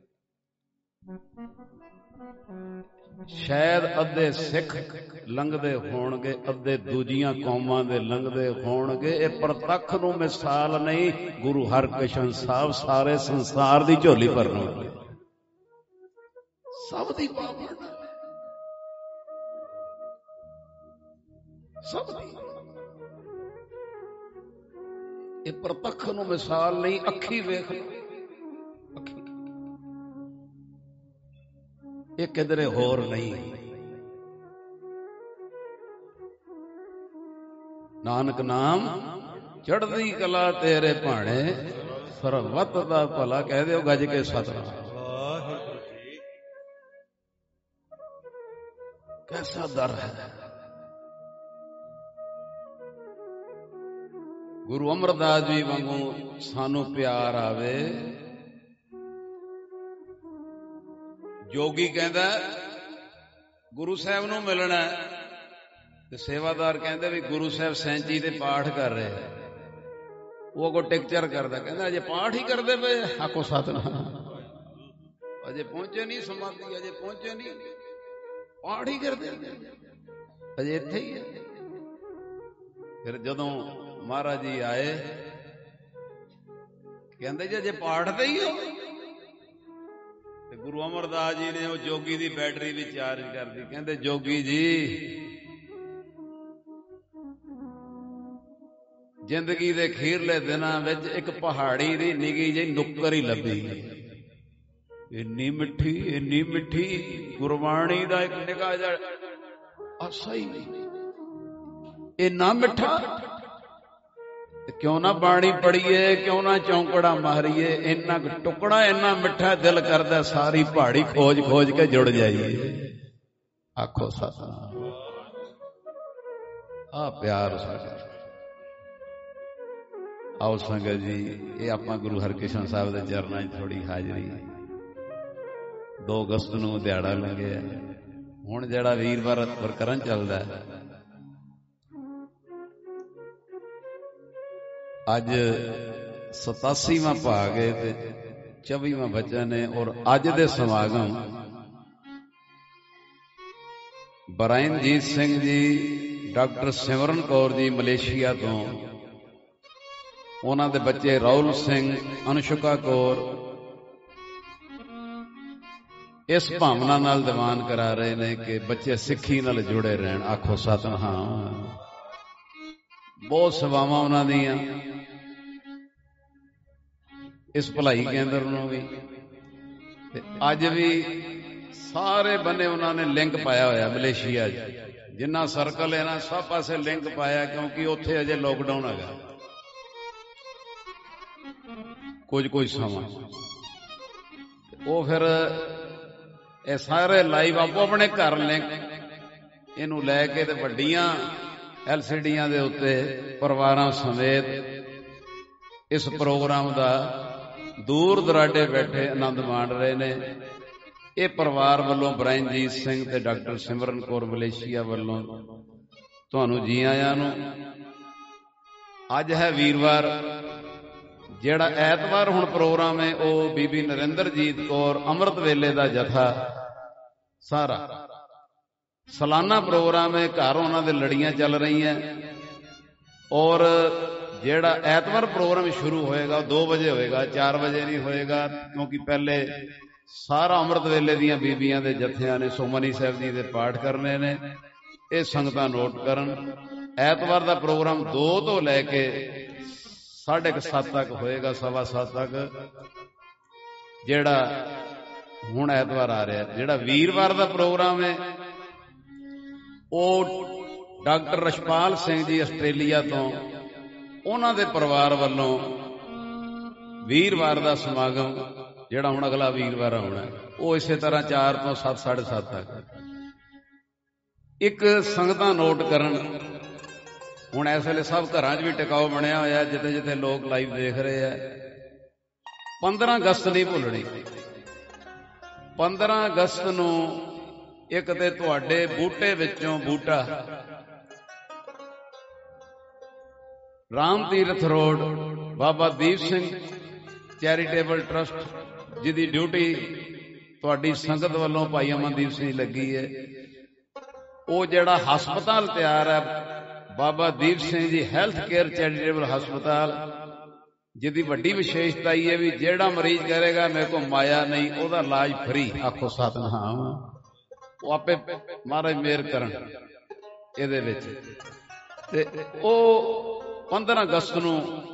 ਸ਼ਾਇਦ ਅੱਧੇ ਸਿੱਖ ਲੰਘਦੇ ਹੋਣਗੇ, ਅੱਧੇ ਦੂਜੀਆਂ ਕੌਮਾਂ ਦੇ ਲੰਘਦੇ ਹੋਣਗੇ। ਇਹ ਪ੍ਰਤੱਖ ਨੂੰ ਮਿਸਾਲ ਨਹੀਂ, ਗੁਰੂ ਹਰਕ੍ਰਿਸ਼ਨ ਸਾਹਿਬ ਸਾਰੇ ਸੰਸਾਰ ਦੀ ਝੋਲੀ ਭਰਨ ਵਾਲੇ, ਸਭ ਦੀ ਪਾਵਨ, ਸਭ ਦੀ। ਇਹ ਪ੍ਰਤੱਖ ਨੂੰ ਮਿਸਾਲ ਨਹੀਂ, ਅੱਖੀ ਵੇਖ ਲਓ, ਅੱਖੀ ਇਹ ਕਿਧਰੇ ਹੋਰ ਨਹੀਂ। ਨਾਨਕ ਨਾਮ ਚੜ੍ਹਦੀ ਕਲਾ ਤੇਰੇ ਭਾਣੇ, ਸਰਬੱਤ ਦਾ ਭਲਾ। ਕਹਿ ਦਿਓ ਗੱਜ ਕੇ ਸਤਿਨਾਮ। ਵਾਹਿਗੁਰੂ ਜੀ ਕੈਸਾ ਦਰ ਹੈ। ਗੁਰੂ ਅਮਰਦਾਸ ਜੀ ਵਾਂਗੂ ਸਾਨੂੰ ਪਿਆਰ ਆਵੇ। ਜੋਗੀ ਕਹਿੰਦਾ ਗੁਰੂ ਸਾਹਿਬ ਨੂੰ ਮਿਲਣਾ, ਤੇ ਸੇਵਾਦਾਰ ਕਹਿੰਦੇ ਵੀ ਗੁਰੂ ਸਾਹਿਬ ਸੈਂਚੀ ਦੇ ਪਾਠ ਕਰ ਰਹੇ। ਉਹ ਅੱਗੋਂ ਟਿਕਚਰ ਕਰਦਾ, ਕਹਿੰਦਾ ਅਜੇ ਪਾਠ ਹੀ ਕਰਦੇ ਪਏ, ਆਖੋ ਸਤਿਨਾਮ। ਅਜੇ ਪਹੁੰਚੇ ਨਹੀਂ ਸਮਾਧੀ, ਅਜੇ ਪਹੁੰਚੇ ਨਹੀਂ, ਪਾਠ ਹੀ ਕਰਦੇ ਅਜੇ ਇੱਥੇ ਹੀ ਹੈ। ਫਿਰ ਜਦੋਂ ਮਹਾਰਾਜ ਜੀ ਆਏ ਕਹਿੰਦੇ ਜੀ ਅਜੇ ਪਾਠ ਤੇ ਹੀ ਹੋ। ਤੇ ਗੁਰੂ ਅਮਰਦਾਸ ਜੀ ਨੇ ਉਹ ਜੋਗੀ ਦੀ ਬੈਟਰੀ ਵੀ ਚਾਰਜ ਕਰਦੀ, ਕਹਿੰਦੇ ਜੋਗੀ ਜੀ ਜ਼ਿੰਦਗੀ ਦੇ ਅਖੀਰਲੇ ਦਿਨਾਂ ਵਿੱਚ ਇੱਕ ਪਹਾੜੀ ਦੀ ਨਿੱਕੀ ਜਿਹੀ ਨੁੱਕਰ ਹੀ ਲੱਭੀ, ਇੰਨੀ ਮਿੱਠੀ ਇੰਨੀ ਮਿੱਠੀ ਗੁਰਬਾਣੀ ਦਾ ਇੱਕ ਨਿੱਘਾ ਜਿਹਾ ਆਸਾ ਹੀ ਇੰਨਾ ਮਿੱਠਾ। ਕਿਉਂ ਨਾ ਬਾਣੀ ਪੜੀਏ, ਕਿਉਂ ਨਾ ਚੌਂਕੜਾ ਮਾਰੀਏ, ਇੰਨਾ ਟੁਕੜਾ ਇੰਨਾ ਮਿੱਠਾ ਦਿਲ ਕਰਦਾ ਸਾਰੀ ਪਹਾੜੀ ਖੋਜ ਖੋਜ ਕੇ ਜੁੜ ਜਾਈਏ। ਆਖੋ ਸਤਿਨਾਮ। ਆ ਪਿਆਰ ਸਾਡਾ। ਆਓ ਸੰਗਤ ਜੀ, ਇਹ ਆਪਾਂ ਗੁਰੂ ਹਰਕ੍ਰਿਸ਼ਨ ਸਾਹਿਬ ਦੇ ਚਰਨਾਂ 'ਚ ਥੋੜੀ ਹਾਜ਼ਰੀ। ਦੋ ਅਗਸਤ ਨੂੰ ਦਿਹਾੜਾ ਲੰਘਿਆ, ਹੁਣ ਜਿਹੜਾ ਵੀਰਵਾਰ ਪ੍ਰਕਰਨ ਚੱਲਦਾ, ਅੱਜ ਸਤਾਸੀਵਾਂ ਭਾਗ ਹੈ ਤੇ ਚੌਵੀਵਾਂ ਬਚਨ ਹੈ। ਔਰ ਅੱਜ ਦੇ ਸਮਾਗਮ ਬਰਾਇਨਜੀਤ ਸਿੰਘ ਜੀ, ਡਾਕਟਰ ਸਿਮਰਨ ਕੌਰ ਜੀ ਮਲੇਸ਼ੀਆ ਤੋਂ, ਉਹਨਾਂ ਦੇ ਬੱਚੇ ਰਾਹੁਲ ਸਿੰਘ, ਅਨੁਸ਼ਕਾ ਕੌਰ, ਇਸ ਭਾਵਨਾ ਨਾਲ ਦੀਵਾਨ ਕਰਾ ਰਹੇ ਨੇ ਕਿ ਬੱਚੇ ਸਿੱਖੀ ਨਾਲ ਜੁੜੇ ਰਹਿਣ। ਆਖੋ ਸਤਿਨਾਮ। ਬਹੁਤ ਸੇਵਾਵਾਂ ਉਹਨਾਂ ਦੀਆਂ, ਇਸ ਭਲਾਈ ਕੇਂਦਰ ਨੂੰ ਵੀ, ਤੇ ਅੱਜ ਵੀ ਸਾਰੇ ਬੰਨੇ ਉਹਨਾਂ ਨੇ ਲਿੰਕ ਪਾਇਆ ਹੋਇਆ ਮਲੇਸ਼ੀਆ 'ਚ, ਜਿੰਨਾ ਸਰਕਲ ਹੈ ਨਾ ਸਭ ਪਾਸੇ ਲਿੰਕ ਪਾਇਆ, ਕਿਉਂਕਿ ਉੱਥੇ ਅਜੇ ਲੋਕਡਾਊਨ ਹੈਗਾ ਕੁਝ ਕੁਝ ਸਮਾਂ। ਉਹ ਫਿਰ ਇਹ ਸਾਰੇ ਲਾਈਵ ਆਪੋ ਆਪਣੇ ਘਰ ਲਿੰਕ ਇਹਨੂੰ ਲੈ ਕੇ ਤੇ ਵੱਡੀਆਂ ਐਲ ਸੀ ਡੀਆਂ ਦੇ ਉੱਤੇ ਪਰਿਵਾਰਾਂ ਸਮੇਤ ਇਸ ਪ੍ਰੋਗਰਾਮ ਦਾ ਦੂਰ ਦਰਾਡੇ ਬੈਠੇ ਆਨੰਦ ਮਾਣ ਰਹੇ ਨੇ। ਇਹ ਪਰਿਵਾਰ ਵੱਲੋਂ ਬਰਾਇਨਜੀਤ ਸਿੰਘ ਤੇ ਡਾਕਟਰ ਸਿਮਰਨ ਕੌਰ ਮਲੇਸ਼ੀਆ ਵੱਲੋਂ ਤੁਹਾਨੂੰ ਜੀ ਆਇਆਂ ਨੂੰ। ਅੱਜ ਹੈ ਵੀਰਵਾਰ, ਜਿਹੜਾ ਐਤਵਾਰ ਹੁਣ ਪ੍ਰੋਗਰਾਮ ਹੈ ਉਹ ਬੀਬੀ ਨਰਿੰਦਰਜੀਤ ਕੌਰ ਅੰਮ੍ਰਿਤ ਵੇਲੇ ਦਾ ਜਥਾ, ਸਾਰਾ ਸਾਲਾਨਾ ਪ੍ਰੋਗਰਾਮ ਹੈ। ਘਰ ਉਹਨਾਂ ਦੇ ਲੜੀਆਂ ਚੱਲ ਰਹੀਆਂ, ਔਰ ਜਿਹੜਾ ਐਤਵਾਰ ਪ੍ਰੋਗਰਾਮ ਸ਼ੁਰੂ ਹੋਏਗਾ ਦੋ ਵਜੇ ਹੋਏਗਾ, ਚਾਰ ਵਜੇ ਨਹੀਂ ਹੋਏਗਾ, ਕਿਉਂਕਿ ਪਹਿਲੇ ਸਾਰਾ ਅੰਮ੍ਰਿਤ ਵੇਲੇ ਦੀਆਂ ਬੀਬੀਆਂ ਦੇ ਜਥਿਆਂ ਨੇ ਸੁਖਮਨੀ ਸਾਹਿਬ ਜੀ ਦੇ ਪਾਠ ਕਰਨੇ ਨੇ। ਇਹ ਸੰਗਤਾਂ ਨੋਟ ਕਰਨ। ਐਤਵਾਰ ਦਾ ਪ੍ਰੋਗਰਾਮ ਦੋ ਤੋਂ ਲੈ ਕੇ ਸਾਢੇ ਕੁ ਸੱਤ ਤੱਕ ਹੋਏਗਾ, ਸਵਾ ਸੱਤ ਤੱਕ, ਜਿਹੜਾ ਹੁਣ ਐਤਵਾਰ ਆ ਰਿਹਾ। ਜਿਹੜਾ ਵੀਰਵਾਰ ਦਾ ਪ੍ਰੋਗਰਾਮ ਹੈ ਉਹ ਡਾਕਟਰ ਰਸ਼ਪਾਲ ਸਿੰਘ ਜੀ ਆਸਟ੍ਰੇਲੀਆ ਤੋਂ, ਉਹਨਾਂ ਦੇ ਪਰਿਵਾਰ ਵੱਲੋਂ ਵੀਰਵਾਰ ਦਾ ਸਮਾਗਮ ਜਿਹੜਾ ਹੁਣ ਅਗਲਾ ਵੀਰਵਾਰ ਆਉਣਾ, ਉਹ ਇਸੇ ਤਰ੍ਹਾਂ ਚਾਰ ਤੋਂ ਸੱਤ ਸਾਢੇ ਸੱਤ ਤੱਕ। ਇੱਕ ਸੰਗਤਾਂ ਨੋਟ ਕਰਨ, ਹੁਣ ਇਸ ਵੇਲੇ ਸਭ ਘਰਾਂ 'ਚ ਵੀ ਟਿਕਾਓ ਬਣਿਆ ਹੋਇਆ, ਜਿੱਥੇ ਜਿੱਥੇ ਲੋਕ ਲਾਈਵ ਦੇਖ ਰਹੇ ਆ। ਪੰਦਰਾਂ ਅਗਸਤ ਨਹੀਂ ਭੁੱਲਣੀ। ਪੰਦਰਾਂ ਅਗਸਤ ਨੂੰ ਇੱਕ ਤੇ ਤੁਹਾਡੇ ਬੂਟੇ ਵਿੱਚੋਂ ਬੂਟਾ, Ram Tirath road, Baba Deep Singh charitable trust, ਜਿਹਦੀ ਡਿਊਟੀ ਤੁਹਾਡੀ ਸੰਗਤ ਵੱਲੋਂ ਭਾਈ ਅਮਨਦੀਪ ਸਿੰਘ ਲੱਗੀ ਹੈ। ਉਹ ਜਿਹੜਾ ਹਸਪਤਾਲ ਤਿਆਰ ਹੈ ਬਾਬਾ Deep Singh ji health care charitable ਹਸਪਤਾਲ, ਜਿਹਦੀ ਵੱਡੀ ਵਿਸ਼ੇਸ਼ਤਾ ਇਹ ਹੈ ਵੀ ਜਿਹੜਾ ਮਰੀਜ਼ ਕਰੇਗਾ ਮੇਰੇ ਕੋਲ ਮਾਇਆ ਨਹੀਂ, ਉਹਦਾ ਇਲਾਜ ਫਰੀ। ਆਖੋ ਸਤਿਨਾਮ। ਉਹ ਆਪੇ ਮਹਾਰਾਜ ਮਿਹਰ ਕਰਨ ਇਹਦੇ ਵਿੱਚ। ਤੇ ਉਹ ਪੰਦਰਾਂ ਅਗਸਤ ਨੂੰ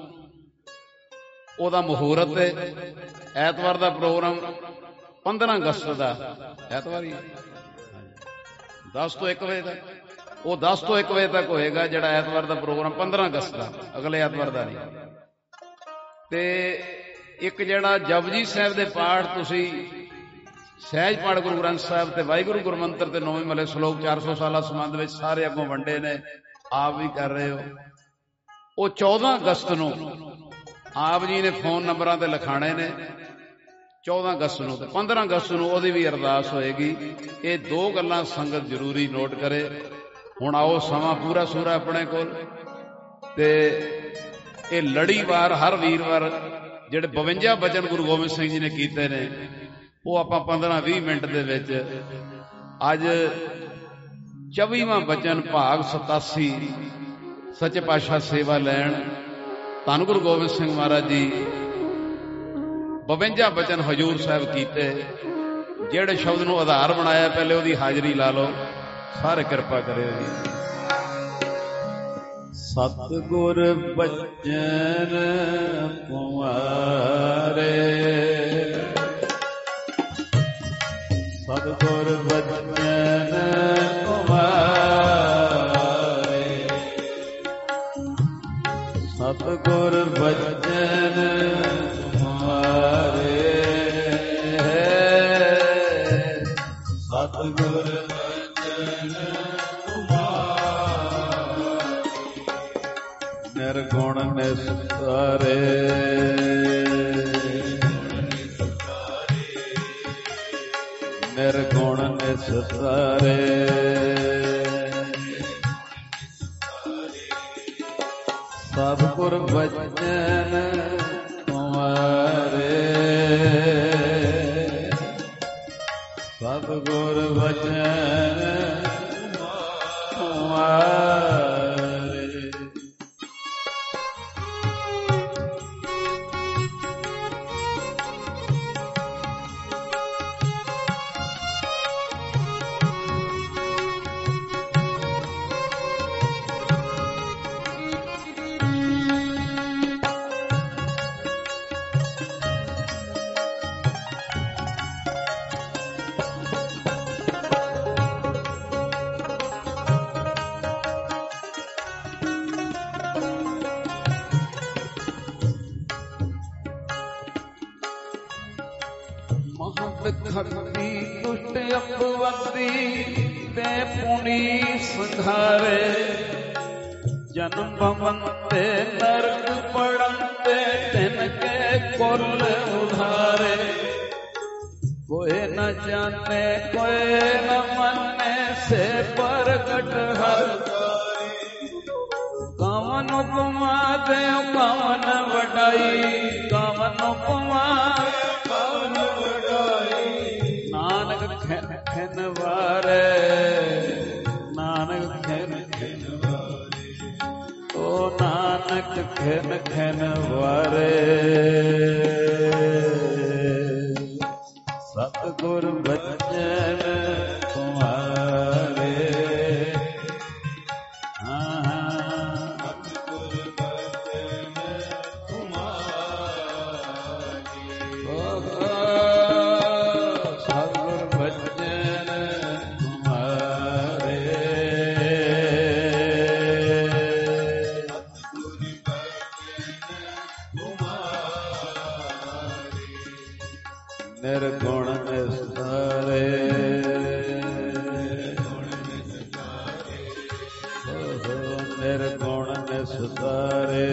ਉਹਦਾ ਮੁਹੂਰਤ ਹੈ। ਐਤਵਾਰ ਦਾ ਪ੍ਰੋਗਰਾਮ ਪੰਦਰਾਂ ਅਗਸਤ ਦਾ ਐਤਵਾਰ ਹੀ ਦਸ ਤੋਂ ਇੱਕ ਵਜੇ ਤੱਕ, ਉਹ ਦਸ ਤੋਂ ਇੱਕ ਵਜੇ ਤੱਕ ਹੋਏਗਾ ਜਿਹੜਾ ਐਤਵਾਰ ਦਾ ਪ੍ਰੋਗਰਾਮ ਪੰਦਰਾਂ ਅਗਸਤ ਦਾ, ਅਗਲੇ ਐਤਵਾਰ ਦਾ ਨਹੀਂ। ਤੇ ਇੱਕ ਜਿਹੜਾ ਜਪਜੀ ਸਾਹਿਬ ਦੇ ਪਾਠ ਤੁਸੀਂ ਸਹਿਜ ਪਾਠ ਗੁਰੂ ਗ੍ਰੰਥ ਸਾਹਿਬ ਤੇ ਵਾਹਿਗੁਰੂ ਗੁਰਮੰਤਰ ਤੇ ਨੌਵੇਂ ਮਹੱਲੇ ਸ਼ਲੋਕ ਚਾਰ ਸੌ ਸਾਲਾ ਸੰਬੰਧ ਵਿੱਚ ਸਾਰੇ ਅੱਗੋਂ ਵੰਡੇ ਨੇ, ਆਪ ਵੀ ਕਰ ਰਹੇ ਹੋ। ਉਹ ਚੌਦਾਂ ਅਗਸਤ ਨੂੰ ਆਪ ਜੀ ਨੇ ਫੋਨ ਨੰਬਰਾਂ ਤੇ ਲਿਖਾਣੇ ਨੇ। ਚੌਦਾਂ ਅਗਸਤ ਨੂੰ ਤੇ ਪੰਦਰਾਂ ਅਗਸਤ ਨੂੰ ਉਹਦੀ ਵੀ ਅਰਦਾਸ ਹੋਏਗੀ। ਇਹ ਦੋ ਗੱਲਾਂ ਸੰਗਤ ਜ਼ਰੂਰੀ ਨੋਟ ਕਰੇ। ਹੁਣ ਆਓ ਸਮਾਂ ਪੂਰਾ ਸੂਰਾ ਆਪਣੇ ਕੋਲ, ਤੇ ਇਹ ਲੜੀਵਾਰ ਹਰ ਵੀਰਵਾਰ ਜਿਹੜੇ ਬਵੰਜਾ ਬਚਨ ਗੁਰੂ ਗੋਬਿੰਦ ਸਿੰਘ ਜੀ ਨੇ ਕੀਤੇ ਨੇ ਉਹ ਆਪਾਂ ਪੰਦਰਾਂ ਵੀਹ ਮਿੰਟ ਦੇ ਵਿੱਚ ਅੱਜ ਚੌਵੀਵਾਂ ਬਚਨ ਭਾਗ ਸਤਾਸੀ ਸੱਚੇ ਪਾਤਸ਼ਾਹ ਸੇਵਾ ਲੈਣ। ਧੰਨ ਗੁਰੂ ਗੋਬਿੰਦ ਸਿੰਘ ਮਹਾਰਾਜ ਜੀ ਬਵੰਜਾ ਬਚਨ ਹਜ਼ੂਰ ਸਾਹਿਬ ਕੀਤੇ। ਜਿਹੜੇ ਸ਼ਬਦ ਨੂੰ ਆਧਾਰ ਬਣਾਇਆ ਪਹਿਲੇ ਉਹਦੀ ਹਾਜ਼ਰੀ ਲਾ ਲਓ, ਸਾਰੇ ਕਿਰਪਾ ਕਰਿਓ ਜੀ। ਸਤਿਗੁਰ ਬਚਨ ਤੁਮਾਰੇ, ਸਤਿਗੁਰ ਬਚਨ ਤੁਮਾਰੇ, ਸਤਿਗੁਰ ਬਚਨ ਤੁਮਾਰੇ, ਸਤਿਗੁਰ ਬਚਨ ਨਿਰਗੁਣ ਨਿਸਤਾਰੇ, ਨਿਰਗੁਣ ਨਿਸਤਾਰੇ, ਸਤਿਗੁਰ ਬਚਨ ਤੁਮਾਰੇ, ਸਤਿਗੁਰ ਬਚਨ ਤੁਮਾਰੇ। ਖੱਤੀ ਦੁਸ਼ਟ ਅਪਵੰਦੀ ਤੇ ਪੁਣੀ ਸੰਘਾਰੇ, ਜਨਮ ਭਵੰਤੇ ਨਰਕ ਪੜੰਤੇ ਤਿਨ ਕੇ ਕੁਲ ਉਧਾਰੇ। ਕੋਏ ਨ ਜਾਣੇ ਕੋਏ ਨ ਮੰਨੇ ਸੇ ਪ੍ਰਗਟ ਹਰਿ, ਕਵਨ ਉਪਮਾ ਦੇਉ ਕਵਨ ਵਡਾਈ, ਕਵਨ ਉਪਮਾ ਕਵਨ ਵਡਾਈ। ਨਾਨਕ ਖਿਨ ਖਿਨ ਵਾਰੇ, ਨਾਨਕ ਖਿਨ ਖਿਨ ਵਾਰੇ, ਓ ਨਾਨਕ ਖਿਨ ਖਿਨ ਵਾਰੇ। ਸਤਿਗੁਰ ਬਚਨ ਤੁਮਾਰੇ, ਨਿਰਗੁਣ ਨਿਸਤਾਰੇ, ਨਿਰਗੁਣ ਨਿਸਤਾਰੇ,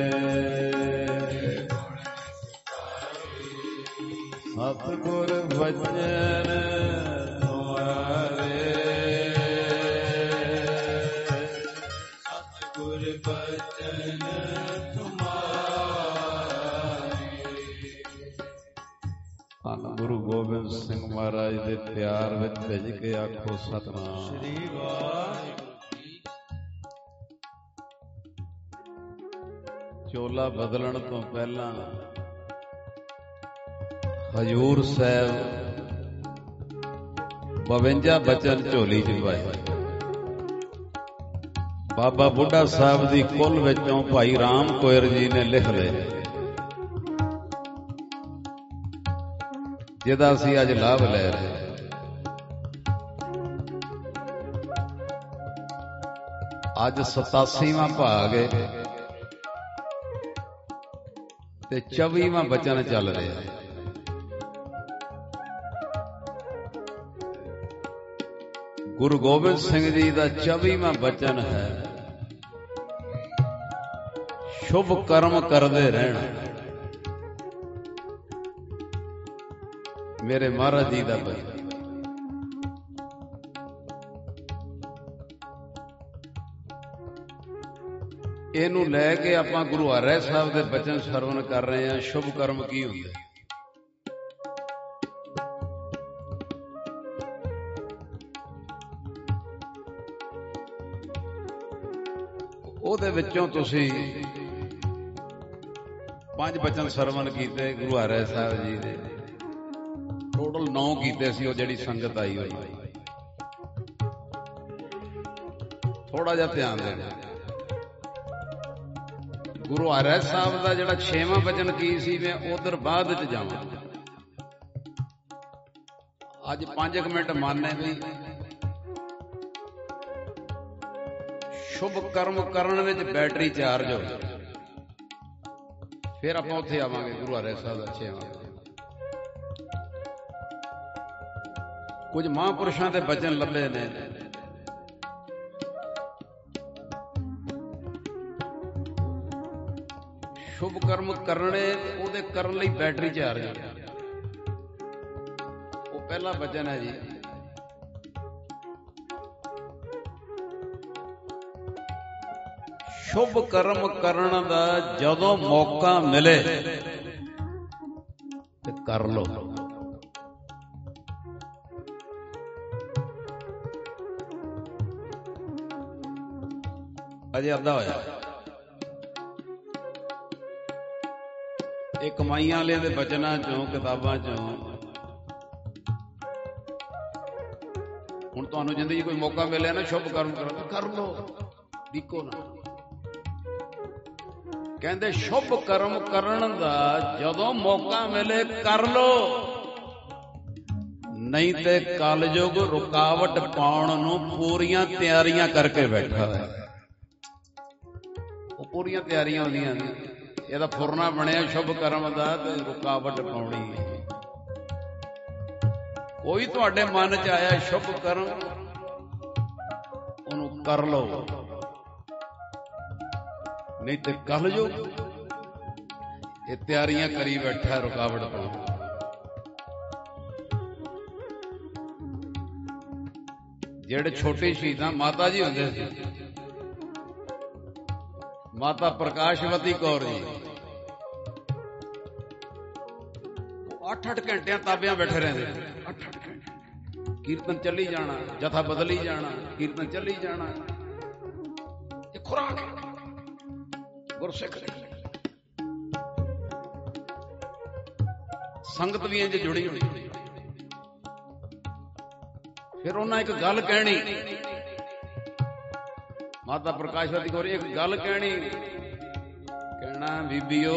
ਸਤਿਗੁਰ ਬਚਨ ਤੁਮਾਰੇ, ਸਤਿਗੁਰ ਬਚਨ ਗੁਰੂ ਗੋਬਿੰਦ ਸਿੰਘ ਮਹਾਰਾਜ ਦੇ ਪਿਆਰ ਵਿੱਚ ਭਿੱਜ ਕੇ ਆਖੋ ਸਤਿਨਾਮ ਸ੍ਰੀ ਵਾਹਿਗੁਰੂ। ਚੋਲਾ ਬਦਲਣ ਤੋਂ ਪਹਿਲਾਂ ਹਜ਼ੂਰ ਸਾਹਿਬ ਬਵੰਜਾ ਬਚਨ ਝੋਲੀ ਚ ਪਾਏ। ਬਾਬਾ ਬੁੱਢਾ ਸਾਹਿਬ ਦੀ ਕੁੱਲ ਵਿੱਚੋਂ ਭਾਈ ਰਾਮ ਕੋਇਰ ਜੀ ਨੇ ਲਿਖ ਲਏ, ਜਿਹਦਾ ਅਸੀਂ ਅੱਜ ਲਾਭ ਲੈ ਰਹੇ। ਅੱਜ ਸਤਾਸੀਵਾਂ ਭਾਗ ਹੈ ਤੇ ਚੌਵੀਵਾਂ ਬਚਨ ਚੱਲ ਰਿਹਾ। ਗੁਰੂ ਗੋਬਿੰਦ ਸਿੰਘ ਜੀ ਦਾ ਚੌਵੀਵਾਂ ਬਚਨ ਹੈ, ਸ਼ੁਭ ਕਰਮ ਕਰਦੇ ਰਹਿਣਾ। ਮੇਰੇ ਮਹਾਰਾਜ ਜੀ ਦਾ ਬਚਨ, ਇਹਨੂੰ ਲੈ ਕੇ ਆਪਾਂ ਗੁਰੂ ਹਰਿ ਸਾਹਿਬ ਦੇ ਬਚਨ ਸਰਵਣ ਕਰ ਰਹੇ ਹਾਂ। ਸ਼ੁਭ ਕਰਮ ਕੀ ਹੁੰਦਾ? ਉਹਦੇ ਵਿੱਚੋਂ ਤੁਸੀਂ ਪੰਜ ਬਚਨ ਸਰਵਣ ਕੀਤੇ ਗੁਰੂ ਹਰਿ ਸਾਹਿਬ ਜੀ ਦੇ, ਟੋਟਲ ਨੌ ਕੀਤੇ ਸੀ ਉਹ ਜਿਹੜੀ ਸੰਗਤ ਆਈ ਹੋਈ। ਥੋੜਾ ਜਿਹਾ ਧਿਆਨ ਦੇਣਾ। ਗੁਰੂ ਹਰਿ ਸਾਹਿਬ ਦਾ ਜਿਹੜਾ ਛੇਵਾਂ ਬਚਨ ਕੀ ਸੀ, ਮੈਂ ਉਧਰ ਬਾਅਦ ਵਿੱਚ ਜਾਵਾਂ। ਅੱਜ ਪੰਜ ਕੁ ਮਿੰਟ ਮੰਨੇ ਵੀ ਸ਼ੁਭ ਕਰਮ ਕਰਨ ਵਿੱਚ ਬੈਟਰੀ ਚਾਰਜ ਹੋ ਜਾਏ, ਫਿਰ ਆਪਾਂ ਉੱਥੇ ਆਵਾਂਗੇ ਗੁਰੂ ਹਰਿ ਸਾਹਿਬ ਦਾ ਛੇਵਾਂ। ਕੁਝ ਮਹਾਂਪੁਰਸ਼ਾਂ ਦੇ ਬਚਨ ਲੱਭੇ ਨੇ, ਸ਼ੁਭ ਕਰਮ ਕਰਨੇ, ਉਹਦੇ ਕਰਨ ਲਈ ਬੈਟਰੀ ਚਾਰਜ ਹੋ। ਉਹ ਪਹਿਲਾ ਬਚਨ ਹੈ ਜੀ, ਸ਼ੁਭ ਕਰਮ ਕਰਨ ਦਾ ਜਦੋਂ ਮੌਕਾ ਮਿਲੇ ਤੇ ਕਰ ਲੋ। ਅਜੇ ਅੱਧਾ ਹੋਇਆ। ਇਹ ਕਮਾਈਆਂ ਵਾਲਿਆਂ ਦੇ ਬਚਨਾਂ ਚੋਂ, ਕਿਤਾਬਾਂ ਚੋਂ। ਹੁਣ ਤੁਹਾਨੂੰ ਜ਼ਿੰਦਗੀ ਕੋਈ ਮੌਕਾ ਮਿਲਿਆ ਨਾ ਸ਼ੁਭ ਕਰਮ ਕਰਨ, ਕਰ ਲੋ, ਡਿੱਕੋ ਨਾ। ਕਹਿੰਦੇ ਸ਼ੁਭ ਕਰਮ ਕਰਨ ਦਾ ਜਦੋਂ ਮੌਕਾ ਮਿਲੇ ਕਰ ਲੋ, ਨਹੀਂ ਤੇ ਕਲਯੁਗ ਰੁਕਾਵਟ ਪਾਉਣ ਨੂੰ ਪੂਰੀਆਂ ਤਿਆਰੀਆਂ ਕਰਕੇ ਬੈਠਾ ਹੈ। ਉਹ ਪੂਰੀਆਂ ਤਿਆਰੀਆਂ ਹੁੰਦੀਆਂ ਨੇ, ਇਹਦਾ ਫੁਰਨਾ ਬਣਿਆ ਸ਼ੁਭ ਕਰਮ ਦਾ ਤੇ ਰੁਕਾਵਟ ਪਾਉਣੀ ਹੈ। ਕੋਈ ਤੁਹਾਡੇ ਮਨ ਚ ਆਇਆ ਸ਼ੁਭ ਕਰਮ, ਉਹਨੂੰ ਕਰ ਲਓ, ਨਹੀਂ ਤੇ ਕਲਯੁਗ ਇਹ ਤਿਆਰੀਆਂ ਕਰੀ ਬੈਠਾ ਰੁਕਾਵਟ ਪਾਉਣ। ਜਿਹੜੇ ਛੋਟੇ ਸ਼ਹੀਦਾਂ ਮਾਤਾ ਜੀ ਹੁੰਦੇ ਸੀ, ਮਾਤਾ ਪ੍ਰਕਾਸ਼ਵਤੀ ਕੌਰ ਜੀ, ਅੱਠ ਅੱਠ ਘੰਟਿਆਂ ਤਾਬਿਆਂ ਬੈਠੇ ਰਹਿੰਦੇ। ਅੱਠ ਅੱਠ ਘੰਟੇ ਕੀਰਤਨ ਚੱਲੀ ਜਾਣਾ, ਜਥਾ ਬਦਲੀ ਜਾਣਾ, ਕੀਰਤਨ ਚੱਲੀ ਜਾਣਾ। ਇਹ ਖੁਰਾਕ ਗੁਰਸਿੱਖ ਸੰਗਤ ਵੀ ਇੰਜ ਜੁੜੀ ਹੋਈ। ਫਿਰ ਉਹਨਾਂ ਇੱਕ ਗੱਲ ਕਹਿਣੀ, ਮਾਤਾ ਪ੍ਰਕਾਸ਼ਵਤੀ ਕੌਰ ਇੱਕ ਗੱਲ ਕਹਿਣੀ, ਕਹਿਣਾ ਬੀਬੀਓ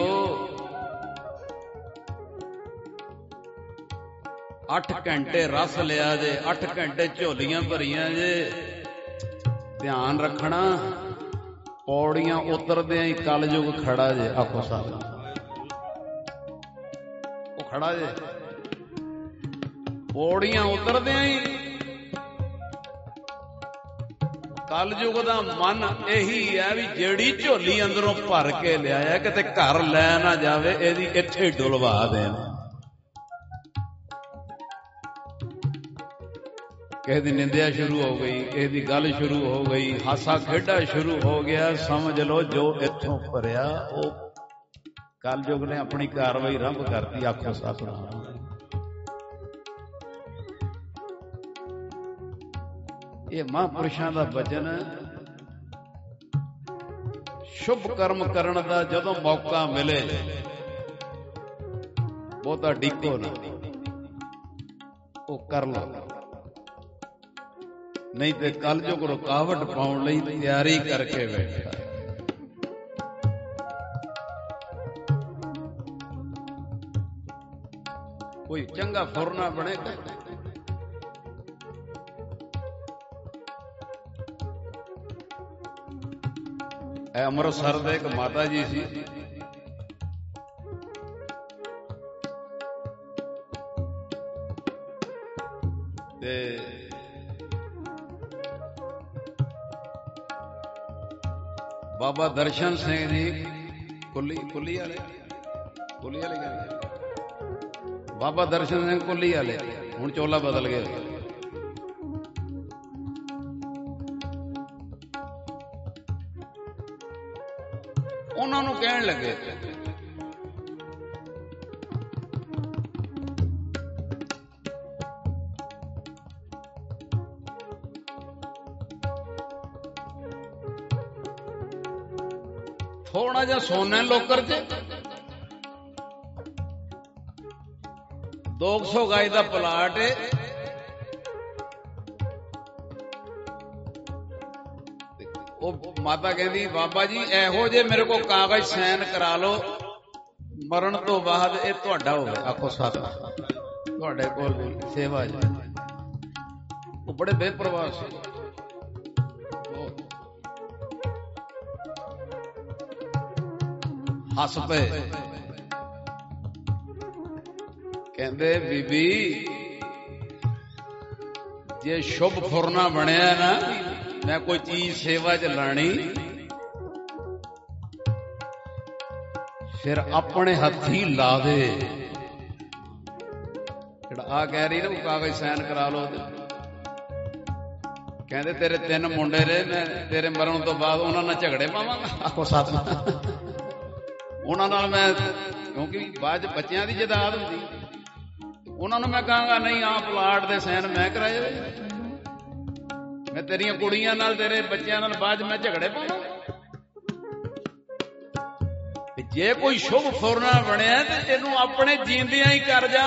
ਅੱਠ ਘੰਟੇ ਰਸ ਲਿਆ ਜੇ, ਅੱਠ ਘੰਟੇ ਝੋਲੀਆਂ ਭਰੀਆਂ ਜੇ, ਧਿਆਨ ਰੱਖਣਾ ਪੌੜੀਆਂ ਉਤਰਦਿਆਂ ਹੀ ਕਲਯੁਗ ਖੜਾ ਜੇ। ਆਖੋ ਸਾਹਿਬ ਉਹ ਖੜਾ ਜੇ, ਪੌੜੀਆਂ ਉਤਰਦਿਆਂ ਹੀ ਕਲਯੁਗ ਦਾ ਮਨ ਇਹੀ ਹੈ ਵੀ ਜਿਹੜੀ ਝੋਲੀ ਅੰਦਰੋਂ ਭਰ ਕੇ ਲਿਆਇਆ ਕਿਤੇ ਘਰ ਲੈ ਨਾ ਜਾਵੇ, ਇਹਦੀ ਇੱਥੇ ਡੁਲਵਾ ਦੇਣ। ਕਿਸੇ ਦੀ ਨਿੰਦਿਆ ਸ਼ੁਰੂ ਹੋ ਗਈ, ਕਿਸੇ ਦੀ ਗੱਲ ਸ਼ੁਰੂ ਹੋ ਗਈ, ਹਾਸਾ ਖੇਡਾ ਸ਼ੁਰੂ ਹੋ ਗਿਆ, ਸਮਝ ਲਓ ਜੋ ਇੱਥੋਂ ਭਰਿਆ ਉਹ ਕਲਯੁਗ ਨੇ ਆਪਣੀ ਕਾਰਵਾਈ ਆਰੰਭ ਕਰਤੀ। ਆਖੋ ਸਤਿਨਾਮ। ਇਹ ਮਹਾਂਪੁਰਸ਼ਾਂ ਦਾ ਬਚਨ, ਸ਼ੁਭ ਕਰਮ ਕਰਨ ਦਾ ਜਦੋਂ ਮੌਕਾ ਮਿਲੇ ਬਹੁਤਾ ਡਿੱਕੋ ਨਾ, ਉਹ ਕਰ ਲਓ, ਨਹੀਂ ਤੇ ਕਲਯੁਗ ਰੁਕਾਵਟ ਪਾਉਣ ਲਈ ਤਿਆਰੀ ਕਰਕੇ ਬੈਠਾ। ਕੋਈ ਚੰਗਾ ਫੁਰਨਾ ਬਣੇਗਾ। ਇਹ ਅੰਮ੍ਰਿਤਸਰ ਦੇ ਇੱਕ ਮਾਤਾ ਜੀ ਸੀ, ਤੇ ਬਾਬਾ ਦਰਸ਼ਨ ਸਿੰਘ ਜੀ ਕੁੱਲੀ ਕੁੱਲੀ ਵਾਲੇ ਕੁੱਲੀ ਵਾਲੇ ਕਹਿੰਦੇ, ਬਾਬਾ ਦਰਸ਼ਨ ਸਿੰਘ ਕੁੱਲੀ ਵਾਲੇ, ਹੁਣ ਚੋਲਾ ਬਦਲ ਗਿਆ। ਕਹਿਣ ਲੱਗੇ ਥੋੜਾ ਜਿਹਾ ਸੋਨਾ ਲੋਕਰ ਚ ਦੋ ਸੌ ਗਾਇ ਦਾ ਪਲਾਟ ਹੈ, ਉਹ ਮਾਤਾ ਕਹਿੰਦੀ ਬਾਬਾ ਜੀ ਇਹੋ ਜੇ ਮੇਰੇ ਕੋਲ ਕਾਗਜ਼ ਸਾਈਨ ਕਰਾ ਲਓ, ਮਰਨ ਤੋਂ ਬਾਅਦ ਇਹ ਤੁਹਾਡਾ ਹੋਵੇ। ਆਖੋ ਸਤਿ, ਤੁਹਾਡੇ ਕੋਲ ਵੀ ਸੇਵਾ ਜੀ। ਉਹ ਬੜੇ ਬੇਪਰਵਾਹ ਸੀ, ਹੱਸ ਪਏ, ਕਹਿੰਦੇ ਬੀਬੀ ਜੇ ਸ਼ੁਭ ਫੁਰਨਾ ਬਣਿਆ ਨਾ, ਮੈਂ ਕੋਈ ਚੀਜ਼ ਸੇਵਾ ਚ ਲਾਣੀ, ਫਿਰ ਆਪਣੇ ਹੱਥੀ ਲਾ ਦੇ। ਜਿਹੜਾ ਆ ਕਹਿ ਰਹੀ ਨਾ ਉਹ ਕਾਗਜ਼ ਸਾਈਨ ਕਰਾ ਲਓ, ਕਹਿੰਦੇ ਤੇਰੇ ਤਿੰਨ ਮੁੰਡੇ ਨੇ, ਮੈਂ ਤੇਰੇ ਮਰਨ ਤੋਂ ਬਾਅਦ ਉਹਨਾਂ ਨਾਲ ਝਗੜੇ ਪਾਵਾਂਗਾ। ਆਖੋ ਸੱਚ, ਉਹਨਾਂ ਨਾਲ ਮੈਂ, ਕਿਉਂਕਿ ਬਾਅਦ ਬੱਚਿਆਂ ਦੀ ਜਦਾਦ ਹੁੰਦੀ, ਉਹਨਾਂ ਨੂੰ ਮੈਂ ਕਹਾਂਗਾ ਨਹੀਂ ਆਹ ਪਲਾਟ ਦੇ ਸਾਈਨ ਮੈਂ ਕਰਾਏ, ਮੈਂ ਤੇਰੀਆਂ ਕੁੜੀਆਂ ਨਾਲ ਤੇਰੇ ਬੱਚਿਆਂ ਨਾਲ ਬਾਅਦ ਮੈਂ ਝਗੜੇ ਪਾਵਾਂ। ਜੇ ਕੋਈ ਸ਼ੁਭ ਫੁਰਨਾ ਬਣਿਆ ਤੇ ਇਹਨੂੰ ਆਪਣੇ ਜੀਂਦਿਆਂ ਹੀ ਕਰ ਜਾ,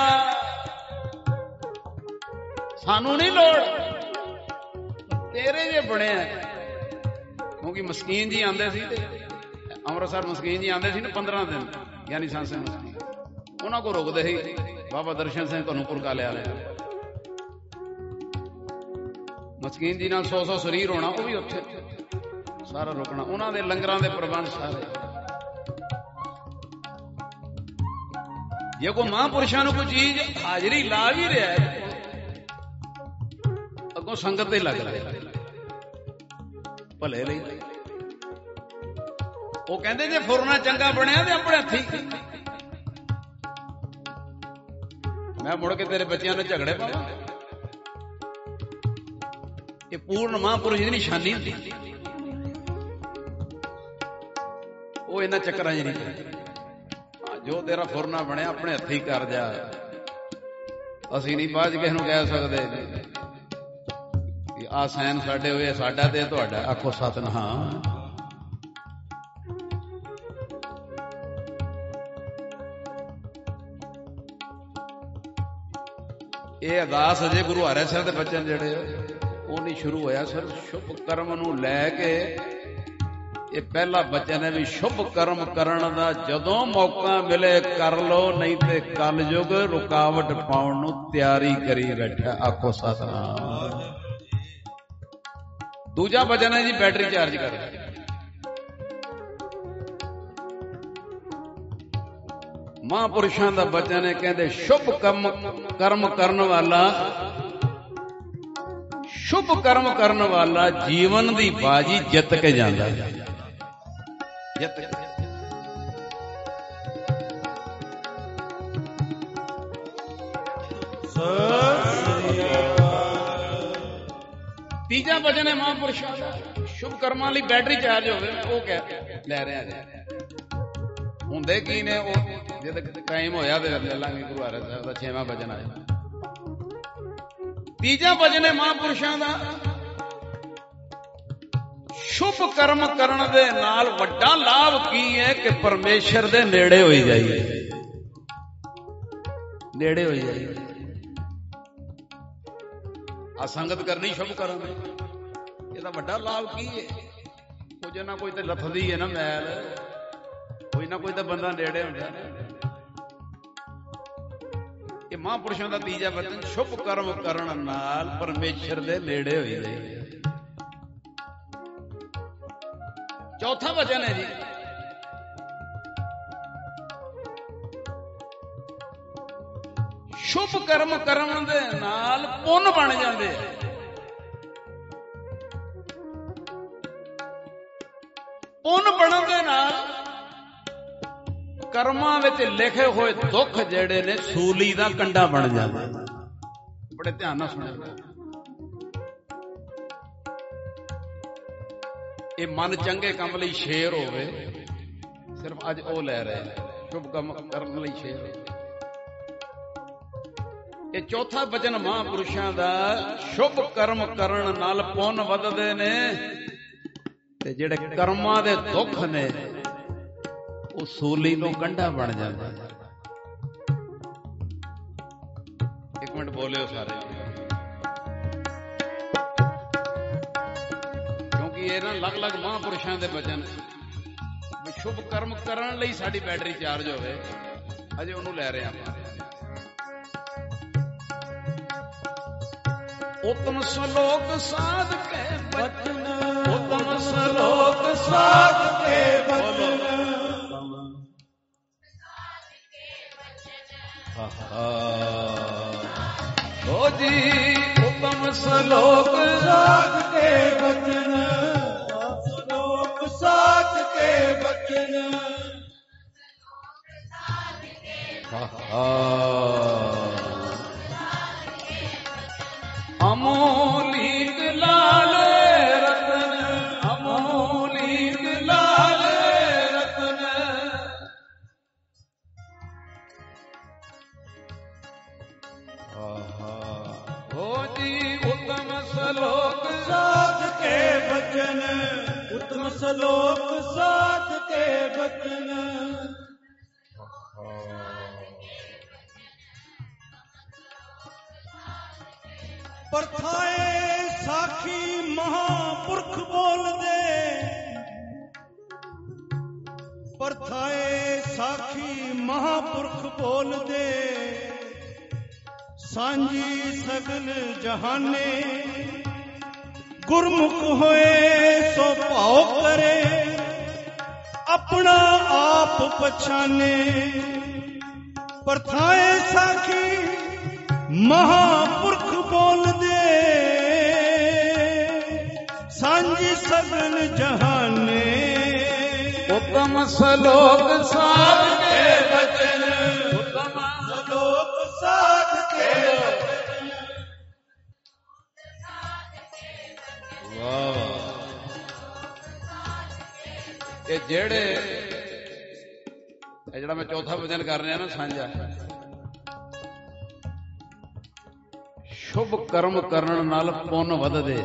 ਸਾਨੂੰ ਨਹੀਂ ਲੋੜ ਤੇਰੇ ਜੇ ਬਣਿਆ। ਕਿਉਂਕਿ ਮਸਕੀਨ ਜੀ ਆਂਦੇ ਸੀ ਤੇ ਅੰਮ੍ਰਿਤਸਰ ਮਸਕੀਨ ਜੀ ਆਂਦੇ ਸੀ ਨਾ ਪੰਦਰਾਂ ਦਿਨ, ਯਾਨੀ ਸੰਸੇ ਮਸਕੀਨ, ਉਹਨਾਂ ਕੋਲ ਰੁਕਦੇ ਸੀ ਬਾਬਾ ਦਰਸ਼ਨ ਸਿੰਘ ਧਨੂਪੁਰ ਕਾਲਿਆ ਲਿਆ। ਮਸਕੀਨ ਜੀ ਨਾਲ ਸੌ ਸੌ ਸਰੀਰ ਹੋਣਾ, ਉਹ ਵੀ ਉੱਥੇ ਸਾਰਾ ਰੁਕਣਾ, ਉਹਨਾਂ ਦੇ ਲੰਗਰਾਂ ਦੇ ਪ੍ਰਬੰਧ ਸਾਰੇ। ਜੇ ਕੋਈ ਮਹਾਂਪੁਰਸ਼ਾਂ ਨੂੰ ਕੋਈ ਚੀਜ਼ ਹਾਜ਼ਰੀ ਲਾ ਵੀ ਰਿਹਾ, ਅੱਗੋਂ ਸੰਗਤ ਤੇ ਲੱਗ ਰਿਹਾ ਭਲੇ ਲਈ। ਉਹ ਕਹਿੰਦੇ ਜੇ ਫੁਰਨਾ ਚੰਗਾ ਬਣਿਆ ਤੇ ਆਪਣੇ ਹੱਥੀ ਮੈਂ ਮੁੜ ਕੇ ਤੇਰੇ ਬੱਚਿਆਂ ਨਾਲ ਝਗੜੇ ਪਾਵਾਂ। ਇਹ ਪੂਰਨ ਮਹਾਂਪੁਰਸ਼ ਦੀ ਨਿਸ਼ਾਨੀ ਹੁੰਦੀ, ਉਹ ਇਹਨਾਂ ਚੱਕਰਾਂ 'ਚ ਨਹੀਂ ਪਏ। ਜੋ ਤੇਰਾ ਫੁਰਨਾ ਬਣਿਆ ਆਪਣੇ ਹੱਥੀ ਕਰ ਜਾ, ਅਸੀਂ ਨਹੀਂ ਬਾਅਦ ਕਿਸੇ ਨੂੰ ਕਹਿ ਸਕਦੇ ਕਿ ਆਹ ਸੈਨ ਸਾਡੇ ਹੋਏ, ਸਾਡਾ ਤੇ ਤੁਹਾਡਾ। ਆਖੋ ਸਤਿਨਾਮ। ਇਹ ਅਰਦਾਸ ਅਜੇ ਗੁਰੂ ਹਰਿ ਸਾਹਿਬ ਦੇ ਬਚਨ ਜਿਹੜੇ ਉਹ ਨਹੀਂ ਸ਼ੁਰੂ ਹੋਇਆ, ਸਿਰਫ ਸ਼ੁਭ ਕਰਮ ਨੂੰ ਲੈ ਕੇ ਇਹ ਪਹਿਲਾ ਬਚਨ ਹੈ ਵੀ ਸ਼ੁਭ ਕਰਮ ਕਰਨ ਦਾ ਜਦੋਂ ਮੌਕਾ ਮਿਲੇ ਕਰ ਲੋ, ਨਹੀਂ ਤੇ ਕਲਯੁਗ ਰੁਕਾਵਟ ਪਾਉਣ ਨੂੰ ਤਿਆਰੀ ਕਰੀ ਬੈਠਾ। ਆਖੋ ਸਤਿਨਾਮ। ਦੂਜਾ ਬਚਨ ਹੈ ਜੀ ਬੈਟਰੀ ਚਾਰਜ ਕਰ। ਮਹਾਂਪੁਰਸ਼ਾਂ ਦਾ ਬਚਨ ਹੈ, ਕਹਿੰਦੇ ਸ਼ੁਭ ਕਰਮ ਕਰਮ ਕਰਨ ਵਾਲਾ, ਸ਼ੁਭ ਕਰਮ ਕਰਨ ਵਾਲਾ ਜੀਵਨ ਦੀ ਬਾਜੀ ਜਿੱਤ ਕੇ ਜਾਂਦਾ। ਜਿੱਤ ਕੇ ਤੀਜਾ ਵਚਨ ਹੈ ਮਹਾਂਪੁਰਸ਼ਾਂ ਦਾ, ਸ਼ੁਭ ਕਰਮਾਂ ਲਈ ਬੈਟਰੀ ਚਾਰਜ ਹੋਵੇ। ਉਹ ਕਹਿ ਲੈ ਰਿਹਾ ਜੀ, ਹੁੰਦੇ ਕੀ ਨੇ ਉਹ ਜਦ ਟਾਈਮ ਹੋਇਆ ਤੇ ਲੈ ਲਾਂਗੇ। ਗੁਰੂ ਹਰਿ ਸਾਹਿਬ ਦਾ ਛੇਵਾਂ ਵਚਨ ਆਇਆ। ਤੀਜਾ ਵਚਨ ਹੈ ਮਹਾਂਪੁਰਸ਼ਾਂ ਦਾ, ਸ਼ੁਭ ਕਰਮ ਕਰਨ ਦੇ ਨਾਲ ਵੱਡਾ ਲਾਭ ਕੀ ਹੈ ਕਿ ਪਰਮੇਸ਼ਰ ਦੇ ਨੇੜੇ ਹੋਈ ਜਾਈਏ, ਨੇੜੇ ਹੋਈ ਜਾਈਏ। ਆ ਸੰਗਤ ਕਰਨੀ ਸ਼ੁਭ ਕਰਮ, ਇਹਦਾ ਵੱਡਾ ਲਾਭ ਕੀ ਹੈ? ਕੁਝ ਨਾ ਕੋਈ ਤੇ ਲੱਥਦੀ ਹੈ ਨਾ ਮੈਲ, ਕੋਈ ਨਾ ਕੋਈ ਤਾਂ ਬੰਦਾ ਨੇੜੇ ਹੁੰਦਾ। ਇਹ ਮਹਾਂਪੁਰਸ਼ਾਂ ਦਾ ਤੀਜਾ ਵਚਨ, ਸ਼ੁਭ ਕਰਮ ਕਰਨ ਨਾਲ ਪਰਮੇਸ਼ਰ ਦੇ ਨੇੜੇ ਹੋਈ ਜਾਈਏ। ਚੌਥਾ ਵਚਨ ਹੈ ਜੀ, ਸ਼ੁਭ ਕਰਮ ਕਰਨ ਦੇ ਨਾਲ ਪੁੰਨ ਬਣ ਜਾਂਦੇ। ਪੁੰਨ ਬਣਨ ਦੇ ਨਾਲ ਕਰਮਾਂ ਵਿੱਚ ਲਿਖੇ ਹੋਏ ਦੁੱਖ ਜਿਹੜੇ ਨੇ ਸੂਲੀ ਦਾ ਕੰਡਾ ਬਣ ਜਾਂਦੇ। ਬੜੇ ਧਿਆਨ ਨਾਲ ਸੁਣਿਆ। ਇਹ ਮਨ ਚੰਗੇ ਕੰਮ ਲਈ ਸ਼ੇਰ ਹੋਵੇ, ਸਿਰਫ ਅੱਜ ਉਹ ਲੈ ਰਹੇ ਨੇ ਸ਼ੁਭ ਕੰਮ ਕਰਨ ਲਈ ਸ਼ੇਰ। ਇਹ ਚੌਥਾ ਬਚਨ ਮਹਾਂਪੁਰਸ਼ਾਂ ਦਾ, ਸ਼ੁਭ ਕਰਮ ਕਰਨ ਨਾਲ ਪੁੰਨ ਵੱਧਦੇ ਨੇ ਤੇ ਜਿਹੜੇ ਕਰਮਾਂ ਦੇ ਦੁੱਖ ਨੇ ਉਹ ਸੂਲੀ ਨੂੰ ਕੰਢਾ ਬਣ ਜਾਂਦਾ। ਇੱਕ ਮਿੰਟ ਬੋਲਿਓ ਸਾਰੇ, ਕਿਉਂਕਿ ਇਹ ਨਾ ਅਲੱਗ-ਅਲੱਗ ਮਹਾਂਪੁਰਸ਼ਾਂ ਦੇ ਬਚਨ ਵੀ ਸ਼ੁਭ ਕਰਮ ਕਰਨ ਲਈ ਸਾਡੀ ਬੈਟਰੀ ਚਾਰਜ ਹੋਵੇ। ਅਜੇ ਉਹਨੂੰ ਲੈ ਰਹੇ ਆਪਾਂ। ਉਤਮ ਸਲੋਕ ਸਾਧ ਕੇ ਬਚਨ, ਉਤਮ ਸਲੋਕ ਸਾਧ ਕੇ ਬਚਨ, ਓ ਜੀ ਉਤਮ ਸਲੋਕ ਸਾਧ ਕੇ ਬਚਨ, ਸਲੋਕ ਸਾਧ ਕੇ ਬਚਨ, ਅਮੋਲੀਕ ਲਾਲ ਰਤਨ, ਅਮੋਲੀਕ ਲਾਲ ਰਤਨ, ਓ ਜੀ ਉਤਮ ਸਲੋਕ ਸਾਧ ਕੇ ਬਚਨ, ਉਤਮ ਸਲੋਕ ਸਾਧ ਕੇ ਬਚਨ, ਪਰਥਾਏ ਸਾਖੀ ਮਹਾਂਪੁਰਖ ਬੋਲਦੇ, ਪਰਥਾਏ ਸਾਖੀ ਮਹਾਂਪੁਰਖ ਬੋਲਦੇ, ਸਾਂਝੀ ਸਗਲ ਜਹਾਨੇ, ਗੁਰਮੁਖ ਹੋਏ ਸੋ ਭਾਉ ਕਰੇ, ਆਪਣਾ ਆਪ ਪਛਾਨੇ। ਪਰਥਾਏ ਸਾਖੀ ਮਹਾਂਪੁਰਖ ਬੋਲਦੇ, ਸਾਂਝੀ ਸਗਲ ਜਹਾਨੇ, ਉਤਮ ਸਲੋਕ ਸਾਧ ਕੇ ਬਚਨ, ਉਤਮ ਸਲੋਕ ਸਾਧ ਕੇ ਬਚਨ। ਵਾਹ। ਇਹ ਜਿਹੜੇ ਇਹ ਜਿਹੜਾ ਮੈਂ ਚੌਥਾ ਵਚਨ ਕਰ ਰਿਹਾ ਨਾ ਸਾਂਝਾ, ਸ਼ੁਭ ਕਰਮ ਕਰਨ ਨਾਲ ਪੁੰਨ ਵੱਧਦੇ,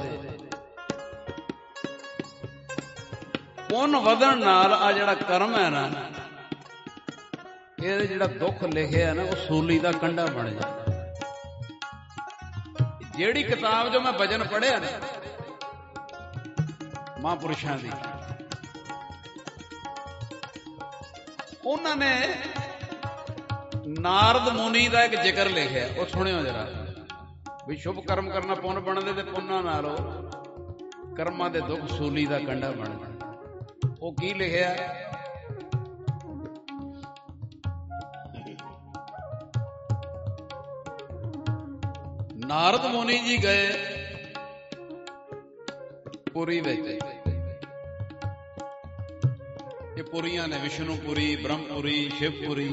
ਪੁੰਨ ਵਧਣ ਨਾਲ ਆ ਜਿਹੜਾ ਕਰਮ ਹੈ ਨਾ, ਇਹਦੇ ਜਿਹੜਾ ਦੁੱਖ ਲਿਖਿਆ ਨਾ ਉਹ ਸੂਲੀ ਦਾ ਕੰਢਾ ਬਣ ਜਾਂਦਾ। ਜਿਹੜੀ ਕਿਤਾਬ ਜੋ ਮੈਂ ਭਜਨ ਪੜ੍ਹਿਆ ਨਾ ਮਹਾਂਪੁਰਸ਼ਾਂ ਦੀ, ਉਹਨਾਂ ਨੇ ਨਾਰਦ ਮੁਨੀ ਦਾ ਇੱਕ ਜ਼ਿਕਰ ਲਿਖਿਆ, ਉਹ ਸੁਣਿਓ ਜਰਾ ਵੀ ਸ਼ੁਭ ਕਰਮ ਕਰਨਾ ਪੁੰਨ ਬਣਦੇ ਤੇ ਪੁੰਨਾਂ ਨਾਲ ਕਰਮਾਂ ਦੇ ਦੁੱਖ ਸੂਲੀ ਦਾ ਕੰਢਾ ਬਣ ਜਾਂਦਾ। ਉਹ ਕੀ ਲਿਖਿਆ? ਨਾਰਦ ਮੁਨੀ ਜੀ ਗਏ ਪੁਰੀ ਵਿੱਚ, ਇਹ ਪੁਰੀਆਂ ਨੇ ਵਿਸ਼ਨੂਪੁਰੀ, ਬ੍ਰਹਮਪੁਰੀ, ਸ਼ਿਵਪੁਰੀ।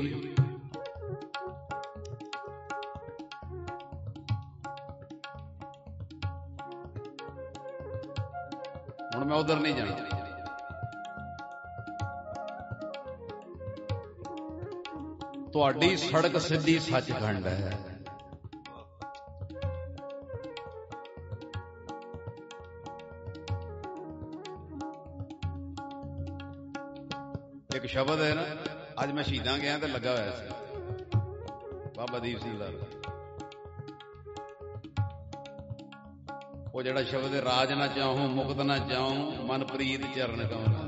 ਹੁਣ ਮੈਂ ਉਧਰ ਨਹੀਂ ਜਾਣਾ, ਤੁਹਾਡੀ ਸੜਕ ਸਿੱਧੀ ਸੱਚਖੰਡ ਹੈ। ਇੱਕ ਸ਼ਬਦ ਹੈ ਨਾ, ਅੱਜ ਮੈਂ ਸ਼ਹੀਦਾਂ ਗਿਆ ਤੇ ਲੱਗਾ ਹੋਇਆ ਸੀ ਬਾਬਾ ਦੀਪ ਸਿੰਘ ਦਾ, ਉਹ ਜਿਹੜਾ ਸ਼ਬਦ ਹੈ, ਰਾਜ ਨਾ ਚਾਹੂੰ ਮੁਕਤ ਨਾ ਚਾਹੂੰ ਮਨ ਪ੍ਰੀਤ ਚਰਨ ਕਮਲ।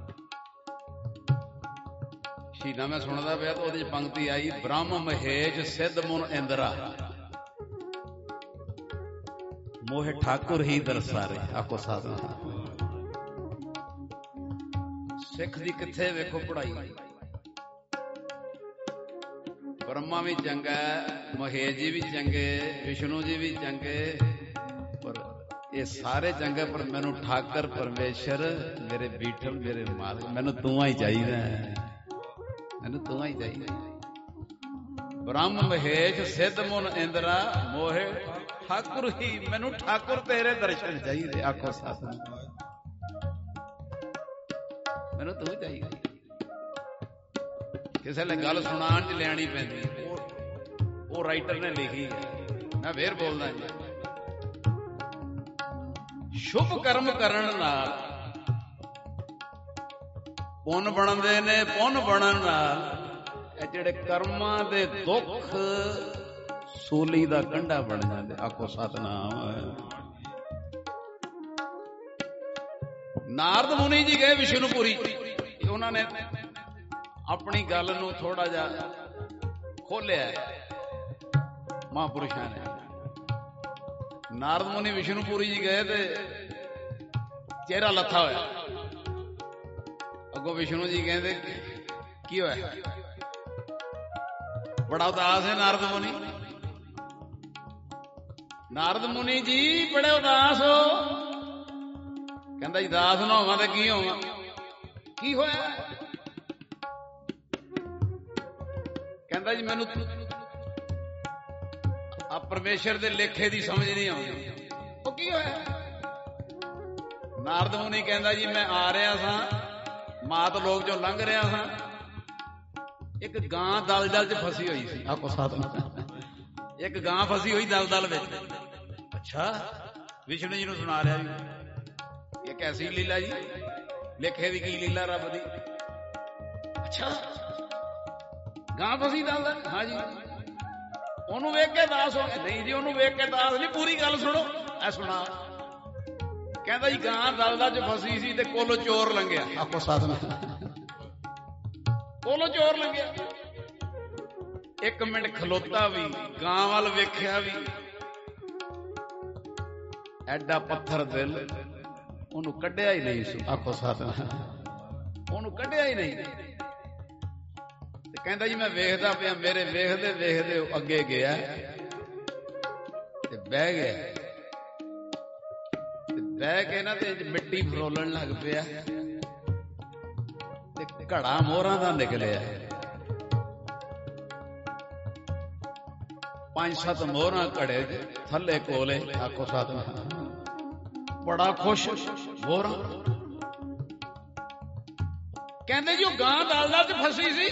ਸ਼ਹੀਦਾਂ ਮੈਂ ਸੁਣਦਾ ਪਿਆ ਤਾਂ ਉਹਦੇ ਚ ਪੰਕਤੀ ਆਈ, ਬ੍ਰਹਮ ਮਹੇਸ਼ ਸਿੱਧ ਮੁਨ ਇੰਦਰਾ, ਮੋਹਿ ਠਾਕੁਰ ਹੀ ਦਰਸਾਰੇ। ਆਖੋ ਸਾਧਨਾ ਸਿੱਖ ਦੀ ਕਿੱਥੇ ਵੇਖੋ ਪੜ੍ਹਾਈ, ਬ੍ਰਹਮਾ ਵੀ ਚੰਗਾ, ਮਹੇਸ਼ ਜੀ ਵੀ ਚੰਗੇ, ਵਿਸ਼ਨੂੰ ਜੀ ਵੀ ਚੰਗੇ, ਪਰ ਇਹ ਸਾਰੇ ਚੰਗੇ, ਪਰ ਮੈਨੂੰ ਠਾਕਰ ਪਰਮੇਸ਼ਰ ਮੇਰੇ ਬੀਠਲ ਮੇਰੇ ਮਾਲਕ, ਮੈਨੂੰ ਤੂੰ ਹੀ ਚਾਹੀਦਾ, ਮੈਨੂੰ ਤੂੰ ਹੀ ਚਾਹੀਦਾ। ਬ੍ਰਹਮ ਮਹੇਸ਼ ਸਿੱਧ ਮੁਨ ਇੰਦਰਾ, ਮੋਹਿ ਠਾਕੁਰ ਹੀ, ਮੈਨੂੰ ਠਾਕੁਰ ਤੇਰੇ ਦਰਸ਼ਨ ਚਾਹੀਦੇ। ਆਖੋ ਸਾਧਨਾ ਮੈਨੂੰ ਤੂੰ ਚਾਹੀਦੀ। ਕਿਸੇ ਨੇ ਗੱਲ ਸੁਣਾਉਣ ਚ ਲਿਆਣੀ ਪੈਂਦੀ, ਉਹ ਉਹ ਰਾਈਟਰ ਨੇ ਲਿਖੀ ਹੈ। ਮੈਂ ਫੇਰ ਬੋਲਦਾ ਜੀ, ਸ਼ੁਭ ਕਰਮ ਕਰਨ ਨਾਲ ਪੁੰਨ ਬਣਦੇ ਨੇ, ਪੁੰਨ ਬਣਨ ਨਾਲ ਇਹ ਜਿਹੜੇ ਕਰਮਾਂ ਦੇ ਦੁੱਖ ਸੂਲੀ ਦਾ ਕੰਢਾ ਬਣ ਜਾਂਦੇ। ਆਖੋ ਸਤਿਨਾਮ। ਨਾਰਦ ਮੁਨੀ ਜੀ ਗਏ ਵਿਸ਼ਨੂਪੁਰੀ, ਉਹਨਾਂ ਨੇ ਆਪਣੀ ਗੱਲ ਨੂੰ ਥੋੜਾ ਜਿਹਾ ਖੋਲਿਆ ਮਹਾਂਪੁਰਸ਼ਾਂ ਨੇ। ਨਾਰਦ ਮੁਨੀ ਵਿਸ਼ਨੂਪੁਰੀ ਜੀ ਗਏ ਤੇ ਚਿਹਰਾ ਲੱਥਾ ਹੋਇਆ। ਅੱਗੋਂ ਵਿਸ਼ਨੂੰ ਜੀ ਕਹਿੰਦੇ ਕੀ ਹੋਇਆ? ਬੜਾ ਉਦਾਸ ਹੈ ਨਾਰਦ ਮੁਨੀ। ਨਾਰਦ ਮੁਨੀ ਜੀ ਬੜੇ ਉਦਾਸ ਹੋ। ਕਹਿੰਦਾ ਜੀ ਉਦਾਸ ਨਾ ਹੋਵਾਂ ਤੇ ਕੀ ਹੋਵਾਂ? ਕੀ ਹੋਇਆ? ਕਹਿੰਦਾ ਜੀ ਮੈਨੂੰ ਆ ਪਰਮੇਸ਼ਰ ਦੇ ਲੇਖੇ ਦੀ ਸਮਝ ਨਹੀਂ ਆਉਂਦੀ। ਉਹ ਕੀ ਹੋਇਆ? ਨਾਰਦ ਮੁਨੀ ਕਹਿੰਦਾ ਜੀ ਮੈਂ ਆ ਰਿਹਾ ਸਾਂ, ਮਾਤ ਲੋਕ ਚੋਂ ਲੰਘ ਰਿਹਾ ਸਾਂ, ਇੱਕ ਗਾਂ ਦਲਦਲ ਚ ਫਸੀ ਹੋਈ ਸੀ। ਆਖੋ ਸਤਿਨਾਮ। ਇੱਕ ਗਾਂ ਫਸੀ ਹੋਈ ਦਲਦਲ ਵਿੱਚ। ਅੱਛਾ, ਵਿਸ਼ਨੂੰ ਜੀ ਨੂੰ ਸੁਣਾ ਰਿਹਾ ਜੀ ਇਹ ਕੈਸੀ ਲੀਲਾ ਜੀ, ਲੇਖੇ ਦੀ ਕੀ ਲੀਲਾ ਰੱਬ ਦੀ। ਅੱਛਾ, ਗਾਂ ਫਸੀ ਦਲਦਲ? ਹਾਂ ਜੀ। ਉਹਨੂੰ ਵੇਖ ਕੇ ਦਾਸ ਹੋ ਗਏ? ਨਹੀਂ ਜੀ, ਉਹਨੂੰ ਵੇਖ ਕੇ ਦਾਸ ਨਹੀਂ, ਪੂਰੀ ਗੱਲ ਸੁਣੋ। ਐ ਸੁਣਾ। ਕਹਿੰਦਾ ਜੀ ਗਾਂ ਦਲਦਲ ਚ ਫਸੀ ਸੀ ਤੇ ਕੋਲੋਂ ਚੋਰ ਲੰਘਿਆ। ਆਖੋ ਸਤਿਨਾਮ। ਕੋਲੋਂ ਚੋਰ ਲੰਘਿਆ। ਇੱਕ ਮਿੰਟ ਖਲੋਤਾ ਵੀ, ਗਾਂ ਵੱਲ ਵੇਖਿਆ ਵੀ, ਐਡਾ ਪੱਥਰ ਦਿਲ, ਉਹਨੂੰ ਕੱਢਿਆ ਹੀ ਨਹੀਂ ਸੀ। ਆਖੋ ਸਤਿਨਾਮ। ਉਹਨੂੰ ਕੱਢਿਆ ਹੀ ਨਹੀਂ। ਤੇ ਕਹਿੰਦਾ ਜੀ ਮੈਂ ਵੇਖਦਾ ਪਿਆ, ਮੇਰੇ ਵੇਖਦੇ ਵੇਖਦੇ ਉਹ ਅੱਗੇ ਗਿਆ ਤੇ ਬਹਿ ਗਿਆ, ਤੇ ਬਹਿ ਕੇ ਨਾ ਤੇ ਮਿੱਟੀ ਫਰੋਲਣ ਲੱਗ ਪਿਆ ਤੇ ਘੜਾ ਮੋਹਰਾਂ ਦਾ ਨਿਕਲਿਆ। ਪੰਜ ਸੱਤ ਮੋਹਰਾਂ ਘੜੇ ਥੱਲੇ ਕੋਲੇ। ਆਖੋ ਸਤਿਨਾਮ। ਬੜਾ ਖੁਸ਼ ਮੋਹਰਾਂ। ਕਹਿੰਦੇ ਜੀ ਉਹ ਗਾਂ ਦਲਦਲ ਚ ਫਸੀ ਸੀ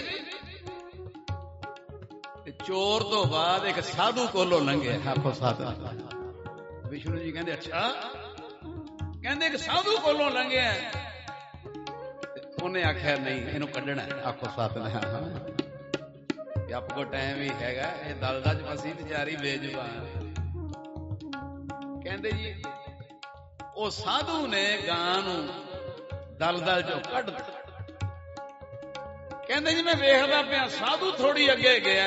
ਤੇ ਚੋਰ ਤੋਂ ਬਾਅਦ ਇੱਕ ਸਾਧੂ ਕੋਲੋਂ ਲੰਘਿਆ। ਆਖੋ ਸਤਿਨਾਮ। ਵਿਸ਼ਨੂੰ ਜੀ ਕਹਿੰਦੇ ਅੱਛਾ। ਕਹਿੰਦੇ ਇੱਕ ਸਾਧੂ ਕੋਲੋਂ ਲੰਘਿਆ ਤੇ ਉਹਨੇ ਆਖਿਆ ਨਹੀਂ, ਇਹਨੂੰ ਕੱਢਣਾ। ਆਖੋ ਸਤਿਨਾਮ। ਜਪ ਕੋ ਟਾਈਮ ਹੀ ਹੈਗਾ, ਇਹ ਦਲਦਲ ਚ ਫਸੀ ਵਿਚਾਰੀ ਬੇਜ਼ੁਬਾਨ। ਕਹਿੰਦੇ ਜੀ ਉਹ ਸਾਧੂ ਨੇ ਗਾਂ ਨੂੰ ਦਲਦਲ ਚੋਂ ਕੱਢ ਦਿੱਤਾ। ਕਹਿੰਦੇ ਜੀ ਮੈਂ ਵੇਖਦਾ ਪਿਆ, ਸਾਧੂ ਥੋੜੀ ਅੱਗੇ ਗਿਆ,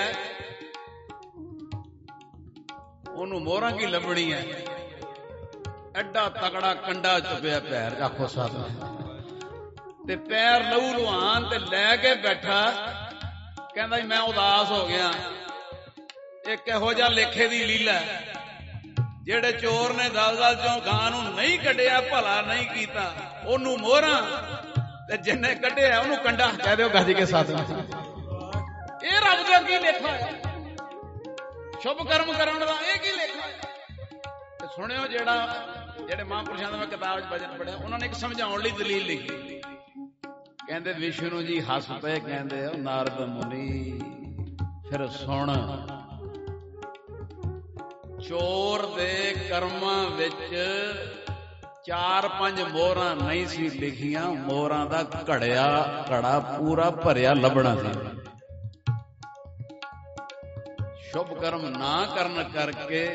ਉਹਨੂੰ ਮੋਹਰਾਂ ਕੀ ਲੱਭਣੀ ਹੈ, ਐਡਾ ਤਕੜਾ ਕੰਡਾ ਚੁੱਕਿਆ ਪੈਰ। ਆਖੋ ਸਤਿਨਾਮ। ਤੇ ਪੈਰ ਲਹੂ ਲੁਹਾਨ ਤੇ ਲੈ ਕੇ ਬੈਠਾ। ਕਹਿੰਦਾ ਜੀ ਮੈਂ ਉਦਾਸ ਹੋ ਗਿਆ, ਇੱਕ ਇਹੋ ਜਿਹਾ ਲੇਖੇ ਦੀ ਲੀਲਾ, ਜਿਹੜੇ ਚੋਰ ਨੇ ਦਲਦਲ ਚੋਂ ਗਾਂ ਨੂੰ ਨਹੀਂ ਕੱਢਿਆ, ਭਲਾ ਨਹੀਂ ਕੀਤਾ, ਉਹਨੂੰ ਮੋਹਰਾਂ, ਤੇ ਜਿੰਨੇ ਕੱਢਿਆ ਉਹਨੂੰ ਕੰਡਾ। ਕਹਿ ਦਿਓ ਗੱਜ ਕੇ ਸਤਿਨਾਮ। ਇਹ ਰੱਬ ਦਾ ਕੀ ਲੇਖਾ ਹੈ? ਸ਼ੁਭ ਕਰਮ ਕਰਨ ਦਾ ਇਹ ਕੀ ਲੇਖਾ ਹੈ? ਤੇ ਸੁਣਿਓ, ਜਿਹੜਾ ਜਿਹੜੇ ਮਹਾਂਪੁਰਸ਼ਾਂ ਦਾ ਮੈਂ ਕਿਤਾਬ ਚ ਵਚਨ ਪੜਿਆ, ਉਹਨਾਂ ਨੇ ਇੱਕ ਸਮਝਾਉਣ ਲਈ ਦਲੀਲ ਲਿਖੀ। ਕਹਿੰਦੇ ਵਿਸ਼ਨੂੰ ਜੀ ਹੱਸ ਪਏ, ਕਹਿੰਦੇ ਉਹ ਨਾਰਦ ਮੁਨੀ ਫਿਰ ਸੁਣ, ਚੋਰ ਦੇ ਕਰਮਾਂ ਵਿੱਚ ਚਾਰ ਪੰਜ ਮੋਹਰਾਂ ਨਹੀਂ ਸੀ ਲਿਖੀਆਂ, ਮੋਹਰਾਂ ਦਾ ਘੜਿਆ ਘੜਾ ਪੂਰਾ ਭਰਿਆ ਲੱਭਣਾ ਸੀ। ਸ਼ੁਭ ਕਰਮ ਨਾ ਕਰਨ ਕਰਕੇ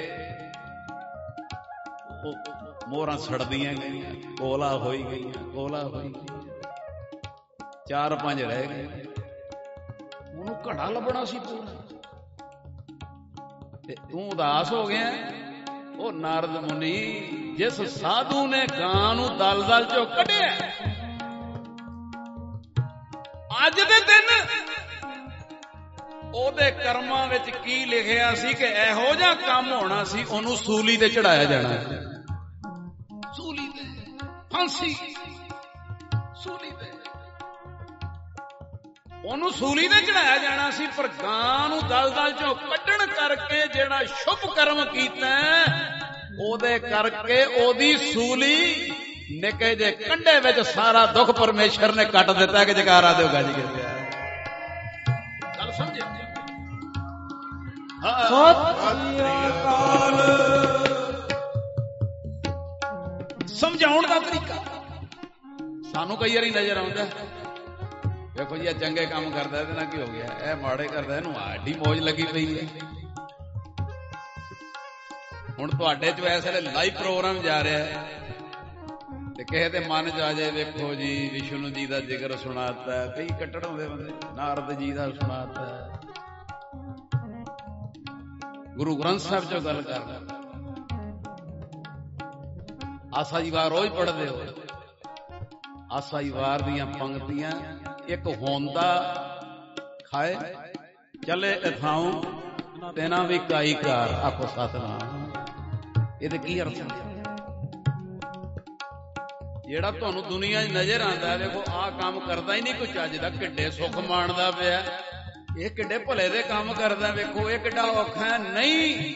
ਉਹ ਮੋਹਰਾਂ ਸੜਦੀਆਂ ਗਈਆਂ, ਕੋਲਾ ਹੋਈ ਗਈਆਂ, ਕੋਲਾ ਹੋਈ ਗਈਆਂ, ਚਾਰ ਪੰਜ ਰਹਿ ਗਏ। ਉਹਨੂੰ ਘੜਾ ਲੱਭਣਾ ਸੀ ਪੂਰਾ, ਤੇ ਤੂੰ ਉਦਾਸ ਹੋ ਗਿਆ। ਉਹ ਨਾਰਦ ਮੁਨੀ, ਜਿਸ ਸਾਧੂ ਨੇ ਗਾਂ ਨੂੰ ਦਲਦਲ ਚੋਂ ਕੱਢਿਆ, ਅੱਜ ਦੇ ਦਿਨ ਉਹਦੇ ਕਰਮਾਂ ਵਿੱਚ ਕੀ ਲਿਖਿਆ ਸੀ ਕਿ ਇਹੋ ਜਿਹਾ ਕੰਮ ਹੋਣਾ ਸੀ, ਉਹਨੂੰ ਸੂਲੀ ਤੇ ਚੜਾਇਆ ਜਾਣਾ। ਸੂਲੀ ਤੇ ਫਾਂਸੀ, ਸੂਲੀ ਤੇ ਉਹਨੂੰ ਸੂਲੀ ਤੇ ਚੜਾਇਆ ਜਾਣਾ ਸੀ। ਪਰ ਗਾਂ ਨੂੰ ਦਲਦਲ ਚੋਂ ਕੱਢਣ ਕਰਕੇ ਜਿਹੜਾ ਸ਼ੁਭ ਕਰਮ ਕੀਤਾ, ਉਹਦੇ ਕਰਕੇ ਉਹਦੀ ਸੂਲੀ ਨਿੱਕੇ ਜੇ ਕੰਢੇ ਵਿੱਚ ਸਾਰਾ ਦੁੱਖ ਪਰਮੇਸ਼ਰ ਨੇ ਕੱਟ ਦਿੱਤਾ। ਕਿ ਜਕਾਰਾ ਦਿਓ ਗੱਜ ਕੇ। ਸਮਝਾਉਣ ਦਾ ਤਰੀਕਾ ਸਾਨੂੰ ਕਈ ਵਾਰੀ ਨਜ਼ਰ ਆਉਂਦਾ, ਦੇਖੋ ਜੀ ਇਹ ਚੰਗੇ ਕੰਮ ਕਰਦਾ ਇਹਦੇ ਨਾਲ ਕੀ ਹੋ ਗਿਆ, ਇਹ ਮਾੜੇ ਕਰਦਾ ਇਹਨੂੰ ਆਡੀ ਮੌਜ ਲੱਗੀ ਪਈ ਹੈ। ਹੁਣ ਤੁਹਾਡੇ ਚ ਇਸ ਵੇਲੇ ਲਾਈਵ ਪ੍ਰੋਗਰਾਮ ਜਾ ਰਿਹਾ ਹੈ ਤੇ ਕਿਸੇ ਦੇ ਮਨ ਚ ਆ ਜਾਏ, ਵੇਖੋ ਜੀ ਵਿਸ਼ਨੂੰ ਜੀ ਦਾ ਜ਼ਿਕਰ ਸੁਣਾਤਾ, ਕਈ ਕੱਟੜ ਹੁੰਦੇ ਬੰਦੇ, ਨਾਰਦ ਜੀ ਦਾ ਸੁਣਾਤਾ, ਗੁਰੂ ਗ੍ਰੰਥ ਸਾਹਿਬ ਚੋਂ ਗੱਲ ਕਰਦਾ, ਆਸਾ ਜੀ ਵਾਰ ਰੋਜ਼ ਪੜ੍ਹਦੇ ਹੋ, ਆਸਾ ਜੀ ਵਾਰ ਦੀਆਂ ਪੰਕਤੀਆਂ, ਇੱਕ ਹੋਂਦਾ ਖਾਏ ਚਲੇ ਇਥਾਉ ਤੈਨਾ ਵੀ ਕਾਈ ਕਾਰ, ਆਖੋ ਸਤਿਨਾਮ। ਇਹਦੇ ਕੀ ਅਰਥ ਹੈ? ਜਿਹੜਾ ਤੁਹਾਨੂੰ ਦੁਨੀਆ 'ਚ ਨਜ਼ਰ ਆਉਂਦਾ, ਦੇਖੋ ਆਹ ਕੰਮ ਕਰਦਾ ਹੀ ਨਹੀਂ ਕੋਈ ਚੱਜ ਦਾ, ਕਿੱਡੇ ਸੁੱਖ ਮਾਣਦਾ ਪਿਆ, ਇਹ ਕਿੱਡੇ ਭਲੇ ਦੇ ਕੰਮ ਕਰਦਾ, ਵੇਖੋ ਇਹ ਕਿੱਡਾ ਔਖਾ ਹੈ। ਨਹੀਂ,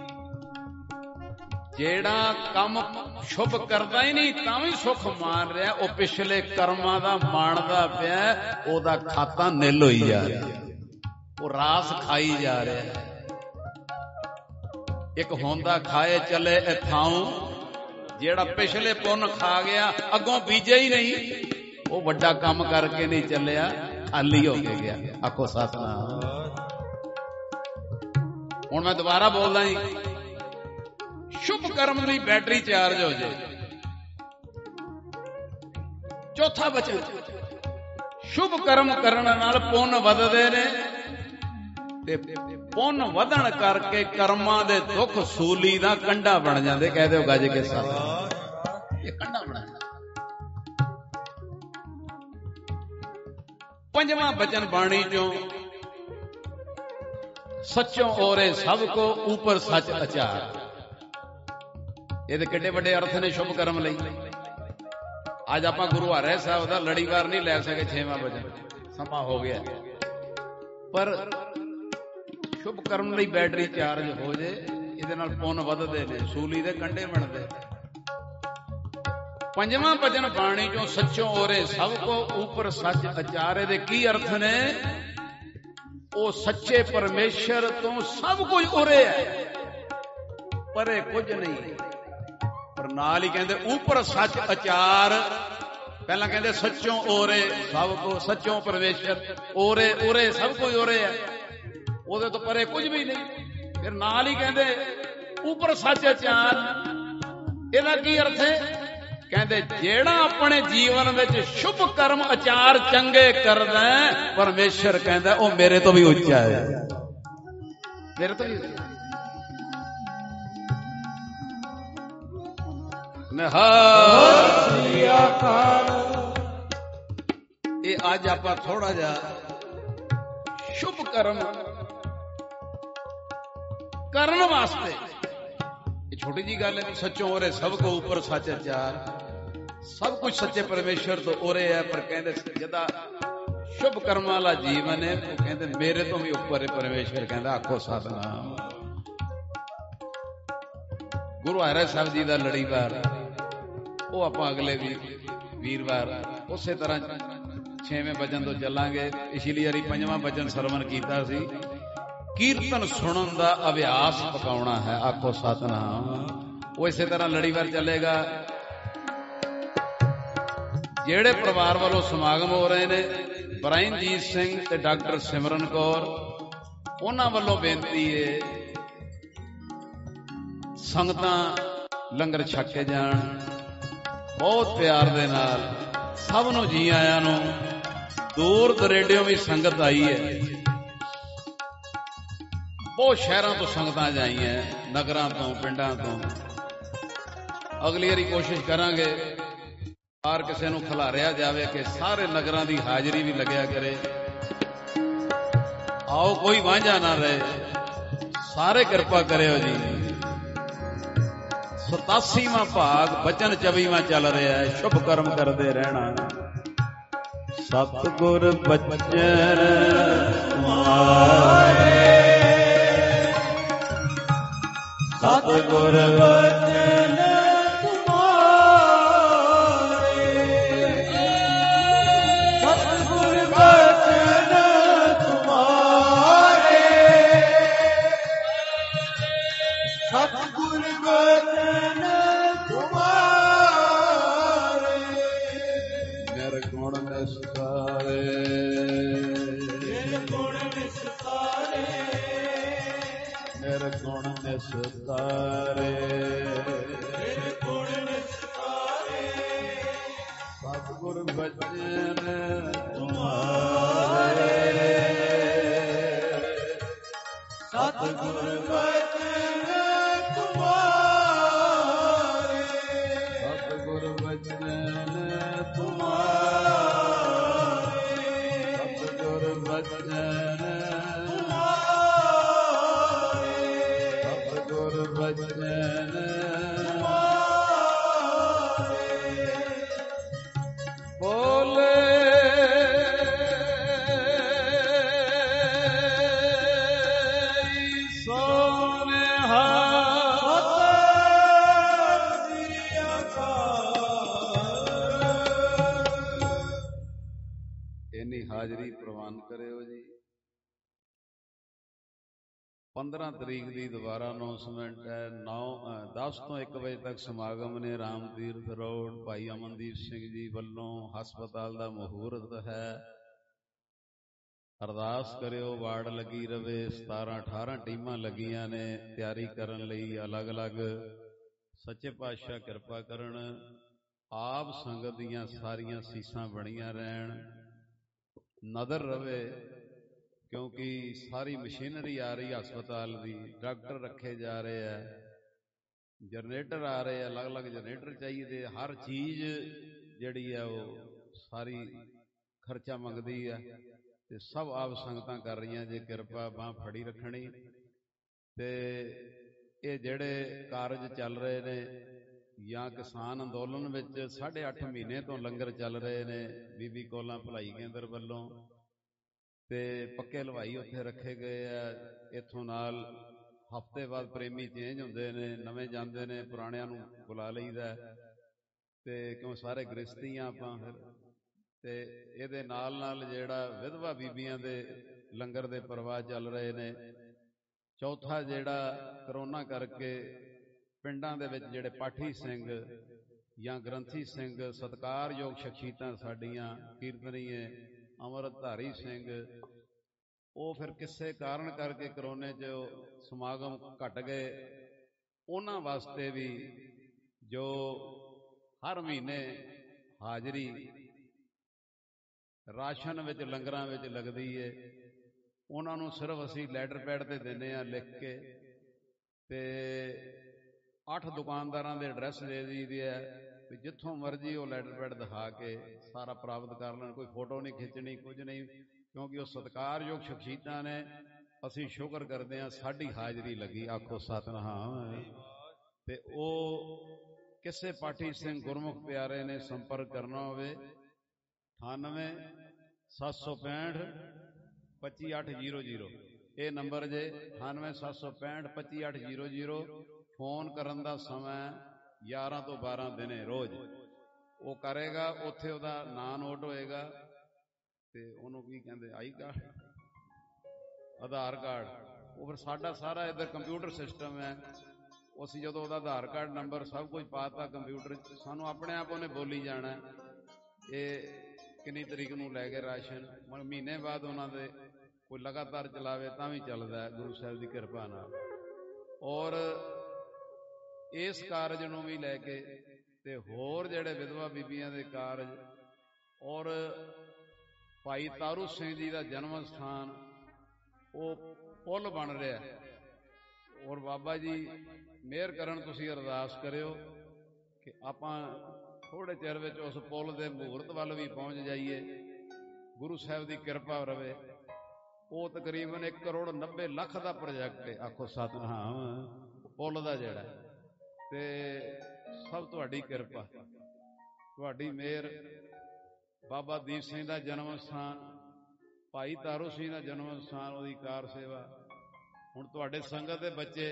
ਜਿਹੜਾ ਕੰਮ ਸ਼ੁਭ ਕਰਦਾ ਹੀ ਨਹੀਂ ਤਾਂ ਵੀ ਸੁੱਖ ਮਾਣ ਰਿਹਾ, ਉਹ ਪਿਛਲੇ ਕਰਮਾਂ ਦਾ ਮਾਣਦਾ ਪਿਆ, ਉਹਦਾ ਖਾਤਾ ਨਿਲ ਹੋਈ ਜਾ ਰਿਹਾ, ਉਹ ਰਾਸ ਖਾਈ ਜਾ ਰਿਹਾ। ਇੱਕ ਹੁੰਦਾ ਖਾਏ ਚਲੇ ਇਥਾਉ, ਜਿਹੜਾ ਪਿਛਲੇ ਪੁੰਨ ਖਾ ਗਿਆ, ਅੱਗੋਂ ਬੀਜੇ ਹੀ ਨਹੀਂ, ਉਹ ਵੱਡਾ ਕੰਮ ਕਰਕੇ ਨਹੀਂ ਚੱਲਿਆ, ਖਾਲੀ ਹੋ ਕੇ ਗਿਆ। ਆਖੋ ਸਤਿਨਾਮ। ਹੁਣ ਮੈਂ ਦੁਬਾਰਾ ਬੋਲਦਾ ਜੀ, ਸ਼ੁਭ ਕਰਮ ਦੀ ਬੈਟਰੀ ਚਾਰਜ ਹੋ ਜਾਏ। ਚੌਥਾ ਬਚਨ, ਸ਼ੁਭ ਕਰਮ ਕਰਨ ਨਾਲ ਪੁੰਨ ਵੱਧਦੇ ਨੇ ਤੇ ਪੁੰਨ ਵਧਣ ਕਰਕੇ ਕਰਮਾਂ ਦੇ ਦੁੱਖ ਸੂਲੀ ਦਾ ਕੰਢਾ ਬਣ ਜਾਂਦੇ। ਕਹਿ ਦਿਓ ਗੱਜ ਕੇ ਸਾਥ, ਇਹ ਕੰਢਾ ਬਣ ਜਾਂਦਾ। ਪੰਜਵਾਂ ਬਚਨ ਬਾਣੀ ਚੋਂ, ਸੱਚੋਂ ਔਰੇ ਸਭ ਕੋ ਉਪਰ ਸੱਚ ਅਚਾਰ। ਇਹਦੇ ਕਿੱਡੇ ਵੱਡੇ ਅਰਥ ਨੇ ਸ਼ੁਭ ਕਰਮ ਲਈ। ਅੱਜ ਆਪਾਂ ਗੁਰੂ ਹਰਿ ਸਾਹਿਬ ਦਾ ਲੜੀਵਾਰ ਨਹੀਂ ਲੈ ਸਕੇ ਛੇਵਾਂ ਬਚਨ, ਸਮਾਂ ਹੋ ਗਿਆ, ਪਰ ਸ਼ੁਭ ਕਰਮ ਲਈ ਬੈਟਰੀ ਚਾਰਜ ਹੋ ਜੇ, ਇਹਦੇ ਨਾਲ ਪੁੰਨ ਵੱਧਦੇ ਨੇ, ਸੂਲੀ ਦੇ ਕੰਢੇ ਬਣਦੇ। ਪੰਜਵਾਂ ਬਚਨ ਬਾਣੀ ਚੋਂ, ਸੱਚੋਂ ਔਰੇ ਸਭ ਕੋ ਉਪਰ ਸੱਚ ਅਚਾਰ। ਇਹਦੇ ਕੀ ਅਰਥ ਨੇ? ਉਹ ਸੱਚੇ ਪਰਮੇਸ਼ਰ ਤੋਂ ਸਭ ਕੁਝ ਉਰੇ ਹੈ, ਪਰੇ ਕੁਝ ਨਹੀਂ। ਪਰ ਨਾਲ ਹੀ ਕਹਿੰਦੇ ਉਪਰ ਸੱਚ ਅਚਾਰ। ਪਹਿਲਾਂ ਕਹਿੰਦੇ ਸੱਚੋਂ ਔਰੇ ਸਭ ਕੋ, ਸੱਚੋਂ ਪਰਮੇਸ਼ਰ, ਔਰੇ ਉਰੇ ਸਭ ਕੁਝ ਉਰੇ ਹੈ, ਉਹਦੇ ਤੋਂ ਪਰੇ ਕੁਝ ਵੀ ਨਹੀਂ। ਫਿਰ ਨਾਲ ਹੀ ਕਹਿੰਦੇ ਉਪਰ ਸੱਚ ਅਚਾਰ। ਇਹਦਾ ਕੀ ਅਰਥ ਹੈ? ਕਹਿੰਦੇ ਜਿਹੜਾ ਆਪਣੇ ਜੀਵਨ ਵਿੱਚ ਸ਼ੁਭ ਕਰਮ ਅਚਾਰ ਚੰਗੇ ਕਰਦਾ, ਪਰਮੇਸ਼ਰ ਕਹਿੰਦਾ ਉਹ ਮੇਰੇ ਤੋਂ ਵੀ ਉੱਚਾ ਹੈ, ਮੇਰੇ ਤੋਂ ਵੀ ਉੱਚਾ। ਇਹ ਅੱਜ ਆਪਾਂ ਥੋੜਾ ਜਿਹਾ ਸ਼ੁਭ ਕਰਮ ਕਰਨ ਵਾਸਤੇ, ਇਹ ਛੋਟੀ ਜੀ ਗੱਲ ਹੈ, ਸੱਚੋਂ ਔਰੇ ਸਭ ਕੋ ਉੱਪਰ ਸੱਚ ਅਚਾਰ, ਸਭ ਕੁਝ ਸੱਚੇ ਪਰਮੇਸ਼ਰ ਤੋਂ ਔਰੇ ਹੈ। ਪਰ ਕਹਿੰਦੇ ਜਿਹਦਾ ਸ਼ੁਭ ਕਰਮਾਂ ਵਾਲਾ ਜੀਵਨ ਹੈ, ਉਹ ਕਹਿੰਦੇ ਮੇਰੇ ਤੋਂ ਵੀ ਉੱਪਰ ਹੈ ਪਰਮੇਸ਼ਰ। ਕਹਿੰਦਾ ਆਖੋ ਸਤਿਨਾਮ। ਗੁਰੂ ਹਰਿ ਸਾਹਿਬ ਜੀ ਦਾ ਲੜੀਵਾਰ, ਉਹ ਆਪਾਂ ਅਗਲੇ ਵੀ ਵੀਰਵਾਰ ਉਸੇ ਤਰ੍ਹਾਂ ਛੇਵੇਂ ਬਚਨ ਤੋਂ ਚੱਲਾਂਗੇ। ਪਿਛਲੀ ਵਾਰੀ ਪੰਜਵਾਂ ਬਚਨ ਸਰਵਣ ਕੀਤਾ ਸੀ, ਕੀਰਤਨ ਸੁਣਨ ਦਾ ਅਭਿਆਸ ਪਕਾਉਣਾ ਹੈ। ਆਖੋ ਸਤਿਨਾਮ। ਉਹ ਇਸੇ ਤਰ੍ਹਾਂ ਲੜੀਵਾਰ ਚੱਲੇਗਾ। ਜਿਹੜੇ ਪਰਿਵਾਰ ਵੱਲੋਂ ਸਮਾਗਮ ਹੋ ਰਹੇ ਨੇ, ਬ੍ਰਹਮਜੀਤ ਸਿੰਘ ਤੇ ਡਾਕਟਰ ਸਿਮਰਨ ਕੌਰ, ਉਹਨਾਂ ਵੱਲੋਂ ਬੇਨਤੀ ਹੈ ਸੰਗਤਾਂ ਲੰਗਰ ਛਕ ਕੇ ਜਾਣ, ਬਹੁਤ ਪਿਆਰ ਦੇ ਨਾਲ। ਸਭ ਨੂੰ ਜੀ ਆਇਆਂ ਨੂੰ। ਦੂਰ ਦਰੇਡਿਓਂ ਵੀ ਸੰਗਤ ਆਈ ਹੈ, ਬਹੁਤ ਸ਼ਹਿਰਾਂ ਤੋਂ ਸੰਗਤਾਂ ਜਾਈਆਂ, ਨਗਰਾਂ ਤੋਂ, ਪਿੰਡਾਂ ਤੋਂ। ਅਗਲੀ ਵਾਰੀ ਕੋਸ਼ਿਸ਼ ਕਰਾਂਗੇ ਬਾਹਰ ਕਿਸੇ ਨੂੰ ਖਿਲਾਰਿਆ ਜਾਵੇ ਕਿ ਸਾਰੇ ਨਗਰਾਂ ਦੀ ਹਾਜ਼ਰੀ ਵੀ ਲੱਗਿਆ ਕਰੇ। ਆਓ ਕੋਈ ਵਾਂਝਾ ਨਾ ਰਹੇ, ਸਾਰੇ ਕਿਰਪਾ ਕਰਿਓ ਜੀ। ਸਤਾਸੀਵਾਂ ਭਾਗ ਬਚਨ ਚੌਵੀਵਾਂ ਚੱਲ ਰਿਹਾ ਹੈ, ਸ਼ੁਭ ਕਰਮ ਕਰਦੇ ਰਹਿਣਾ। ਸਤਿਗੁਰ ਬਚਨ ਤੁਮਾਰੇ, ਸਤਿਗੁਰ ਬਚਨ ਹਾਜ਼ਰੀ ਪ੍ਰਵਾਨ ਕਰਿਓ ਜੀ। ਪੰਦਰਾਂ ਤਰੀਕ ਦੀ ਦੁਬਾਰਾ ਅਨਾਉਂਸਮੈਂਟ ਹੈ। ਨੌ ਦਸ ਤੋਂ ਇੱਕ ਵਜੇ ਤੱਕ ਸਮਾਗਮ ਨੇ। ਰਾਮ ਤੀਰਥ ਰੋਡ ਭਾਈ ਅਮਨਦੀਪ ਸਿੰਘ ਜੀ ਵੱਲੋਂ ਹਸਪਤਾਲ ਦਾ ਮਹੂਰਤ ਹੈ। ਅਰਦਾਸ ਕਰਿਓ, ਵਾਰਡ ਲੱਗੀ ਰਵੇ। ਸਤਾਰਾਂ ਅਠਾਰਾਂ ਟੀਮਾਂ ਲੱਗੀਆਂ ਨੇ ਤਿਆਰੀ ਕਰਨ ਲਈ ਅਲੱਗ ਅਲੱਗ। ਸੱਚੇ ਪਾਤਸ਼ਾਹ ਕਿਰਪਾ ਕਰਨ, ਆਪ ਸੰਗਤ ਦੀਆਂ ਸਾਰੀਆਂ ਸੀਸਾਂ ਬਣੀਆਂ ਰਹਿਣ, ਨਦਰ ਰਵੇ, ਕਿਉਂਕਿ ਸਾਰੀ ਮਸ਼ੀਨਰੀ ਆ ਰਹੀ ਹਸਪਤਾਲ ਦੀ, ਡਾਕਟਰ ਰੱਖੇ ਜਾ ਰਹੇ ਹੈ, ਜਨਰੇਟਰ ਆ ਰਹੇ ਆ, ਅਲੱਗ ਅਲੱਗ ਜਨਰੇਟਰ ਚਾਹੀਦੇ, ਹਰ ਚੀਜ਼ ਜਿਹੜੀ ਹੈ ਉਹ ਸਾਰੀ ਖਰਚਾ ਮੰਗਦੀ ਹੈ ਤੇ ਸਭ ਆਪ ਸੰਗਤਾਂ ਕਰ ਰਹੀਆਂ ਜੇ ਕਿਰਪਾ ਬਾਂਹ ਫੜੀ ਰੱਖਣੀ। ਤੇ ਇਹ ਜਿਹੜੇ ਕਾਰਜ ਚੱਲ ਰਹੇ ਨੇ ਜਾਂ ਕਿਸਾਨ ਅੰਦੋਲਨ ਵਿੱਚ ਸਾਢੇ ਅੱਠ ਮਹੀਨੇ ਤੋਂ ਲੰਗਰ ਚੱਲ ਰਹੇ ਨੇ ਬੀਬੀ ਕੌਲਾਂ ਭਲਾਈ ਕੇਂਦਰ ਵੱਲੋਂ, ਤੇ ਪੱਕੇ ਹਲਵਾਈ ਉੱਥੇ ਰੱਖੇ ਗਏ ਆ। ਇੱਥੋਂ ਨਾਲ ਹਫ਼ਤੇ ਬਾਅਦ ਪ੍ਰੇਮੀ ਚੇਂਜ ਹੁੰਦੇ ਨੇ, ਨਵੇਂ ਜਾਂਦੇ ਨੇ, ਪੁਰਾਣਿਆਂ ਨੂੰ ਬੁਲਾ ਲਈਦਾ ਤੇ ਕਿਉਂ ਸਾਰੇ ਗ੍ਰਸਤੀ ਆ ਆਪਾਂ ਫਿਰ। ਤੇ ਇਹਦੇ ਨਾਲ ਨਾਲ ਜਿਹੜਾ ਵਿਧਵਾ ਬੀਬੀਆਂ ਦੇ ਲੰਗਰ ਦੇ ਪ੍ਰਵਾਹ ਚੱਲ ਰਹੇ ਨੇ। ਚੌਥਾ ਜਿਹੜਾ ਕਰੋਨਾ ਕਰਕੇ ਪਿੰਡਾਂ ਦੇ ਵਿੱਚ ਜਿਹੜੇ ਪਾਠੀ ਸਿੰਘ ਜਾਂ ਗ੍ਰੰਥੀ ਸਿੰਘ, ਸਤਿਕਾਰਯੋਗ ਸ਼ਖਸੀਅਤਾਂ ਸਾਡੀਆਂ, ਕੀਰਤਨੀਏ ਅੰਮ੍ਰਿਤਧਾਰੀ ਸਿੰਘ, ਉਹ ਫਿਰ ਕਿਸੇ ਕਾਰਨ ਕਰਕੇ ਕਰੋਨੇ 'ਚ ਸਮਾਗਮ ਘਟ ਗਏ। ਉਹਨਾਂ ਵਾਸਤੇ ਵੀ ਜੋ ਹਰ ਮਹੀਨੇ ਹਾਜ਼ਰੀ ਰਾਸ਼ਨ ਵਿੱਚ ਲੰਗਰਾਂ ਵਿੱਚ ਲੱਗਦੀ ਏ, ਉਹਨਾਂ ਨੂੰ ਸਿਰਫ ਅਸੀਂ ਲੈਟਰ ਪੈਡ ਤੇ ਦਿੰਦੇ ਹਾਂ ਲਿਖ ਕੇ, ਤੇ ਅੱਠ ਦੁਕਾਨਦਾਰਾਂ ਦੇ ਐਡਰੈਸ ਦੇ ਦਈਦੇ ਆ ਵੀ ਜਿੱਥੋਂ ਮਰਜ਼ੀ ਉਹ ਲੈਟਰ ਪੈਡ ਦਿਖਾ ਕੇ ਸਾਰਾ ਪ੍ਰਾਪਤ ਕਰ ਲੈਣ। ਕੋਈ ਫੋਟੋ ਨਹੀਂ ਖਿੱਚਣੀ, ਕੁਝ ਨਹੀਂ, ਕਿਉਂਕਿ ਉਹ ਸਤਿਕਾਰਯੋਗ ਸ਼ਖਸੀਅਤਾਂ ਨੇ। ਅਸੀਂ ਸ਼ੁਕਰ ਕਰਦੇ ਹਾਂ ਸਾਡੀ ਹਾਜ਼ਰੀ ਲੱਗੀ, ਆਖੋ ਸਤਿਨਾਮ। ਤੇ ਉਹ ਕਿਸੇ ਪਾਠੀ ਸਿੰਘ ਗੁਰਮੁਖ ਪਿਆਰੇ ਨੇ ਸੰਪਰਕ ਕਰਨਾ ਹੋਵੇ, ਅਠਾਨਵੇਂ ਸੱਤ ਸੌ ਪੈਂਹਠ ਪੱਚੀ ਅੱਠ ਜੀਰੋ ਜੀਰੋ ਇਹ ਨੰਬਰ ਜੇ, ਅਠਾਨਵੇਂ ਸੱਤ ਸੌ ਪੈਂਹਠ ਪੱਚੀ ਅੱਠ ਜੀਰੋ ਜੀਰੋ। ਫੋਨ ਕਰਨ ਦਾ ਸਮਾਂ ਗਿਆਰਾਂ ਤੋਂ ਬਾਰਾਂ ਦਿਨੇ ਰੋਜ਼। ਉਹ ਕਰੇਗਾ, ਉੱਥੇ ਉਹਦਾ ਨਾਂ ਨੋਟ ਹੋਏਗਾ ਤੇ ਉਹਨੂੰ ਕੀ ਕਹਿੰਦੇ, ਆਈ ਕਾਰਡ, ਆਧਾਰ ਕਾਰਡ। ਉਹ ਫਿਰ ਸਾਡਾ ਸਾਰਾ ਇੱਧਰ ਕੰਪਿਊਟਰ ਸਿਸਟਮ ਹੈ। ਅਸੀਂ ਜਦੋਂ ਉਹਦਾ ਆਧਾਰ ਕਾਰਡ ਨੰਬਰ ਸਭ ਕੁਝ ਪਾਤਾ ਕੰਪਿਊਟਰ 'ਚ, ਸਾਨੂੰ ਆਪਣੇ ਆਪ ਉਹਨੇ ਬੋਲੀ ਜਾਣਾ ਇਹ ਕਿੰਨੀ ਤਰੀਕ ਨੂੰ ਲੈ ਕੇ ਰਾਸ਼ਨ। ਮਹੀਨੇ ਬਾਅਦ ਉਹਨਾਂ ਦੇ ਕੋਈ ਲਗਾਤਾਰ ਚਲਾਵੇ ਤਾਂ ਵੀ ਚੱਲਦਾ ਹੈ ਗੁਰੂ ਸਾਹਿਬ ਦੀ ਕਿਰਪਾ ਨਾਲ। ਔਰ ਇਸ ਕਾਰਜ ਨੂੰ ਵੀ ਲੈ ਕੇ ਤੇ ਹੋਰ ਜਿਹੜੇ ਵਿਧਵਾ ਬੀਬੀਆਂ ਦੇ ਕਾਰਜ, ਔਰ ਭਾਈ ਤਾਰੂ ਸਿੰਘ ਜੀ ਦਾ ਜਨਮ ਸਥਾਨ ਉਹ ਪੁੱਲ ਬਣ ਰਿਹਾ, ਔਰ ਬਾਬਾ ਜੀ ਮਿਹਰ ਕਰਨ, ਤੁਸੀਂ ਅਰਦਾਸ ਕਰਿਓ ਕਿ ਆਪਾਂ ਥੋੜੇ ਚਿਰ ਵਿੱਚ ਉਸ ਪੁੱਲ ਦੇ ਮਹੂਰਤ ਵੱਲ ਵੀ ਪਹੁੰਚ ਜਾਈਏ, ਗੁਰੂ ਸਾਹਿਬ ਦੀ ਕਿਰਪਾ ਰਵੇ। ਉਹ ਤਕਰੀਬਨ ਇੱਕ ਕਰੋੜ ਨੱਬੇ ਲੱਖ ਦਾ ਪ੍ਰੋਜੈਕਟ ਹੈ, ਆਖੋ ਸਤਿਨਾਮ, ਪੁੱਲ ਦਾ ਜਿਹੜਾ। ਤੇ ਸਭ ਤੁਹਾਡੀ ਕਿਰਪਾ, ਤੁਹਾਡੀ ਮਿਹਰ। ਬਾਬਾ ਦੀਪ ਸਿੰਘ ਦਾ ਜਨਮ ਸਥਾਨ, ਭਾਈ ਤਾਰੂ ਸਿੰਘ ਦਾ ਜਨਮ ਸਥਾਨ, ਉਹਦੀ ਕਾਰ ਸੇਵਾ। ਹੁਣ ਤੁਹਾਡੇ ਸੰਗਤ ਦੇ ਬੱਚੇ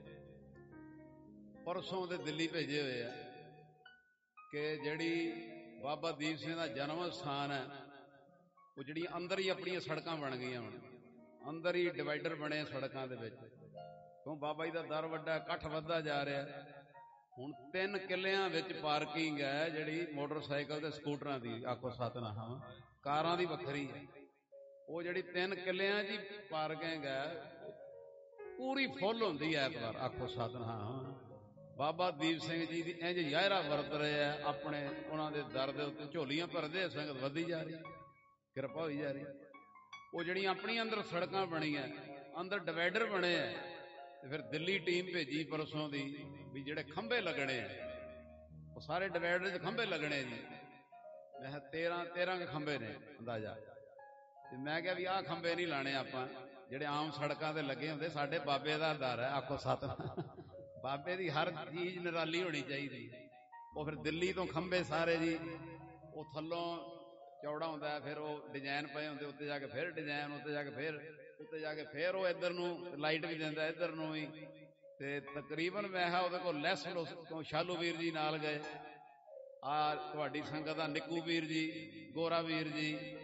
ਪਰਸੋਂ ਦੇ ਦਿੱਲੀ ਭੇਜੇ ਹੋਏ ਆ ਕਿ ਜਿਹੜੀ ਬਾਬਾ ਦੀਪ ਸਿੰਘ ਦਾ ਜਨਮ ਸਥਾਨ ਹੈ, ਉਹ ਜਿਹੜੀ ਅੰਦਰ ਹੀ ਆਪਣੀਆਂ ਸੜਕਾਂ ਬਣ ਗਈਆਂ, ਹੁਣ ਅੰਦਰ ਹੀ ਡਿਵਾਈਡਰ ਬਣੇ ਸੜਕਾਂ ਦੇ ਵਿੱਚ, ਕਿਉਂ ਬਾਬਾ ਜੀ ਦਾ ਦਰ ਵੱਡਾ, ਇਕੱਠ ਵੱਧਦਾ ਜਾ ਰਿਹਾ। ਹੁਣ ਤਿੰਨ ਕਿੱਲਿਆਂ ਵਿੱਚ ਪਾਰਕਿੰਗ ਹੈ ਜਿਹੜੀ ਮੋਟਰਸਾਈਕਲ ਤੇ ਸਕੂਟਰਾਂ ਦੀ, ਆਖੋ ਸਤਿਨਾਮ, ਕਾਰਾਂ ਦੀ ਵੱਖਰੀ ਹੈ। ਉਹ ਜਿਹੜੀ ਤਿੰਨ ਕਿੱਲਿਆਂ ਦੀ ਪਾਰਕਿੰਗ ਹੈ ਪੂਰੀ ਫੁੱਲ ਹੁੰਦੀ ਹੈ ਐਤਵਾਰ, ਆਖੋ ਸਤਿਨਾਮ। ਬਾਬਾ ਦੀਪ ਸਿੰਘ ਜੀ ਦੀ ਇੰਝ ਜ਼ਾਹਿਰਾ ਵਰਤ ਰਹੇ ਆ ਆਪਣੇ, ਉਹਨਾਂ ਦੇ ਦਰ ਦੇ ਉੱਤੇ ਝੋਲੀਆਂ ਭਰਦੇ, ਸੰਗਤ ਵਧੀ ਜਾ ਰਹੀ, ਕਿਰਪਾ ਹੋਈ ਜਾ ਰਹੀ। ਉਹ ਜਿਹੜੀਆਂ ਆਪਣੀਆਂ ਅੰਦਰ ਸੜਕਾਂ ਬਣੀਆਂ, ਅੰਦਰ ਡਿਵਾਈਡਰ ਬਣੇ ਆ, ਤੇ ਫਿਰ ਦਿੱਲੀ ਟੀਮ ਭੇਜੀ ਪਰਸੋਂ ਦੀ ਵੀ ਜਿਹੜੇ ਖੰਭੇ ਲੱਗਣੇ ਆ, ਉਹ ਸਾਰੇ ਡਿਵਾਈਡਰ 'ਚ ਖੰਭੇ ਲੱਗਣੇ ਜੀ। ਮੈਂ ਕਿਹਾ ਤੇਰਾਂ ਤੇਰਾਂ ਕੁ ਖੰਭੇ ਨੇ ਅੰਦਾਜ਼ਾ। ਤੇ ਮੈਂ ਕਿਹਾ ਵੀ ਆਹ ਖੰਭੇ ਨਹੀਂ ਲਾਣੇ ਆਪਾਂ ਜਿਹੜੇ ਆਮ ਸੜਕਾਂ ਤੇ ਲੱਗੇ ਹੁੰਦੇ, ਸਾਡੇ ਬਾਬੇ ਦਾ ਦਰ ਹੈ, ਆਖੋ ਸਤਿਨਾਮ। ਬਾਬੇ ਦੀ ਹਰ ਚੀਜ਼ ਨਿਰਾਲੀ ਹੋਣੀ ਚਾਹੀਦੀ। ਉਹ ਫਿਰ ਦਿੱਲੀ ਤੋਂ ਖੰਭੇ ਸਾਰੇ ਜੀ, ਉਹ ਥੱਲੋਂ ਚੌੜਾ ਹੁੰਦਾ, ਫਿਰ ਉਹ ਡਿਜ਼ਾਈਨ ਪਏ ਹੁੰਦੇ, ਉੱਤੇ ਜਾ ਕੇ ਫਿਰ ਡਿਜ਼ਾਈਨ, ਉੱਤੇ ਜਾ ਕੇ ਫਿਰ ਉੱਤੇ ਜਾ ਕੇ ਫਿਰ ਉਹ ਇੱਧਰ ਨੂੰ ਲਾਈਟ ਵੀ ਦਿੰਦਾ, ਇੱਧਰ ਨੂੰ ਵੀ। ਤੇ ਤਕਰੀਬਨ ਮੈਂ ਕਿਹਾ ਉਹਦੇ ਕੋਲ ਲੈਸ ਸ਼ਾਲੂ ਵੀਰ ਜੀ ਨਾਲ ਗਏ, ਆ ਤੁਹਾਡੀ ਸੰਗਤ ਦਾ ਨਿੱਕੂ ਵੀਰ ਜੀ, ਗੋਰਾ ਵੀਰ ਜੀ,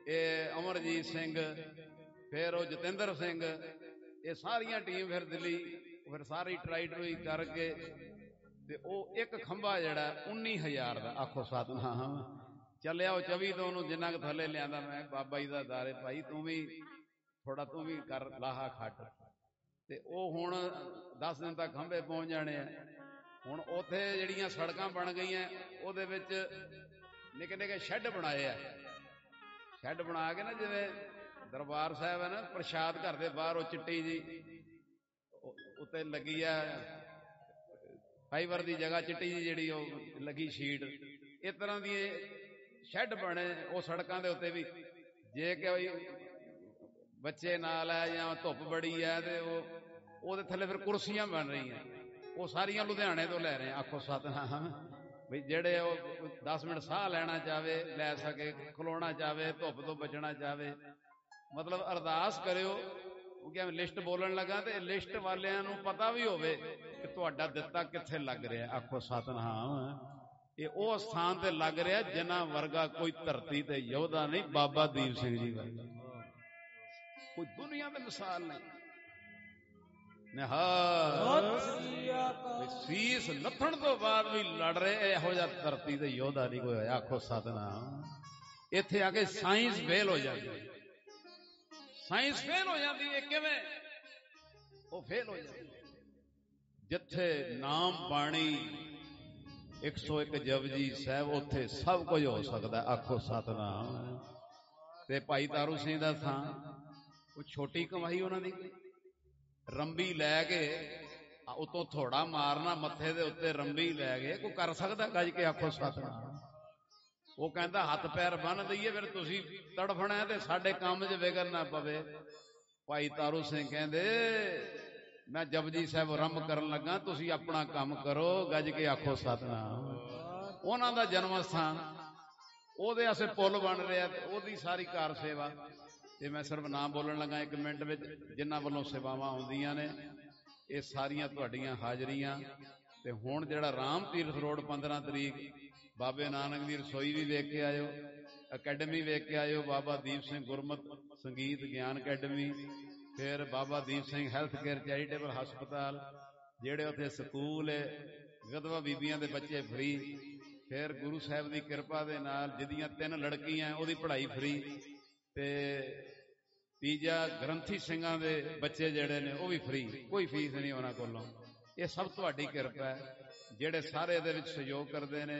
ਇਹ ਅਮਰਜੀਤ ਸਿੰਘ, ਫਿਰ ਉਹ ਜਤਿੰਦਰ ਸਿੰਘ, ਇਹ ਸਾਰੀਆਂ ਟੀਮ ਫਿਰ ਦਿੱਲੀ ਫਿਰ ਸਾਰੀ ਟਰਾਈ ਟਰੂਈ ਕਰਕੇ ਤੇ ਉਹ ਇੱਕ ਖੰਭਾ ਜਿਹੜਾ ਉੱਨੀ ਹਜ਼ਾਰ ਦਾ, ਆਖੋ ਸਤਿਨਾਮ, ਚੱਲਿਆ ਉਹ ਚੌਵੀ ਤੋਂ ਉਹਨੂੰ ਜਿੰਨਾ ਕੁ ਥੱਲੇ ਲਿਆਂਦਾ। ਮੈਂ ਬਾਬਾ ਜੀ ਦਾ ਦਾਰੇ ਭਾਈ ਤੂੰ ਵੀ ਥੋੜਾ ਤੂੰ ਵੀ ਕਰ ਲਾਹਾ ਖੱਟ, ਤੇ ਉਹ ਹੁਣ ਦਸ ਦਿਨ ਤੱਕ ਖੰਭੇ ਪਹੁੰਚ ਜਾਣੇ ਆ। ਹੁਣ ਉੱਥੇ ਜਿਹੜੀਆਂ ਸੜਕਾਂ ਬਣ ਗਈਆਂ ਉਹਦੇ ਵਿੱਚ ਨਿੱਕੇ ਨਿੱਕੇ ਸ਼ੈੱਡ ਬਣਾਏ ਆ, ਸ਼ੈੱਡ ਬਣਾ ਕੇ ਨਾ ਜਿਵੇਂ ਦਰਬਾਰ ਸਾਹਿਬ ਹੈ ਨਾ ਪ੍ਰਸ਼ਾਦ ਘਰ ਦੇ ਬਾਹਰ ਉਹ ਚਿੱਟੀ ਜੀ ਉੱਤੇ ਲੱਗੀ ਆ ਫਾਈਬਰ ਦੀ ਜਗ੍ਹਾ ਚਿੱਟੀ ਜੀ ਜਿਹੜੀ ਉਹ ਲੱਗੀ ਸ਼ੀਟ, ਇਸ ਤਰ੍ਹਾਂ ਦੀ ਸ਼ੈੱਡ ਬਣੇ ਉਹ ਸੜਕਾਂ ਦੇ ਉੱਤੇ ਵੀ। ਜੇ ਕੋਈ ਬੱਚੇ ਨਾਲ ਹੈ ਜਾਂ ਧੁੱਪ ਬੜੀ ਹੈ ਤੇ ਉਹ ਉਹਦੇ ਥੱਲੇ ਫਿਰ ਕੁਰਸੀਆਂ ਬਣ ਰਹੀਆਂ, ਉਹ ਸਾਰੀਆਂ ਲੁਧਿਆਣੇ ਤੋਂ ਲੈ ਰਹੇ। ਆਖੋ ਸਤਿਨਾਮ ਵੀ ਜਿਹੜੇ ਉਹ ਦਸ ਮਿੰਟ ਸਾਹ ਲੈਣਾ ਚਾਹਵੇ ਲੈ ਸਕੇ, ਖਲੋਣਾ ਚਾਹਵੇ, ਧੁੱਪ ਤੋਂ ਬਚਣਾ ਚਾਹਵੇ। ਮਤਲਬ ਅਰਦਾਸ ਕਰਿਓ ਕਿਉਂਕਿ ਲਿਸਟ ਬੋਲਣ ਲੱਗਾ ਤੇ ਲਿਸਟ ਵਾਲਿਆਂ ਨੂੰ ਪਤਾ ਵੀ ਹੋਵੇ ਕਿ ਤੁਹਾਡਾ ਦਿੱਤਾ ਕਿੱਥੇ ਲੱਗ ਰਿਹਾ। ਆਖੋ ਸਤਿਨਾਮ, ਇਹ ਉਹ ਸਥਾਨ ਤੇ ਲੱਗ ਰਿਹਾ ਜਿਨ੍ਹਾਂ ਵਰਗਾ ਕੋਈ ਧਰਤੀ ਤੇ ਯੋਧਾ ਨਹੀਂ, ਬਾਬਾ ਦੀਪ ਸਿੰਘ ਜੀ ਵਰਗਾ ਕੋਈ ਦੁਨੀਆ ਤੇ ਮਿਸਾਲ ਨਹੀਂ। ਸੀਸ ਲੱਥਣ ਤੋਂ ਬਾਅਦ ਵੀ ਲੜ ਰਹੇ, ਇਹੋ ਜਿਹਾ ਧਰਤੀ ਤੇ ਯੋਧਾ ਨਹੀਂ ਕੋਈ ਹੋਇਆ। ਆਖੋ ਸਤਿਨਾਮ। ਇੱਥੇ ਆ ਕੇ ਸਾਇੰਸ ਫੇਲ ਹੋ ਜਾਂਦੀ, ਸਾਇੰਸ ਫੇਲ ਹੋ ਜਾਂਦੀ ਹੈ। ਕਿਵੇਂ ਉਹ ਫੇਲ ਹੋ ਜਾਂਦੀ? ਜਿੱਥੇ ਨਾਮ ਬਾਣੀ ਇੱਕ ਸੌ ਇੱਕ ਜਪਜੀ ਸਾਹਿਬ, ਉੱਥੇ ਸਭ ਕੁਝ ਹੋ ਸਕਦਾ। ਆਖੋ ਸਤਿਨਾਮ। ਤੇ ਭਾਈ ਤਾਰੂ ਸਿੰਘ ਦਾ ਥਾਂ, ਉਹ ਛੋਟੀ ਕਮਾਈ ਉਹਨਾਂ ਦੀ, ਰੰਬੀ ਲੈ ਕੇ ਉਤੋਂ ਥੋੜਾ ਮਾਰਨਾ ਮੱਥੇ ਦੇ ਉੱਤੇ, ਰੰਬੀ ਲੈ ਕੇ ਕੋਈ ਕਰ ਸਕਦਾ ਗੱਜ ਕੇ? ਆਖੋ ਸਤਿਨਾਮ। ਉਹ ਕਹਿੰਦਾ ਹੱਥ ਪੈਰ ਬੰਨ ਦਈਏ, ਫਿਰ ਤੁਸੀਂ ਤੜਫਣਾ ਤੇ ਸਾਡੇ ਕੰਮ 'ਚ ਵਿਗੜ ਨਾ ਪਵੇ। ਭਾਈ ਤਾਰੂ ਸਿੰਘ ਕਹਿੰਦੇ ਮੈਂ ਜਪਜੀ ਸਾਹਿਬ ਆਰੰਭ ਕਰਨ ਲੱਗਾ, ਤੁਸੀਂ ਆਪਣਾ ਕੰਮ ਕਰੋ, ਗੱਜ ਕੇ ਆਖੋ ਸਤਿਨਾਮ। ਉਹਨਾਂ ਦਾ ਜਨਮ ਸਥਾਨ, ਉਹਦੇ ਆਸੇ ਪੁੱਲ ਬਣ ਰਿਹਾ, ਉਹਦੀ ਸਾਰੀ ਕਾਰ ਸੇਵਾ। ਤੇ ਮੈਂ ਸਿਰਫ ਨਾਮ ਬੋਲਣ ਲੱਗਾ ਇੱਕ ਮਿੰਟ ਵਿੱਚ, ਜਿਨ੍ਹਾਂ ਵੱਲੋਂ ਸੇਵਾਵਾਂ ਆਉਂਦੀਆਂ ਨੇ, ਇਹ ਸਾਰੀਆਂ ਤੁਹਾਡੀਆਂ ਹਾਜ਼ਰੀਆਂ। ਤੇ ਹੁਣ ਜਿਹੜਾ ਰਾਮ ਤੀਰਥ ਰੋਡ ਪੰਦਰਾਂ ਤਰੀਕ ਬਾਬੇ ਨਾਨਕ ਦੀ ਰਸੋਈ ਵੀ ਵੇਖ ਕੇ ਆਇਓ, ਅਕੈਡਮੀ ਵੇਖ ਕੇ ਆਇਓ, ਬਾਬਾ ਦੀਪ ਸਿੰਘ ਗੁਰਮਤ ਸੰਗੀਤ ਗਿਆਨ ਅਕੈਡਮੀ, ਫਿਰ Baba Deep Singh health care charitable ਹਸਪਤਾਲ, ਜਿਹੜੇ ਉੱਥੇ ਸਕੂਲ ਹੈ, ਵਿਧਵਾ ਬੀਬੀਆਂ ਦੇ ਬੱਚੇ ਫਰੀ, ਫਿਰ ਗੁਰੂ ਸਾਹਿਬ ਦੀ ਕਿਰਪਾ ਦੇ ਨਾਲ ਜਿਹਦੀਆਂ ਤਿੰਨ ਲੜਕੀਆਂ ਉਹਦੀ ਪੜ੍ਹਾਈ ਫਰੀ, ਤੇ ਤੀਜਾ ਗ੍ਰੰਥੀ ਸਿੰਘਾਂ ਦੇ ਬੱਚੇ ਜਿਹੜੇ ਨੇ ਉਹ ਵੀ ਫਰੀ, ਕੋਈ ਫੀਸ ਨਹੀਂ ਉਹਨਾਂ ਕੋਲੋਂ। ਇਹ ਸਭ ਤੁਹਾਡੀ ਕਿਰਪਾ ਹੈ। ਜਿਹੜੇ ਸਾਰੇ ਇਹਦੇ ਵਿੱਚ ਸਹਿਯੋਗ ਕਰਦੇ ਨੇ,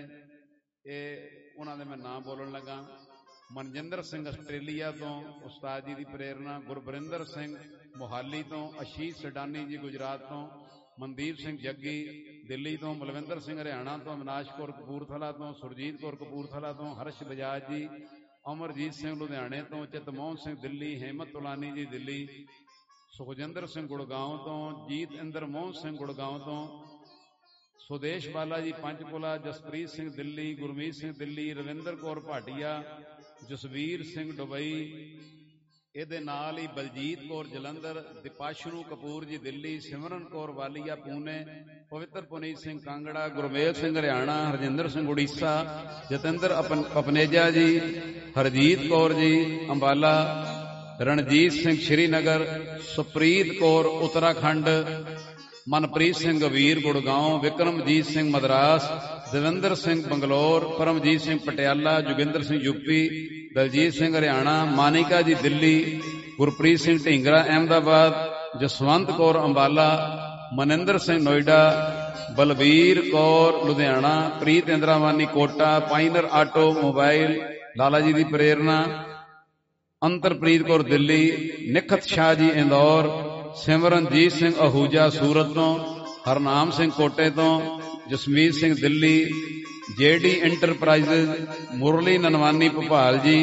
ਇਹ ਉਹਨਾਂ ਦੇ ਮੈਂ ਨਾਮ ਬੋਲਣ ਲੱਗਾ। ਮਨਜਿੰਦਰ ਸਿੰਘ ਆਸਟ੍ਰੇਲੀਆ ਤੋਂ ਉਸਤਾਦ ਜੀ ਦੀ ਪ੍ਰੇਰਨਾ, ਗੁਰਬਰਿੰਦਰ ਸਿੰਘ ਮੋਹਾਲੀ ਤੋਂ, ਅਸ਼ੀਸ਼ ਸਡਾਨੀ ਜੀ ਗੁਜਰਾਤ ਤੋਂ, ਮਨਦੀਪ ਸਿੰਘ ਜੱਗੀ ਦਿੱਲੀ ਤੋਂ, ਮਲਵਿੰਦਰ ਸਿੰਘ ਹਰਿਆਣਾ ਤੋਂ, ਅਵਿਨਾਸ਼ ਕੌਰ ਕਪੂਰਥਲਾ ਤੋਂ, ਸੁਰਜੀਤ ਕੌਰ ਕਪੂਰਥਲਾ ਤੋਂ, ਹਰਸ਼ ਬਜਾਜ ਜੀ, ਅਮਰਜੀਤ ਸਿੰਘ ਲੁਧਿਆਣੇ ਤੋਂ, ਚਿਤਮੋਹਨ ਸਿੰਘ ਦਿੱਲੀ, ਹਿੰਮਤ ਤੁਲਾਨੀ ਜੀ ਦਿੱਲੀ, ਸੁਖਜਿੰਦਰ ਸਿੰਘ ਗੁੜਗਾਉਂ ਤੋਂ, ਜੀਤ ਇੰਦਰ ਮੋਹਨ ਸਿੰਘ ਗੁੜਗਾਉਂ ਤੋਂ, ਸੁਦੇਸ਼ ਬਾਲਾ ਜੀ ਪੰਚਕੁਲਾ, ਜਸਪ੍ਰੀਤ ਸਿੰਘ ਦਿੱਲੀ, ਗੁਰਮੀਤ ਸਿੰਘ ਦਿੱਲੀ, ਰਵਿੰਦਰ ਕੌਰ ਭਾਟੀਆ, ਜਸਵੀਰ ਸਿੰਘ ਦੁਬਈ, ਇਹਦੇ ਨਾਲ ਹੀ ਬਲਜੀਤ ਕੌਰ ਜਲੰਧਰ, ਦੀਪਾਸ਼ਰੂ ਕਪੂਰ ਜੀ ਦਿੱਲੀ, ਸਿਮਰਨ ਕੌਰ ਵਾਲੀਆ ਪੂਨੇ, ਪਵਿੱਤਰ ਪੁਨੀਤ ਸਿੰਘ ਕਾਂਗੜਾ, ਗੁਰਮੇਲ ਸਿੰਘ ਹਰਿਆਣਾ, ਹਰਜਿੰਦਰ ਸਿੰਘ ਉੜੀਸਾ, ਜਤਿੰਦਰ ਪਪਨੇਜਾ ਜੀ, Harjeet Kaur ji Ambala, Ranjit Singh Srinagar, Supreet Kaur Uttarakhand, Manpreet Singh Gavir Gurgaon, Vikramjit Singh Madras, Davinder Singh Bangalore, Paramjit Singh Patiala, Joginder Singh UP, Daljit Singh Haryana, Manika ji Delhi, Gurpreet Singh Dhingra Ahmedabad, Jaswant Kaur Ambala, Maninder Singh Noida, Balbir Kaur Ludhiana, Preet Indrawani Kota, pioneer automobile Lala ji ਦੀ ਪ੍ਰੇਰਨਾ, ਅੰਤਰਪ੍ਰੀਤ ਕੌਰ ਦਿੱਲੀ, ਨਿਖਤ ਸ਼ਾਹ ਜੀ ਇੰਦੌਰ, ਸਿਮਰਨਜੀਤ ਸਿੰਘ ਅਹੂਜਾ ਸੂਰਤ ਤੋਂ, ਹਰਨਾਮ ਸਿੰਘ ਕੋਟੇ ਤੋਂ, ਜਸਮੀਤ ਸਿੰਘ ਦਿੱਲੀ, ਜੇਡੀ ਇੰਟਰਪ੍ਰਾਈਜ਼ਜ਼, ਮੁਰਲੀ ਨਨਵਾਨੀ ਭੋਪਾਲ ਜੀ,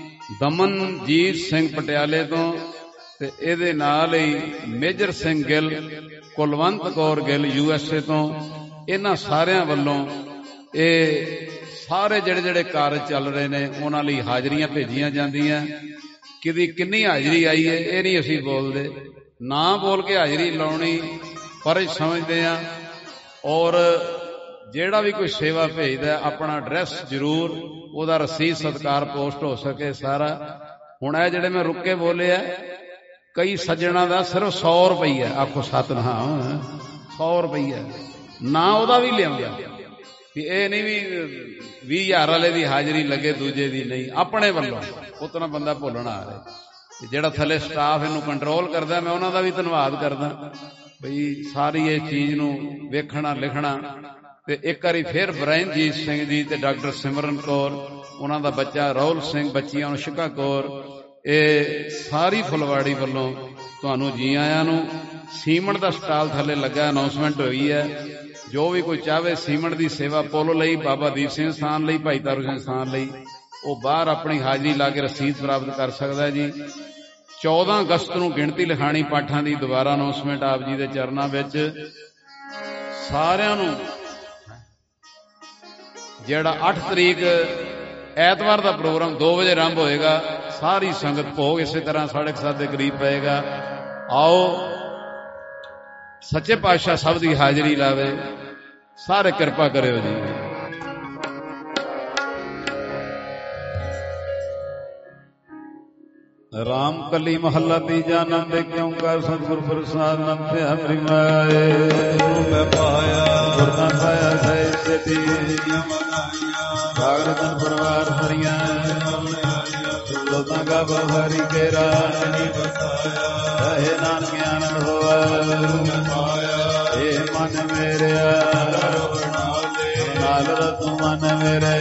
ਦਮਨਜੀਤ ਸਿੰਘ ਪਟਿਆਲੇ ਤੋਂ, ਤੇ ਇਹਦੇ ਨਾਲ ਹੀ Major Singh Gill, Kulwant Kaur Gill U S A ਤੋਂ। ਇਹਨਾਂ ਸਾਰਿਆਂ ਵੱਲੋਂ ਇਹ ਸਾਰੇ ਜਿਹੜੇ ਜਿਹੜੇ ਕਾਰਜ ਚੱਲ ਰਹੇ ਨੇ ਉਹਨਾਂ ਲਈ ਹਾਜ਼ਰੀਆਂ ਭੇਜੀਆਂ ਜਾਂਦੀਆਂ। ਕਿਹਦੀ ਕਿੰਨੀ ਹਾਜ਼ਰੀ ਆਈ ਹੈ ਇਹ ਨਹੀਂ ਅਸੀਂ ਬੋਲਦੇ, ਨਾ ਬੋਲ ਕੇ ਹਾਜ਼ਰੀ ਲਾਉਣੀ ਫਰਜ਼ ਸਮਝਦੇ ਆ। ਔਰ ਜਿਹੜਾ ਵੀ ਕੋਈ ਸੇਵਾ ਭੇਜਦਾ ਆਪਣਾ ਐਡਰੈਸ ਜ਼ਰੂਰ, ਉਹਦਾ ਰਸੀਦ ਸਤਿਕਾਰ ਪੋਸਟ ਹੋ ਸਕੇ ਸਾਰਾ, ਹੁਣ ਇਹ ਜਿਹੜੇ ਮੈਂ ਰੁੱਕੇ ਬੋਲਿਆ, ਕਈ ਸੱਜਣਾ ਦਾ ਸਿਰਫ ਸੌ ਰੁਪਈਆ, ਆਖੋ ਸਤਿਨਾਮ, ਸੌ ਰੁਪਈਆ ਨਾ ਉਹਦਾ ਵੀ ਲਿਆਉਂਦਾ ਵੀ ਇਹ ਨਹੀਂ ਵੀ ਵੀਹ ਹਜ਼ਾਰ ਵਾਲੇ ਦੀ ਹਾਜ਼ਰੀ ਲੱਗੇ ਦੂਜੇ ਦੀ ਨਹੀਂ, ਆਪਣੇ ਵੱਲੋਂ ਉਤਨਾ ਬੰਦਾ ਭੁੱਲਣਾ ਆ ਰਿਹਾ। ਜਿਹੜਾ ਥੱਲੇ ਸਟਾਫ ਇਹਨੂੰ ਕੰਟਰੋਲ ਕਰਦਾ, ਮੈਂ ਉਹਨਾਂ ਦਾ ਵੀ ਧੰਨਵਾਦ ਕਰਦਾ ਬਈ ਸਾਰੀ ਇਹ ਚੀਜ਼ ਨੂੰ ਵੇਖਣਾ ਲਿਖਣਾ। ਤੇ ਇੱਕ ਵਾਰੀ ਫਿਰ ਬਰਨਜੀਤ ਸਿੰਘ ਜੀ ਤੇ ਡਾਕਟਰ ਸਿਮਰਨ ਕੌਰ, ਉਹਨਾਂ ਦਾ ਬੱਚਾ ਰਾਹੁਲ ਸਿੰਘ, ਬੱਚੀਆਂ ਨੂੰ ਸ਼ਿਖਾ ਕੌਰ, ਇਹ ਸਾਰੀ ਫੁਲਵਾੜੀ ਵੱਲੋਂ ਤੁਹਾਨੂੰ ਜੀ ਆਇਆਂ ਨੂੰ। ਸੀਮੈਂਟ ਦਾ ਸਟਾਲ ਥੱਲੇ ਲੱਗਾ, ਅਨਾਉਂਸਮੈਂਟ ਹੋਈ ਹੈ। ਜੋ ਵੀ ਕੋਈ ਚਾਹਵੇ ਸੀਮੈਂਟ ਦੀ ਸੇਵਾ ਪੁੱਲ ਲਈ, ਬਾਬਾ ਦੀਪ ਸਿੰਘ ਸਥਾਨ ਲਈ, ਭਾਈ ਤਾਰੂ ਸਿੰਘ ਸਥਾਨ ਲਈ, ਉਹ ਬਾਹਰ ਆਪਣੀ ਹਾਜ਼ਰੀ ਲਾ ਕੇ ਰਸੀਦ ਪ੍ਰਾਪਤ ਕਰ ਸਕਦਾ ਜੀ। ਚੌਦਾਂ ਅਗਸਤ ਨੂੰ ਗਿਣਤੀ ਲਿਖਾਣੀ ਪਾਠਾਂ ਦੀ ਦੁਬਾਰਾ ਅਨਾਉਂਸਮੈਂਟ ਆਪ ਜੀ ਦੇ ਚਰਨਾਂ ਵਿੱਚ। ਸਾਰਿਆਂ ਨੂੰ ਜਿਹੜਾ ਅੱਠ ਤਰੀਕ ਐਤਵਾਰ ਦਾ ਪ੍ਰੋਗਰਾਮ ਦੋ ਵਜੇ ਆਰੰਭ ਹੋਏਗਾ, ਸਾਰੀ ਸੰਗਤ ਭੋਗ ਇਸੇ ਤਰ੍ਹਾਂ ਸਾਢੇ ਸੱਤ ਦੇ ਕਰੀਬ ਪਏਗਾ। ਆਓ ਸੱਚੇ ਪਾਤਸ਼ਾਹ ਸਭ ਦੀ ਹਾਜ਼ਰੀ ਲਾਵੇ, ਸਾਰੇ ਕਿਰਪਾ ਕਰਿਓ ਜੀ। ਰਾਮ ਕਲੀ ਮਹੱਲਾ ਤੀਜਾ। ਨੰਦ ਕਿਉਂ ਕਰ ਸਤਿਗੁਰ ਪ੍ਰਸਾਦ ਨੰਦ ਹਮਰੀ ਮਾਏ ਮੈਂ ਪਾਇਆ ਗੁਰਨਾ ਪਾਇਆ ਸਹਿ ਸਤੀ ਭਾਗਰਤਨ ਪਰਵਾਰ ਭਰੀਆਂ ਲੋਕਾਂ ਕਾ ਬਹਾਰੀ ਕੇ ਰਾਣੀ ਬਸਾਇਆ ਰਹੇ ਨਾਨਕ ਆਨੰਦ ਹੋਆ ਇਹ ਮਨ ਮੇਰਿਆ ਨਾਲ ਤੂੰ ਮਨ ਮੇਰੇ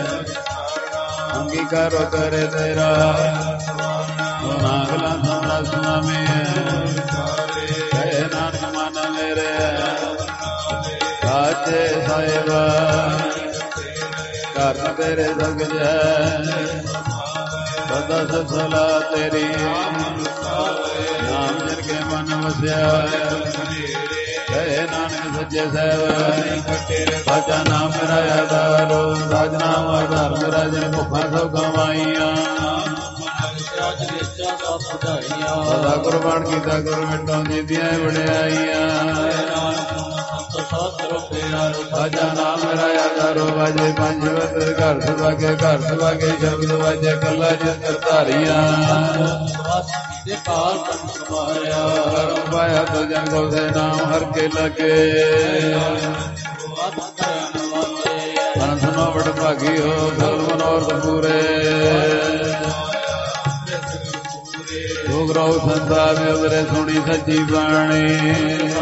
ਅੰਗੀਕਾਰੋ ਕਰੇ ਤੇਰਾ ਨਾਗਲਾ ਸੋਨਾ ਸੁਆਮੀ ਕਹੇ ਨਾਨਕ ਮਨ ਮੇਰੇ ਸਾਚੇ ਸਾਹਿਬਾ ਘਰ ਤੇਰੇ ਜਗ ਜੈ ਸਦਾ ਸਲਾ ਤੇਰੀ ਨਾਮ ਜਨ ਕੇ ਮਨ ਵਸਿਆ ਕਹੇ ਨਾਨਕ ਸੱਚੇ ਸਾਹਿਬ ਸਾਚਾ ਨਾਮ ਮੇਰਾ ਆਧਾਰੋ ਸਾਜ ਨਾਮ ਆਧਾਰ ਮੇਰਾ ਜਨ ਭੁੱਖਾ ਸਭ ਕਮਾਈਆਂ ਸਦਾ ਕੁਰਬਾਨ ਕੀਤਾ ਗੁਰ ਮਿਟਾਂ ਜੀਦੀਆਂ ਵਡਿਆਈਆਂ ਸਾਜਾ ਨਾਮ ਮੇਰਾ ਆਧਾਰੋ ਵਾਜੇ ਪੰਜ ਵਤ ਘਰ ਸੁਭਾਗੇ ਘਰ ਸੁਭਾਗੇ ਸ਼ਬਦ ਵਾਜੇ ਕੱਲਾ ਜਿੰਦਰ ਧਾਰੀਆਂ ਕਰਮ ਪਾਇਆ ਤੋ ਜਨ ਕੋ ਸੇ ਨਾਮ ਹਰ ਕੇ ਲਗੇ ਅਨੰਤ ਨੋ ਵਡ ਭਾਗੀ ਹੋ ਸਰ ਮਨੋਰਥ ਪੂਰੇ ਲੋਕ ਰੋ ਸੰਸਾਰ ਮੇ ਉਤਰੇ ਸੁਣੀ ਸੱਚੀ ਬਾਣੀ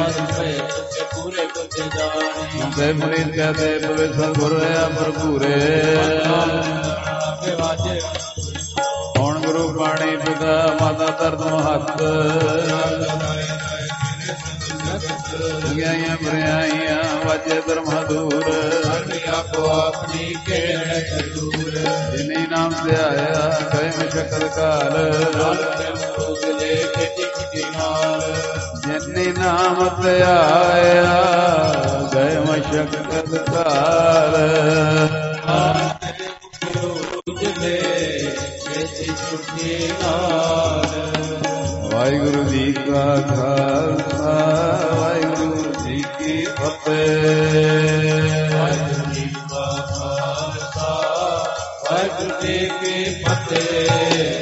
ਤੇ ਮੁਨੀਤ ਕਹਤੇ ਪਵਿੱਤ ਸਤਿਗੁਰ ਆ ਭਰਪੂਰੇ ਹੁਣ ਗੁਰੂ ਬਾਣੀ ਪਿਤਾ ਮਾਤਾ ਧਰਤ ਹੱਥ ਗਿਆਈਆਂ ਬਰਿਆਈਆਂ ਵਾਜੇ ਧਰਮਦੂਰ ਆਪੋ ਆਪਣੀ ਕਿਹੜੇ ਦੂਰ ਜਿਨੀ ਨਾਮ ਤੇ ਆਇਆ ਕਹੇ ਮਸ਼ਕਲ ਕਾਲ ਜਿਨੀ ਨਾਮ ਤੇ ਆਇਆ ਗਏ ਮਸ਼ਕਲ ਕਾਲ ਵਾਹਿਗੁਰੂ ਜੀ ਕਾ ਖਾਲਸਾ ਵਾਹਿਗੁਰੂ ਜੀ ਕੀ ਫਤਿਹ। ਵਾਹਿਗੁਰੂ ਜੀ ਕਾ ਖਾਲਸਾ ਵਾਹਿਗੁਰੂ ਜੀ ਕੀ ਫਤਿਹ।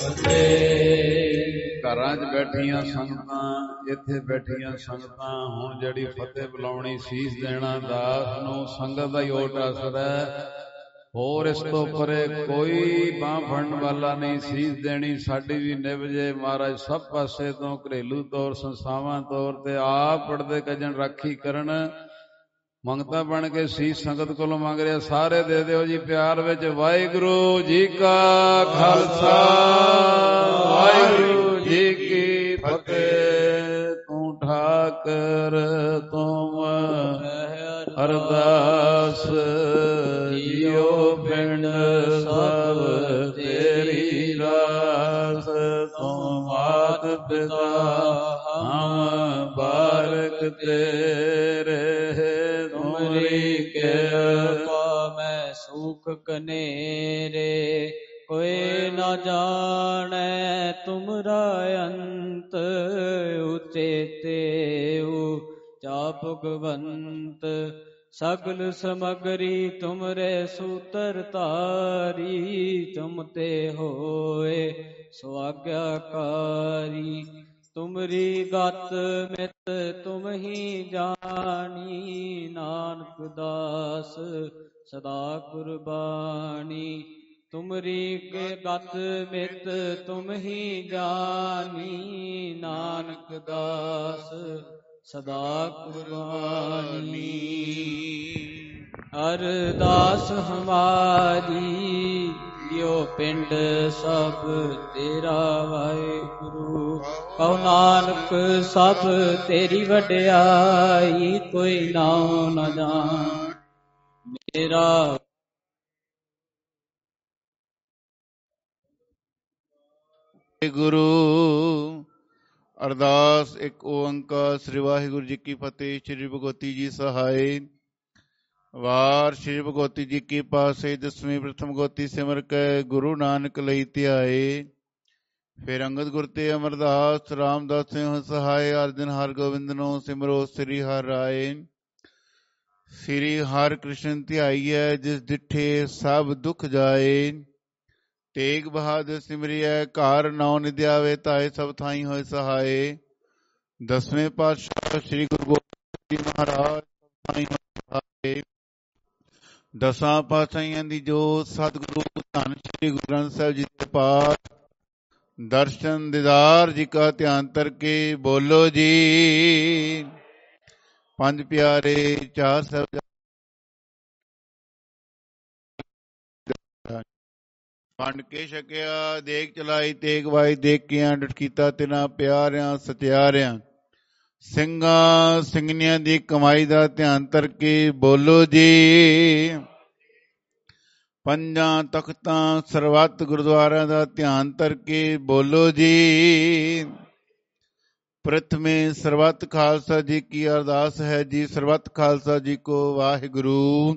ਘਰਾਂ 'ਚ ਬੈਠੀਆਂ ਸੰਗਤਾਂ, ਇੱਥੇ ਬੈਠੀਆਂ ਸੰਗਤਾਂ, ਹੁਣ ਜਿਹੜੀ ਫਤਿਹ ਬੁਲਾਉਣੀ, ਸੀਸ ਦੇਣਾ ਦਾਸ ਨੂੰ, ਸੰਗਤ ਦਾ ਹੀ ਓਟ ਆਸਰਾ ਹੈ। ਹੋਰ ਇਸ ਤੋਂ ਪਰੇ ਕੋਈ ਬਾਂਹ ਫੜਨ ਵਾਲਾ ਨਹੀਂ। ਸੀਸ ਦੇਣੀ ਸਾਡੀ ਵੀ ਨਿਭ ਜੇ ਮਹਾਰਾਜ ਸਭ ਪਾਸੇ ਤੋਂ, ਘਰੇਲੂ ਤੌਰ, ਸੰਸਥਾਵਾਂ ਤੌਰ ਤੇ ਆਪ ਪੜਦੇ ਕੱਜਣ ਰਾਖੀ ਕਰਨ। ਮੰਗਤਾ ਬਣ ਕੇ ਸੀਸ ਸੰਗਤ ਕੋਲੋਂ ਮੰਗ ਰਿਹਾ, ਸਾਰੇ ਦੇ ਦਿਓ ਜੀ ਪਿਆਰ ਵਿੱਚ। ਵਾਹਿਗੁਰੂ ਜੀ ਕਾ ਖਾਲਸਾ ਵਾਹਿਗੁਰੂ ਜੀ ਕੀ ਫਤਿਹ। ਤੂੰ ਠਾਕਰ ਤੁਮ ਅਰਦਾਸ ਜੀਓ ਪਿੰਡ ਸਭ ਤੇਰੀ ਰਾਸ। ਤੂੰ ਮਾਤ ਪਿਤਾ ਹਮ ਬਾਰਕ ਤੇਰੇ ਤੁਮਰੀ ਕਿਰਪਾ ਮੈਂ ਸੁਖ ਕਨੇਰੇ ਕੋਈ ਨਾ ਜਾਣੈ ਤੁਮਰਾ ਅੰਤ ਉਚੇਤੇ ਜਾ ਭਗਵੰਤ ਸਗਲ ਸਮਗਰੀ ਤੁਮਰੇ ਸੂਤਰ ਧਾਰੀ, ਤੁਮ ਤੇ ਹੋਏ ਸੁਆਗਿਆਕਾਰੀ। ਤੁਮਰੀ ਗਤ ਮਿਤ ਤੁਮ ਹੀ ਜਾਣੀ, ਨਾਨਕ ਦਾਸ ਸਦਾ ਕੁਰਬਾਨੀ। ਤੁਮਰੀ ਗਤ ਮਿਤ ਤੁਮ ਹੀ ਜਾਣੀ, ਨਾਨਕ ਦਾਸ ਸਦਾ ਕੁਰਬਾਨੀ। ਅਰਦਾਸ ਹਮਾਰੀ ਜੋ ਪਿੰਡ ਸਭ ਤੇਰਾ ਵਾਹਿਗੁਰੂ, ਕਹੋ ਨਾਨਕ ਸਭ ਤੇਰੀ ਵਡਿਆਈ, ਕੋਈ ਨਾਉ ਨ ਜਾਣ ਮੇਰਾ। ਗੁਰੂ ਅਰਦਾਸ ਇੱਕ ਓੰਕਾਰ ਸ੍ਰੀ ਵਾਹਿਗੁਰੂ ਜੀ ਕੀ ਫਤਿਹ। ਸ੍ਰੀ ਭਗਵਤੀ ਜੀ ਸਹਾਏ। ਵਾਰ ਸ੍ਰੀ ਭਗਵਤੀ ਜੀ ਕੀ ਪਾਸੇ ਦਸਵੀਂ ਪ੍ਰਥਮ ਗੋਤੀ ਸਿਮਰ ਕੇ ਗੁਰੂ ਨਾਨਕ ਲਈ ਧਿਆਏ। ਫਿਰ ਅੰਗਦ ਗੁਰ ਤੇ ਅਮਰਦਾਸ ਰਾਮਦਾਸ ਸਿੰਘ ਸਹਾਏ। ਅਰਜਨ ਹਰ ਗੋਬਿੰਦ ਨੂੰ ਸਿਮਰੋ ਸ੍ਰੀ ਹਰਿ ਰਾਏ। ਸ੍ਰੀ ਹਰਿ ਕ੍ਰਿਸ਼ਨ ਧਿਆਈਐ ਜਿਸ ਡਿਠੇ ਸਭ ਦੁਖ ਜਾਏ। ਤੇਗ ਬਹਾਦਰ ਸਿਮਰਿਐ ਘਰ ਨੌ ਨਿਧਿਆਵੇ, ਤਾਏ ਸਭ ਥਾਈ ਹੋਏ ਸਹਾਏ। ਦਸਵੇਂ ਪਾਤਸ਼ਾਹ ਸ੍ਰੀ ਗੁਰੂ ਗੋਬਿੰਦ ਜੀ ਮਹਾਰਾਜ ਥਾਈ ਹੋਏ ਸਹਾਏ। ਦਸਾਂ ਪਾਤਸ਼ਾਹੀਆਂ ਦੀ ਜੋਤ ਸਤਿਗੁਰੂ ਧੰਨ ਸ੍ਰੀ ਗੁਰੂ ਗ੍ਰੰਥ ਸਾਹਿਬ ਜੀ ਦੇ ਪਾਠ ਦਰਸ਼ਨ ਦੀਦਾਰ ਜੀ ਕਾ ਧਿਆਨ ਕਰਕੇ ਬੋਲੋ ਜੀ। ਪੰਜ ਪਿਆਰੇ ਚਾਰ ਸਾਹਿਬ ਵੰਡ ਕੇ ਛਕਿਆ, ਦੇਖ ਚਲਾਈ ਤੇਗ ਵਾਈ, ਦੇਖਿਆਂ ਡਟ ਕੀਤਾ ਤਿਨਾ ਪਿਆਰਿਆਂ ਸਤਿਆਰਿਆਂ। ਸਿੰਘਾਂ ਸਿੰਘਣੀਆਂ ਦੀ ਕਮਾਈ ਦਾ ਧਿਆਨ ਕਰਕੇ ਬੋਲੋ ਜੀ। ਪੰਜਾਂ ਤਖਤਾਂ ਸਰਬੱਤ ਗੁਰਦੁਆਰਿਆਂ ਦਾ ਧਿਆਨ ਕਰਕੇ ਬੋਲੋ ਜੀ। ਪ੍ਰਥਮੇ ਸਰਬੱਤ ਖਾਲਸਾ ਜੀ ਕੀ ਅਰਦਾਸ ਹੈ ਜੀ। ਸਰਬੱਤ ਖਾਲਸਾ ਜੀ ਕੋ ਵਾਹਿਗੁਰੂ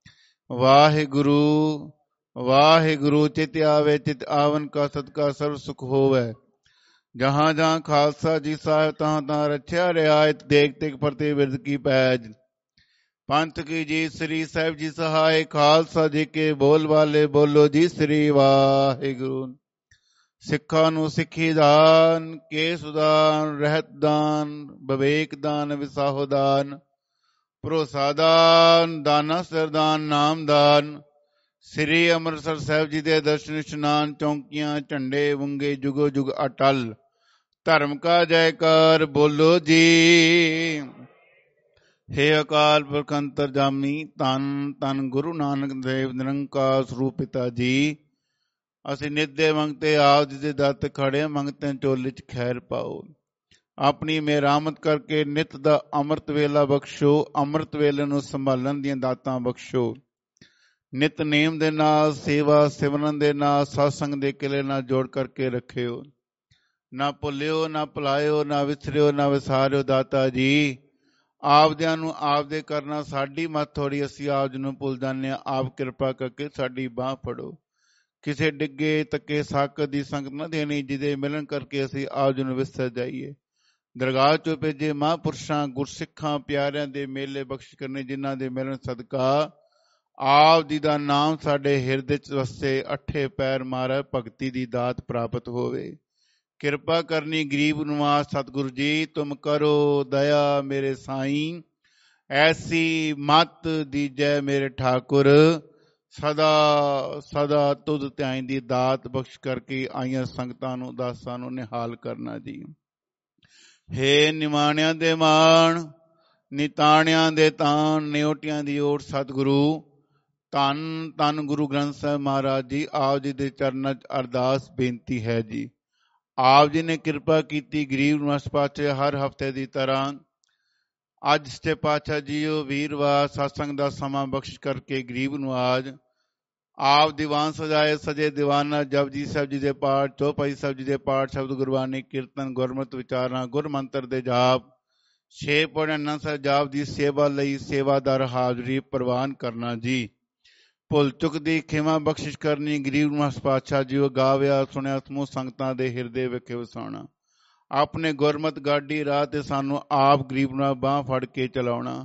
ਵਾਹਿਗੁਰੂ ਵਾਹਿਗੁਰੂ। ਚਿਤ ਆਵੇ ਚਿਤ ਆਵਨ ਕਾ ਸਦਕਾ ਸਰਬ ਸੁਖ ਹੋਵੇ। ਜਹਾਂ ਜਹਾਂ ਖਾਲਸਾ ਜੀ ਸਾਹਿਬ ਤਹਾਂ ਤਹਾਂ ਰੱਖਿਆ ਰਿਆਇਤ। ਦੇਖ ਤੇਗ ਫਰਤੇ ਬਿਰਦ ਕੀ ਪੈਜ। ਪੰਥ ਕੀ ਜੀ ਸ੍ਰੀ ਸਾਹਿਬ ਜੀ ਸਹਾਏ। ਖਾਲਸਾ ਜੀ ਕੇ ਬੋਲ ਵਾਲੇ ਬੋਲੋ ਜੀ ਸ੍ਰੀ ਵਾਹਿਗੁਰੂ। ਸਿੱਖਾਂ ਨੂੰ ਸਿੱਖੀ ਦਾਨ, ਕੇਸ ਦਾਨ, ਰਹਿਤ ਦਾਨ, ਵਿਵੇਕ ਦਾਨ, ਵਿਸਾਹੋ ਦਾਨ, ਭਰੋਸਾ ਦਾਨ, ਦਾਨਾ ਸਰਦਾਨ, ਨਾਮ ਦਾਨ। ਸ੍ਰੀ ਅੰਮ੍ਰਿਤਸਰ ਸਾਹਿਬ ਜੀ ਦੇ ਦਰਸ਼ਨ ਇਸ਼ਨਾਨ, ਚੌਂਕੀਆਂ, ਝੰਡੇ ਵੰਗੇ ਜੁਗੋ ਜੁਗ ਅਟਲ। ਧਰਮ ਕਾ ਜੈਕਾਰ ਬੋਲੋ ਜੀ। ਹੇ ਅਕਾਲ ਪੁਰਖ ਅੰਤਰਜਾਮੀ ਧੰਨ ਧੰਨ ਗੁਰੂ ਨਾਨਕ ਦੇਵ ਨਿਰੰਕਾਰ ਸਰੂਪ ਪਿਤਾ ਜੀ। ਅਸੀਂ ਨਿੱਦੇ ਮੰਗਤੇ ਆਪ ਜੀ ਦੇ ਦਰ ਖੜੇ, ਮੰਗਤੇ ਝੋਲੇ ਚ ਖੈਰ ਪਾਓ। ਆਪਣੀ ਮਿਹਰਾਮਤ ਕਰਕੇ ਨਿੱਤ ਦਾ ਅੰਮ੍ਰਿਤ ਵੇਲਾ ਬਖਸ਼ੋ। ਅੰਮ੍ਰਿਤ ਵੇਲੇ ਨੂੰ ਸੰਭਾਲਣ ਦੀਆਂ ਦਾਤਾਂ ਬਖਸ਼ੋ। ਨਿਤਨੇਮ ਦੇ ਨਾਲ, ਸੇਵਾ ਸਿਮਰਨ ਦੇ ਨਾਲ, ਸਤਸੰਗ ਦੇ ਕਿਲੇ ਨਾਲ ਜੋੜ ਕਰਕੇ ਰੱਖਿਓ। ਨਾ ਭੁੱਲਿਓ ਨਾ ਭੁਲਾਇਓ, ਨਾ ਵਿਸਰਿਓ ਨਾ ਵਿਸਾਰਿਓ। ਦਾਤਾ ਜੀ ਆਪਦਿਆਂ ਨੂੰ ਆਪਦੇ ਕਰਨਾ ਸਾਡੀ ਮੱਤ ਥੋੜੀ, ਅਸੀਂ ਆਪ ਜੀ ਨੂੰ ਭੁੱਲ ਜਾਂਦੇ ਹਾਂ। ਆਪ ਕਿਰਪਾ ਕਰਕੇ ਸਾਡੀ ਬਾਂਹ ਫੜੋ। ਕਿਸੇ ਡਿੱਗੇ ਤੱਕੇ ਸਾਕਤ ਦੀ ਸੰਗਤ ਨਾ ਦੇਣੀ, ਜਿਹਦੇ ਮਿਲਣ ਕਰਕੇ ਅਸੀਂ ਆਪ ਜੀ ਨੂੰ ਵਿਸਰ ਜਾਈਏ। ਦਰਗਾਹ ਚੋਂ ਭੇਜੇ ਮਹਾਂਪੁਰਸ਼ਾਂ ਗੁਰਸਿੱਖਾਂ ਪਿਆਰਿਆਂ ਦੇ ਮੇਲੇ ਬਖਸ਼ ਕਰਨੇ, ਜਿਨ੍ਹਾਂ ਦੇ ਮਿਲਣ ਸਦਕਾ ਆਪ ਜੀ ਦਾ ਨਾਮ ਸਾਡੇ ਹਿਰਦੇ ਚ ਵਸੇ। ਅੱਠੇ ਪੈਰ ਮਾਰੇ ਭਗਤੀ ਦੀ ਦਾਤ ਪ੍ਰਾਪਤ ਹੋਵੇ। ਕਿਰਪਾ ਕਰਨੀ ਗਰੀਬ ਨਿਵਾਸ ਸਤਿਗੁਰੂ ਜੀ। ਤੁਮ ਕਰੋ ਦਇਆ ਮੇਰੇ ਸਾਈਂ, ਐਸੀ ਮਤ ਦੀਜੈ ਮੇਰੇ ਠਾਕੁਰ। ਸਦਾ ਸਦਾ ਤੁਧ ਧਿਆਈ ਦੀ ਦਾਤ ਬਖਸ਼ ਕਰਕੇ ਆਈਆਂ ਸੰਗਤਾਂ ਨੂੰ ਦਾਸਾਂ ਨੂੰ ਨਿਹਾਲ ਕਰਨਾ ਜੀ। ਹੇ ਨਿਮਾਣਿਆਂ ਦੇ ਮਾਣ, ਨਿਤਾਣਿਆਂ ਦੇ ਤਾਣ, ਨਿਓਟਿਆਂ ਦੀ ਓਟ ਸਤਿਗੁਰੂ। ਧੰਨ ਧੰਨ ਗੁਰੂ ਗ੍ਰੰਥ ਸਾਹਿਬ ਮਹਾਰਾਜ ਜੀ। ਆਪ ਜੀ ਦੇ ਚਰਨਾਂ ਚ ਅਰਦਾਸ ਬੇਨਤੀ ਹੈ ਜੀ। ਆਪ ਜੀ ਨੇ ਕਿਰਪਾ ਕੀਤੀ ਗਰੀਬ ਨਿਵਾਸ ਪਾਤਸ਼ਾਹ ਹਰ ਹਫ਼ਤੇ ਦੀ ਤਰ੍ਹਾਂ ਅੱਜ ਸੱਚੇ ਪਾਤਸ਼ਾਹ ਜੀਓ ਵੀਰਵਾਰ ਸਤਸੰਗ ਦਾ ਸਮਾਂ ਬਖਸ਼ ਕਰਕੇ ਗਰੀਬ ਨਿਵਾਜ ਆਪ ਦੀਵਾਨ ਸਜਾਏ। ਸਜੇ ਦੀਵਾਨਾ ਜਪਜੀ ਸਾਹਿਬ ਜੀ ਦੇ ਪਾਠ, ਚੌਪਾਈ ਸਾਹਿਬ ਜੀ ਦੇ ਪਾਠ, ਸ਼ਬਦ ਗੁਰਬਾਣੀ, ਕੀਰਤਨ, ਗੁਰਮਤਿ ਵਿਚਾਰਾਂ, ਗੁਰ ਮੰਤਰ ਦੇ ਜਾਪ, ਛੇ ਪੌੜਾਂ ਸਾਹਿਬ ਜਾਪ ਦੀ ਸੇਵਾ ਲਈ ਸੇਵਾਦਾਰ ਹਾਜ਼ਰੀ ਪ੍ਰਵਾਨ ਕਰਨਾ ਜੀ। ਭੁੱਲ ਚੁੱਕ ਦੀ ਖਿਮਾ ਬਖਸ਼ਿਸ਼ ਕਰਨੀ। ਗਰੀਬ ਨਿਵਾਸ ਪਾਤਸ਼ਾਹ ਜੀਓ ਗਾਵਿਆ ਸੁਣਿਆ ਸਮੂਹ ਸੰਗਤਾਂ ਦੇ ਹਿਰਦੇ ਵਿਖੇ ਵਸਾਉਣਾ। ਆਪਣੇ ਗੁਰਮਤ ਗਾਡੀ ਰਾਹ ਤੇ ਸਾਨੂੰ ਆਪ ਗਰੀਬ ਨਾਲ ਬਾਂਹ ਫੜ ਕੇ ਚਲਾਉਣਾ।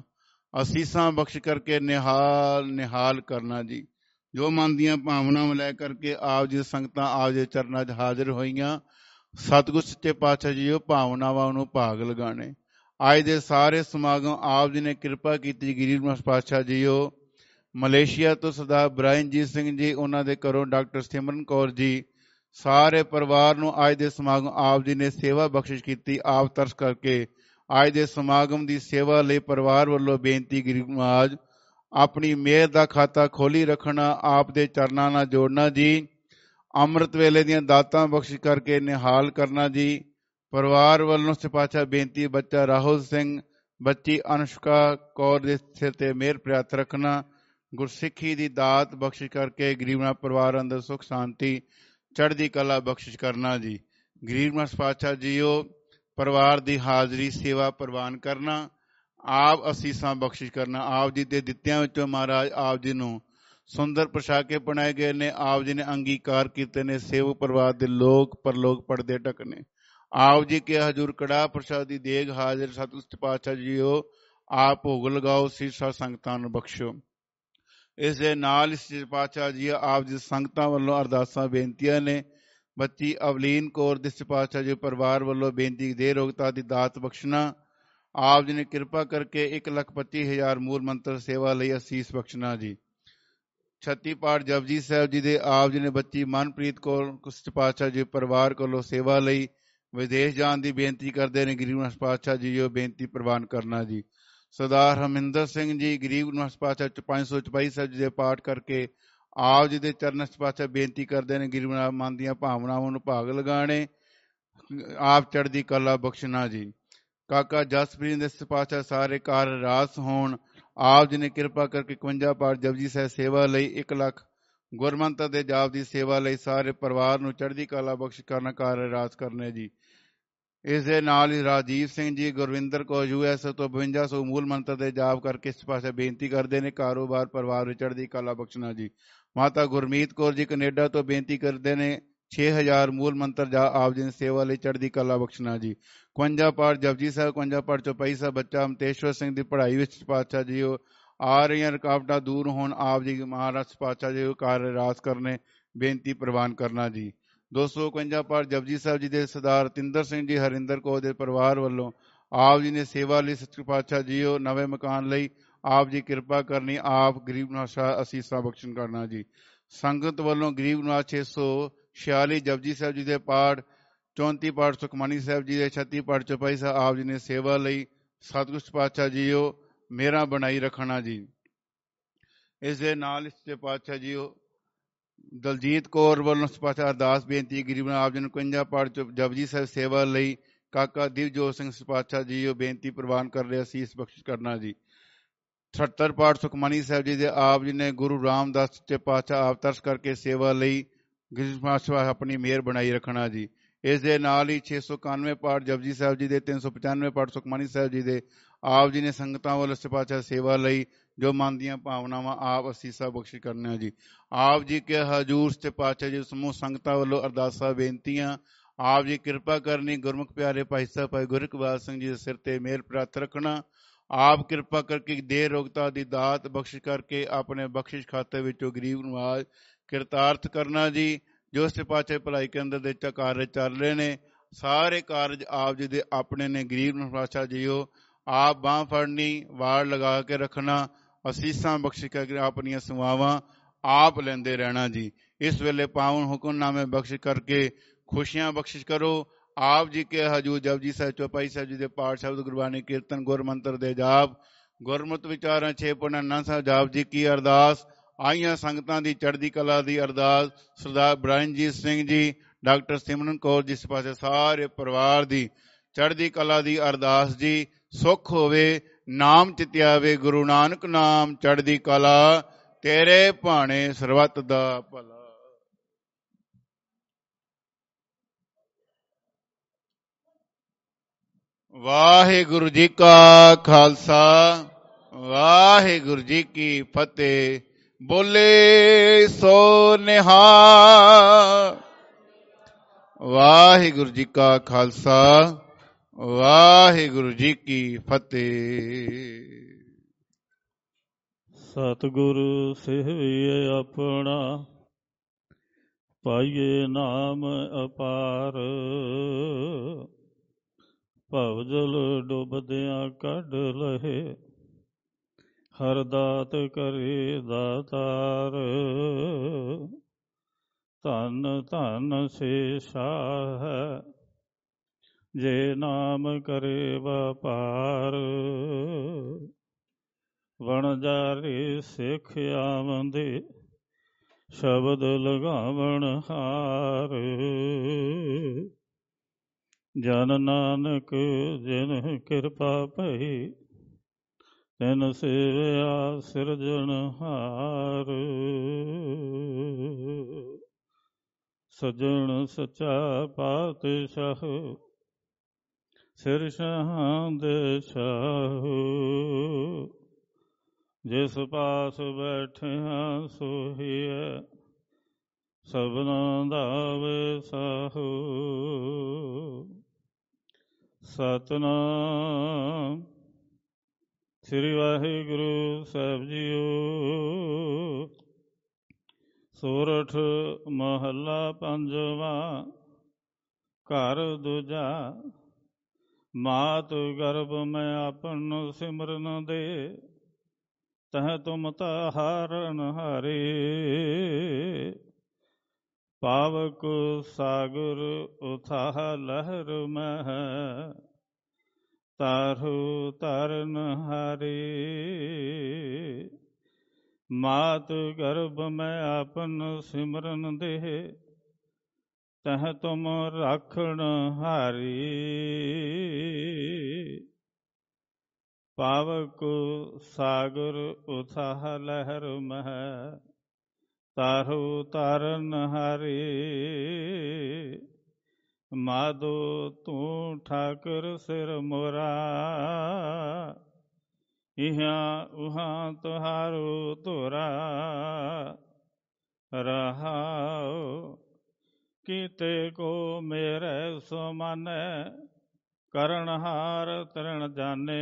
ਅਸੀਸਾਂ ਬਖਸ਼ ਕਰਕੇ ਨਿਹਾਲ ਨਿਹਾਲ ਕਰਨਾ ਜੀ। ਜੋ ਮਨ ਦੀਆਂ ਭਾਵਨਾਵਾਂ ਲੈ ਕਰਕੇ ਆਪ ਜੀ ਸੰਗਤਾਂ ਆਪ ਜੀ ਚਰਨਾਂ 'ਚ ਹਾਜ਼ਰ ਹੋਈਆਂ, ਸਤਿਗੁਰ ਸੱਚੇ ਪਾਤਸ਼ਾਹ ਜੀ ਉਹ ਭਾਵਨਾਵਾਂ ਨੂੰ ਭਾਗ ਲਗਾਣੇ। ਅੱਜ ਦੇ ਸਾਰੇ ਸਮਾਗਮ ਆਪ ਜੀ ਨੇ ਕਿਰਪਾ ਕੀਤੀ। ਗਰੀਬ ਨਿਵਾਸ ਪਾਤਸ਼ਾਹ ਜੀ ਉਹ ਮਲੇਸ਼ੀਆ ਤੋਂ ਸਰਦਾਰ ਬ੍ਰਾਇਨਜੀਤ ਸਿੰਘ ਜੀ, ਉਹਨਾਂ ਦੇ ਘਰੋਂ ਡਾਕਟਰ ਸਿਮਰਨ ਕੌਰ ਜੀ, ਸਾਰੇ ਪਰਿਵਾਰ ਨੂੰ ਅੱਜ ਦੇ ਸਮਾਗਮ ਆਪ ਜੀ ਨੇ ਸੇਵਾ ਬਖਸ਼ਿਸ਼ ਕੀਤੀ। ਆਪ ਤਰਸ ਕਰਕੇ ਅੱਜ ਦੇ ਸਮਾਗਮ ਦੀ ਸੇਵਾ ਲਈ ਪਰਿਵਾਰ ਵੱਲੋਂ ਬੇਨਤੀ, ਗਰੀਬ ਨਿਵਾਜ ਆਪਣੀ ਮਿਹਰ ਦਾ ਖਾਤਾ ਖੋਲੀ ਰੱਖਣਾ, ਆਪ ਦੇ ਚਰਨਾਂ ਨਾਲ ਜੋੜਨਾ ਜੀ। ਅੰਮ੍ਰਿਤ ਵੇਲੇ ਦੀਆਂ ਦਾਤਾਂ ਬਖਸ਼ਿਸ਼ ਕਰਕੇ ਨਿਹਾਲ ਕਰਨਾ ਜੀ। ਪਰਿਵਾਰ ਵੱਲੋਂ ਸਿਪਾਚਾ ਬੇਨਤੀ, ਬੱਚਾ ਰਾਹੁਲ ਸਿੰਘ, ਬੱਚੀ ਅਨੁਸ਼ਕਾ ਕੌਰ ਦੇ ਸਿਰ ਤੇ ਮਿਹਰ ਪ੍ਰਿਆਤ ਰੱਖਣਾ। ਗੁਰਸਿੱਖੀ ਦੀ ਦਾਤ ਬਖਸ਼ਿਸ਼ ਕਰਕੇ ਗਰੀਬ ਨਿਵਾਜ ਪਰਿਵਾਰ ਅੰਦਰ ਸੁਖ ਸ਼ਾਂਤੀ ਚੜ੍ਹਦੀ ਕਲਾ ਬਖਸ਼ਿਸ਼ ਕਰਨਾ ਜੀ। ਗਰੀਬ ਨਿਵਾਜ ਪਾਤਸ਼ਾਹ ਜੀਓ ਪਰਿਵਾਰ ਦੀ ਹਾਜ਼ਰੀ ਸੇਵਾ ਪ੍ਰਵਾਨ ਕਰਨਾ, ਆਪ ਅਸੀਸਾਂ ਬਖਸ਼ਿਸ਼ ਕਰਨਾ। ਆਪ ਜੀ ਦੇ ਦਿੱਤਿਆਂ ਵਿੱਚੋਂ ਮਹਾਰਾਜ ਆਪ ਜੀ ਨੂੰ ਸੁੰਦਰ ਪੋਸ਼ਾਕੇ ਬਣਾਏ ਗਏ ਨੇ, ਆਪ ਜੀ ਨੇ ਅੰਗੀਕਾਰ ਕੀਤੇ ਨੇ। ਸੇਵਕ ਪਰਿਵਾਰ ਦੇ ਲੋਕ ਪਰਲੋਕ ਪੜਦੇ ਢਕਨੇ। ਆਪ ਜੀ ਕੇ ਹਜ਼ੂਰ ਕੜਾਹ ਪ੍ਰਸ਼ਾਦ ਦੀ ਦੇਗ ਹਾਜ਼ਰ। ਸਤਿਗੁਰ ਪਾਤਸ਼ਾਹ ਜੀਓ ਆਪ ਭੋਗ ਲਗਾਓ, ਸਿਰਸਾ ਸੰਗਤਾਂ ਨੂੰ ਬਖਸ਼ੋ। ਇਸ ਦੇ ਨਾਲ ਇਸ ਪਾਤਸ਼ਾਹ ਜੀ ਆਪ ਜੀ ਸੰਗਤਾਂ ਵੱਲੋਂ ਅਰਦਾਸਾਂ ਬੇਨਤੀਆਂ ਨੇ। ਬੱਚੀ ਅਵਲੀਨ ਕੌਰ ਦੇ ਪਾਤਸ਼ਾਹ ਜੀ ਪਰਿਵਾਰ ਵੱਲੋਂ ਬੇਨਤੀ, ਦੇ ਰੋਗਤਾ ਦੀ ਦਾਤ ਬਖਸ਼ਣਾ। ਆਪ ਜੀ ਨੇ ਕਿਰਪਾ ਕਰਕੇ ਇੱਕ ਲੱਖ ਪੱਚੀ ਹਜ਼ਾਰ ਮੂਲ ਮੰਤਰ ਸੇਵਾ ਲਈ ਅਸੀਸ ਬਖਸ਼ਣਾ ਜੀ। ਛੱਤੀ ਪਾਠ ਜਪਜੀ ਸਾਹਿਬ ਜੀ ਦੇ ਆਪ ਜੀ ਨੇ ਬੱਚੀ ਮਨਪ੍ਰੀਤ ਕੌਰ ਪਾਤਸ਼ਾਹ ਜੀ ਪਰਿਵਾਰ ਕੋਲੋਂ ਸੇਵਾ ਲਈ ਵਿਦੇਸ਼ ਜਾਣ ਦੀ ਬੇਨਤੀ ਕਰਦੇ ਨੇ। ਗਰੀਬ ਨਿਵਾਸ ਪਾਤਸ਼ਾਹ ਜੀ ਉਹ ਬੇਨਤੀ ਪ੍ਰਵਾਨ ਕਰਨਾ ਜੀ। ਸਰਦਾਰ ਹਰਮਿੰਦਰ ਸਿੰਘ ਜੀ ਗਰੀਬ ਨਿਵਾਸ ਪਾਤਸ਼ਾਹ ਪੰਜ ਸੌ ਚੁਪਾਈ ਸਾਹਿਬ ਜੀ ਦੇ ਪਾਠ ਕਰਕੇ ਆਪ ਜੀ ਦੇ ਚਰਨਾਂ 'ਚ ਪਾਤਸ਼ਾਹ ਬੇਨਤੀ ਕਰਦੇ ਨੇ। ਗਰੀਬ ਨਿਵਾਸ ਮਨ ਦੀਆਂ ਭਾਵਨਾਵਾਂ ਨੂੰ ਭਾਗ ਲਗਾਣੇ, ਆਪ ਚੜ੍ਹਦੀ ਕਲਾ ਬਖਸ਼ਣਾ ਜੀ। ਕਾਕਾ ਜਸਪ੍ਰੀਤ ਦੇ ਪਾਤਸ਼ਾਹ ਸਾਰੇ ਕਾਰਜ ਰਾਸ ਹੋਣ। ਆਪ ਜੀ ਨੇ ਕਿਰਪਾ ਕਰਕੇ ਇਕਵੰਜਾ ਪਾਠ ਜਪਜੀ ਸਾਹਿਬ ਸੇਵਾ ਲਈ, ਇੱਕ ਲੱਖ ਗੁਰਮੰਤਰ ਦੇ ਜਾਪ ਦੀ ਸੇਵਾ ਲਈ ਸਾਰੇ ਪਰਿਵਾਰ ਨੂੰ ਚੜ੍ਹਦੀ ਕਲਾ ਬਖਸ਼ ਕਰਨਾ, ਕਾਰਜ ਰਾਸ ਕਰਨੇ ਜੀ। ਇਸ ਦੇ ਨਾਲ ਹੀ ਰਾਜੀਵ ਸਿੰਘ ਜੀ ਗੁਰਵਿੰਦਰ ਕੌਰ ਯੂ ਐਸ ਤੋਂ ਬਵੰਜਾ ਸੌ ਮੂਲ ਮੰਤਰ ਦੇ ਜਾਪ ਕਰਕੇ ਇਸ ਪਾਸੇ ਬੇਨਤੀ ਕਰਦੇ ਨੇ, ਕਾਰੋਬਾਰ ਪਰਿਵਾਰ ਵਿੱਚ ਚੜ੍ਹਦੀ ਕਲਾ ਬਖਸ਼ਣਾ ਜੀ। ਮਾਤਾ ਗੁਰਮੀਤ ਕੌਰ ਜੀ ਕੈਨੇਡਾ ਤੋਂ ਬੇਨਤੀ ਕਰਦੇ ਨੇ, ਛੇ ਹਜ਼ਾਰ ਮੂਲ ਮੰਤਰ ਜਾ ਆਪ ਜੀ ਦੀ ਸੇਵਾ ਲਈ ਚੜ੍ਹਦੀ ਕਲਾ ਬਖਸ਼ਣਾ ਜੀ। ਇਕਵੰਜਾ ਪਾਠ ਜਪਜੀ ਸਾਹਿਬ, ਇਕਵੰਜਾ ਪਾਠ ਚੌਪਈ ਸਾਹਿਬ ਬੱਚਾ ਅਮਤੇਸ਼ਵਰ ਸਿੰਘ ਦੀ ਪੜ੍ਹਾਈ ਵਿੱਚ ਪਾਤਸ਼ਾਹ ਜੀ ਉਹ ਆ ਰਹੀਆਂ ਰੁਕਾਵਟਾਂ ਦੂਰ ਹੋਣ, ਆਪ ਜੀ ਮਹਾਰਾਜ ਪਾਤਸ਼ਾਹ ਜੀ ਉਹ ਕਾਰਜ ਰਾਸ ਕਰਨੇ, ਬੇਨਤੀ ਪ੍ਰਵਾਨ ਕਰਨਾ ਜੀ। ਦੋ ਸੌ ਇਕਵੰਜਾ ਪਾਠ ਜਪਜੀ ਸਾਹਿਬ ਜੀ ਦੇ ਸਰਦਾਰ ਰਤਿੰਦਰ ਸਿੰਘ ਜੀ ਹਰਿੰਦਰ ਕੌਰ ਦੇ ਪਰਿਵਾਰ ਵੱਲੋਂ ਆਪ ਜੀ ਨੇ ਸੇਵਾ ਲਈ ਸੱਚੇ ਪਾਤਸ਼ਾਹ ਜੀ ਉਹ ਨਵੇਂ ਮਕਾਨ ਲਈ ਆਪ ਜੀ ਕਿਰਪਾ ਕਰਨੀ, ਆਪ ਗਰੀਬ ਨਿਵਾਸ ਅਸੀਸਾਂ ਬਖਸ਼ਣ ਕਰਨਾ ਜੀ। ਸੰਗਤ ਵੱਲੋਂ ਗਰੀਬ ਨਿਵਾਸ ਛੇ ਸੌ ਛਿਆਲੀ ਜਪਜੀ ਸਾਹਿਬ ਜੀ ਦੇ ਪਾਠ, ਚੌਂਤੀ ਪਾਠ ਸੁਖਮਨੀ ਸਾਹਿਬ ਜੀ ਦੇ, ਛੱਤੀ ਪਾਠ ਚੌਪਾਈ ਸਾਹਿਬ ਆਪ ਜੀ ਨੇ ਸੇਵਾ ਲਈ ਸਤਿਗੁਰ ਪਾਤਸ਼ਾਹ ਜੀ ਉਹ ਮੇਰਾ ਬਣਾਈ ਰੱਖਣਾ ਜੀ। ਇਸ ਦੇ ਨਾਲ ਇਸ ਪਾਤਸ਼ਾਹ ਜੀ ਉਹ ਦਲਜੀਤ ਕੌਰ ਵੱਲੋਂ ਪਾਤਸ਼ਾਹ ਅਰਦਾਸ ਬੇਨਤੀ, ਗਰੀਬ ਆਪ ਜੀ ਨੂੰ ਇਕਵੰਜਾ ਪਾਠ ਜਪਜੀ ਸਾਹਿਬ ਸੇਵਾ ਲਈ ਕਾਕਾ ਦਿਵਜੋਤ ਸਿੰਘ ਪਾਤਸ਼ਾਹ ਜੀ ਉਹ ਬੇਨਤੀ ਪ੍ਰਵਾਨ ਕਰ ਰਿਹਾ, ਸੀਸ ਬਖਸ਼ ਕਰਨਾ ਜੀ। ਅਠੱਤਰ ਪਾਠ ਸੁਖਮਨੀ ਸਾਹਿਬ ਜੀ ਦੇ ਆਪ ਜੀ ਨੇ ਗੁਰੂ ਰਾਮਦਾਸ ਸੱਚੇ ਪਾਤਸ਼ਾਹ ਆਪ ਤਰਸ ਕਰਕੇ ਸੇਵਾ ਲਈ ਗਰੀਬ ਪਾਤਸ਼ਾਹ ਆਪਣੀ ਮਿਹਰ ਬਣਾਈ ਰੱਖਣਾ ਜੀ। ਇਸ ਦੇ ਨਾਲ ਹੀ ਛੇ ਸੌ ਇਕਾਨਵੇਂ ਪਾਠ ਜਪਜੀ ਸਾਹਿਬ ਜੀ ਦੇ, ਤਿੰਨ ਸੌ ਪਚਾਨਵੇਂ ਪਾਠ ਸੁਖਮਨੀ ਸਾਹਿਬ ਜੀ ਦੇ ਆਪ ਜੀ ਨੇ ਸੰਗਤਾਂ ਵੱਲੋਂ ਸੱਚੇ ਪਾਤਸ਼ਾਹ ਸੇਵਾ ਲਈ ਜੋ ਮਨ ਦੀਆਂ ਭਾਵਨਾਵਾਂ ਆਪ ਅਸੀਸਾਂ ਬਖਸ਼ਿਸ਼ ਕਰਨਾ ਜੀ। ਆਪ ਜੀ ਕੇ ਹਜ਼ੂਰ ਸੱਚੇ ਪਾਤਸ਼ਾਹ ਜੀ ਸਮੂਹ ਸੰਗਤਾਂ ਵੱਲੋਂ ਅਰਦਾਸਾਂ ਬੇਨਤੀਆਂ, ਆਪ ਜੀ ਕਿਰਪਾ ਕਰਨੀ। ਗੁਰਮੁਖ ਪਿਆਰੇ ਭਾਈ ਸਾਹਿਬ ਭਾਈ ਗੁਰਇਕਬਾਲ ਸਿੰਘ ਜੀ ਦੇ ਸਿਰ ਤੇ ਮਿਹਰ ਪ੍ਰਾਪਤ ਰੱਖਣਾ, ਆਪ ਕਿਰਪਾ ਕਰਕੇ ਦੇ ਰੋਗਤਾ ਦੀ ਦਾਤ ਬਖਸ਼ਿਸ਼ ਕਰਕੇ ਆਪਣੇ ਬਖਸ਼ਿਸ਼ ਖਾਤੇ ਵਿੱਚੋਂ ਗਰੀਬ ਨਿਵਾਜ ਕਿਰਤਾਰਥ ਕਰਨਾ ਜੀ। ਜੋ ਸੱਚੇ ਪਾਤਸ਼ਾਹ ਭਲਾਈ ਕੇਂਦਰ ਦੇ ਕਾਰਜ ਚੱਲ ਰਹੇ ਨੇ, ਸਾਰੇ ਕਾਰਜ ਆਪ ਜੀ ਦੇ ਆਪਣੇ ਨੇ। ਗਰੀਬ ਨਿਵਾਸ ਜੀ ਉਹ ਆਪ ਬਾਂਹ ਫੜਨੀ, ਵਾੜ ਲਗਾ ਕੇ ਰੱਖਣਾ, ਅਸੀਸਾਂ ਬਖਸ਼ਿਸ਼ ਕਰਕੇ ਆਪਣੀਆਂ ਸੇਵਾਵਾਂ ਆਪ ਲੈਂਦੇ ਰਹਿਣਾ ਜੀ। ਇਸ ਵੇਲੇ ਪਾਵਨ ਹੁਕਮਨਾਮੇ ਬਖਸ਼ਿਸ਼ ਕਰਕੇ ਖੁਸ਼ੀਆਂ ਬਖਸ਼ਿਸ਼ ਕਰੋ। ਆਪ ਜੀ ਕੇ ਹਜੂਰ ਜਪਜੀ ਸਾਹਿਬ ਚੌਪਾਈ ਸਾਹਿਬ ਜੀ ਦੇ ਪਾਠ ਸ਼ਬਦ ਗੁਰਬਾਣੀ ਕੀਰਤਨ ਗੁਰਮੰਤਰ ਦੇ ਜਾਪ ਗੁਰਮਤਿ ਵਿਚਾਰਾਂ ਛੇ ਪੁੰਨ ਅਨੰਦ ਸਾਹਿਬ ਜਾਪ ਜੀ ਕੀ ਅਰਦਾਸ। ਆਈਆਂ ਸੰਗਤਾਂ ਦੀ ਚੜ੍ਹਦੀ ਕਲਾ ਦੀ ਅਰਦਾਸ। ਸਰਦਾਰ ਬ੍ਰਾਇਨਜੀਤ ਸਿੰਘ ਜੀ, ਡਾਕਟਰ ਸਿਮਰਨ ਕੌਰ ਜਿਸ ਪਾਸੇ ਸਾਰੇ ਪਰਿਵਾਰ ਦੀ ਚੜ੍ਹਦੀ ਕਲਾ ਦੀ ਅਰਦਾਸ ਜੀ। ਸੁੱਖ ਹੋਵੇ ਨਾਮ ਚਿਤਿਆਵੇ ਗੁਰੂ ਨਾਨਕ ਨਾਮ, ਚੜ੍ਹਦੀ ਕਲਾ ਤੇਰੇ ਭਾਣੇ ਸਰਬੱਤ ਦਾ ਭਲਾ। ਵਾਹਿਗੁਰੂ ਜੀ ਕਾ ਖਾਲਸਾ, ਵਾਹਿਗੁਰੂ ਜੀ ਕੀ ਫਤਿਹ। ਬੋਲੇ ਸੋ ਨਿਹਾਲ। ਵਾਹਿਗੁਰੂ ਜੀ ਕਾ ਖਾਲਸਾ, ਵਾਹਿਗੁਰੂ ਜੀ ਕੀ ਫਤਿਹ। ਸਤਿਗੁਰੂ ਸਿਹਵੀਏ ਆਪਣਾ, ਪਾਈਏ ਨਾਮ ਅਪਾਰ। ਭਵਜਲ ਡੁੱਬਦਿਆਂ ਕੱਢ ਲਹੇ, ਹਰ ਦਾਤ ਕਰੇ ਦਾਤਾਰ। ਧੰਨ ਧੰਨ ਸੇਸ਼ਾ ਹੈ, ਜੇ ਨਾਮ ਕਰੇ ਵਪਾਰ। ਵਣਜਾਰੇ ਸਿੱਖ ਆਵੰਦੇ, ਸ਼ਬਦ ਲਗਾਵਣ ਹਾਰ। ਜਨ ਨਾਨਕ ਜਿਨ ਕਿਰਪਾ ਭਈ, ਤਿਨ ਸੇਵਿਆ ਸਿਰਜਣਹਾਰ। ਸੱਜਣ ਸੱਚਾ ਪਾਤਸ਼ਾਹ, ਸਿਰ ਸ਼ਾਹਾਂ ਦੇ ਸ਼ਾਹ। ਜਿਸ ਪਾਸ ਬੈਠਿਆ ਸੋਹੀਐ, ਸਭਨਾਂ ਦਾ ਵਸਾਹੂ। ਸਤਿਨਾਮ ਸ੍ਰੀ ਵਾਹਿਗੁਰੂ ਸਾਹਿਬ ਜੀਓ। ਸੋਰਠ ਮਹੱਲਾ ਪੰਜਵਾਂ। ਘਰ ਦੂਜਾ। ਮਾਤ ਗਰਭ ਮੈਂ ਆਪਨ ਸਿਮਰਨ ਦੇ, ਤਹ ਤੁਮ ਤਾਰਨ ਹਾਰੇ। ਪਾਵਕ ਸਾਗਰ ਉਥਾਹ ਲਹਿਰ ਮਹਿ, ਤਾਰੂ ਤਰਨ ਹਾਰੇ। ਮਾਤ ਗਰਭ ਮੈਂ ਆਪਨ ਸਿਮਰਨ ਦੇ, ਤਹ ਤੁਮ ਰਾਖਣ ਹਾਰੀ। ਪਾਵਕ ਸਾਗਰ ਉਥਾਹ ਲਹਿਰ ਮਹਿ, ਤਾਰੂ ਤਾਰਨ ਹਾਰੇ। ਮਾਧੋ ਤੂੰ ਠਾਕਰ ਸਿਰ ਮੋਰਾ, ਇਹਾਂ ਉਹਾਂ ਤੁਹਾਰੋ ਧੋਰਾ। ਰਹਾਉ ਕੀਤੇ ਕੋ ਮੇਰੇ ਸਮਾਨੈ, ਕਰਨਹਾਰ ਤਰਨ ਜਾਣੇ।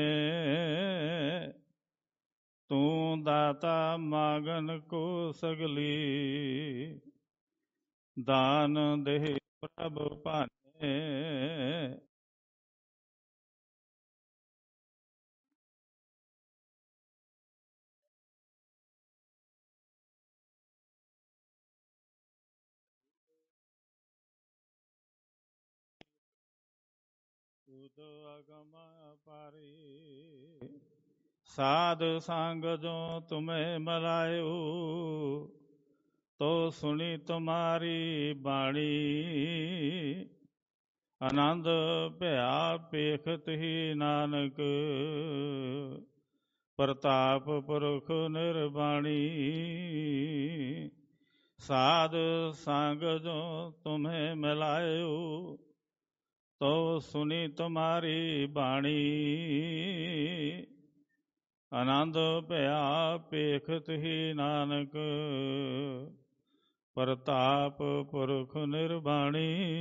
ਤੂੰ ਦਾਤਾ ਮਾਗਨ ਕੋ ਸਗਲੀ, ਦਾਨ ਦੇ ਪ੍ਰਭ ਭਾਨੇ। ਉਦ ਅਗਮ ਪਾਰੀ, ਸਾਧ ਸੰਗ ਜੋ ਤੁਮੇ ਮਲਾਇਓ। ਤੋ ਸੁਣੀ ਤੁਮਾਰੀ ਬਾਣੀ, ਆਨੰਦ ਭਇਆ ਪੇਖਤ ਹੀ ਨਾਨਕ। ਪ੍ਰਤਾਪ ਪੁਰਖ ਨਿਰਬਾਣੀ, ਸਾਧ ਸੰਗ ਜੋ ਤੁਮੇ ਮਿਲਾਇਓ। ਤੋ ਸੁਣੀ ਤੁਮਾਰੀ ਬਾਣੀ, ਆਨੰਦ ਭਇਆ ਪੇਖਤ ਹੀ ਨਾਨਕ। ਪ੍ਰਤਾਪ ਪੁਰਖ ਨਿਰਬਾਣੀ।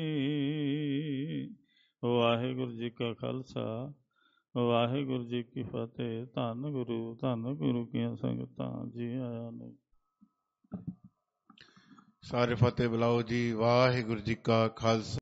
ਵਾਹਿਗੁਰੂ ਜੀ ਕਾ ਖਾਲਸਾ, ਵਾਹਿਗੁਰੂ ਜੀ ਕੀ ਫਤਿਹ। ਧੰਨ ਗੁਰੂ ਧੰਨ ਗੁਰੂ ਕੀਆਂ ਸੰਗਤਾਂ ਜੀ ਆਇਆਂ ਨੇ। ਸਾਰੇ ਫਤਿਹ ਬੁਲਾਓ ਜੀ। ਵਾਹਿਗੁਰੂ ਜੀ ਕਾ ਖਾਲਸਾ।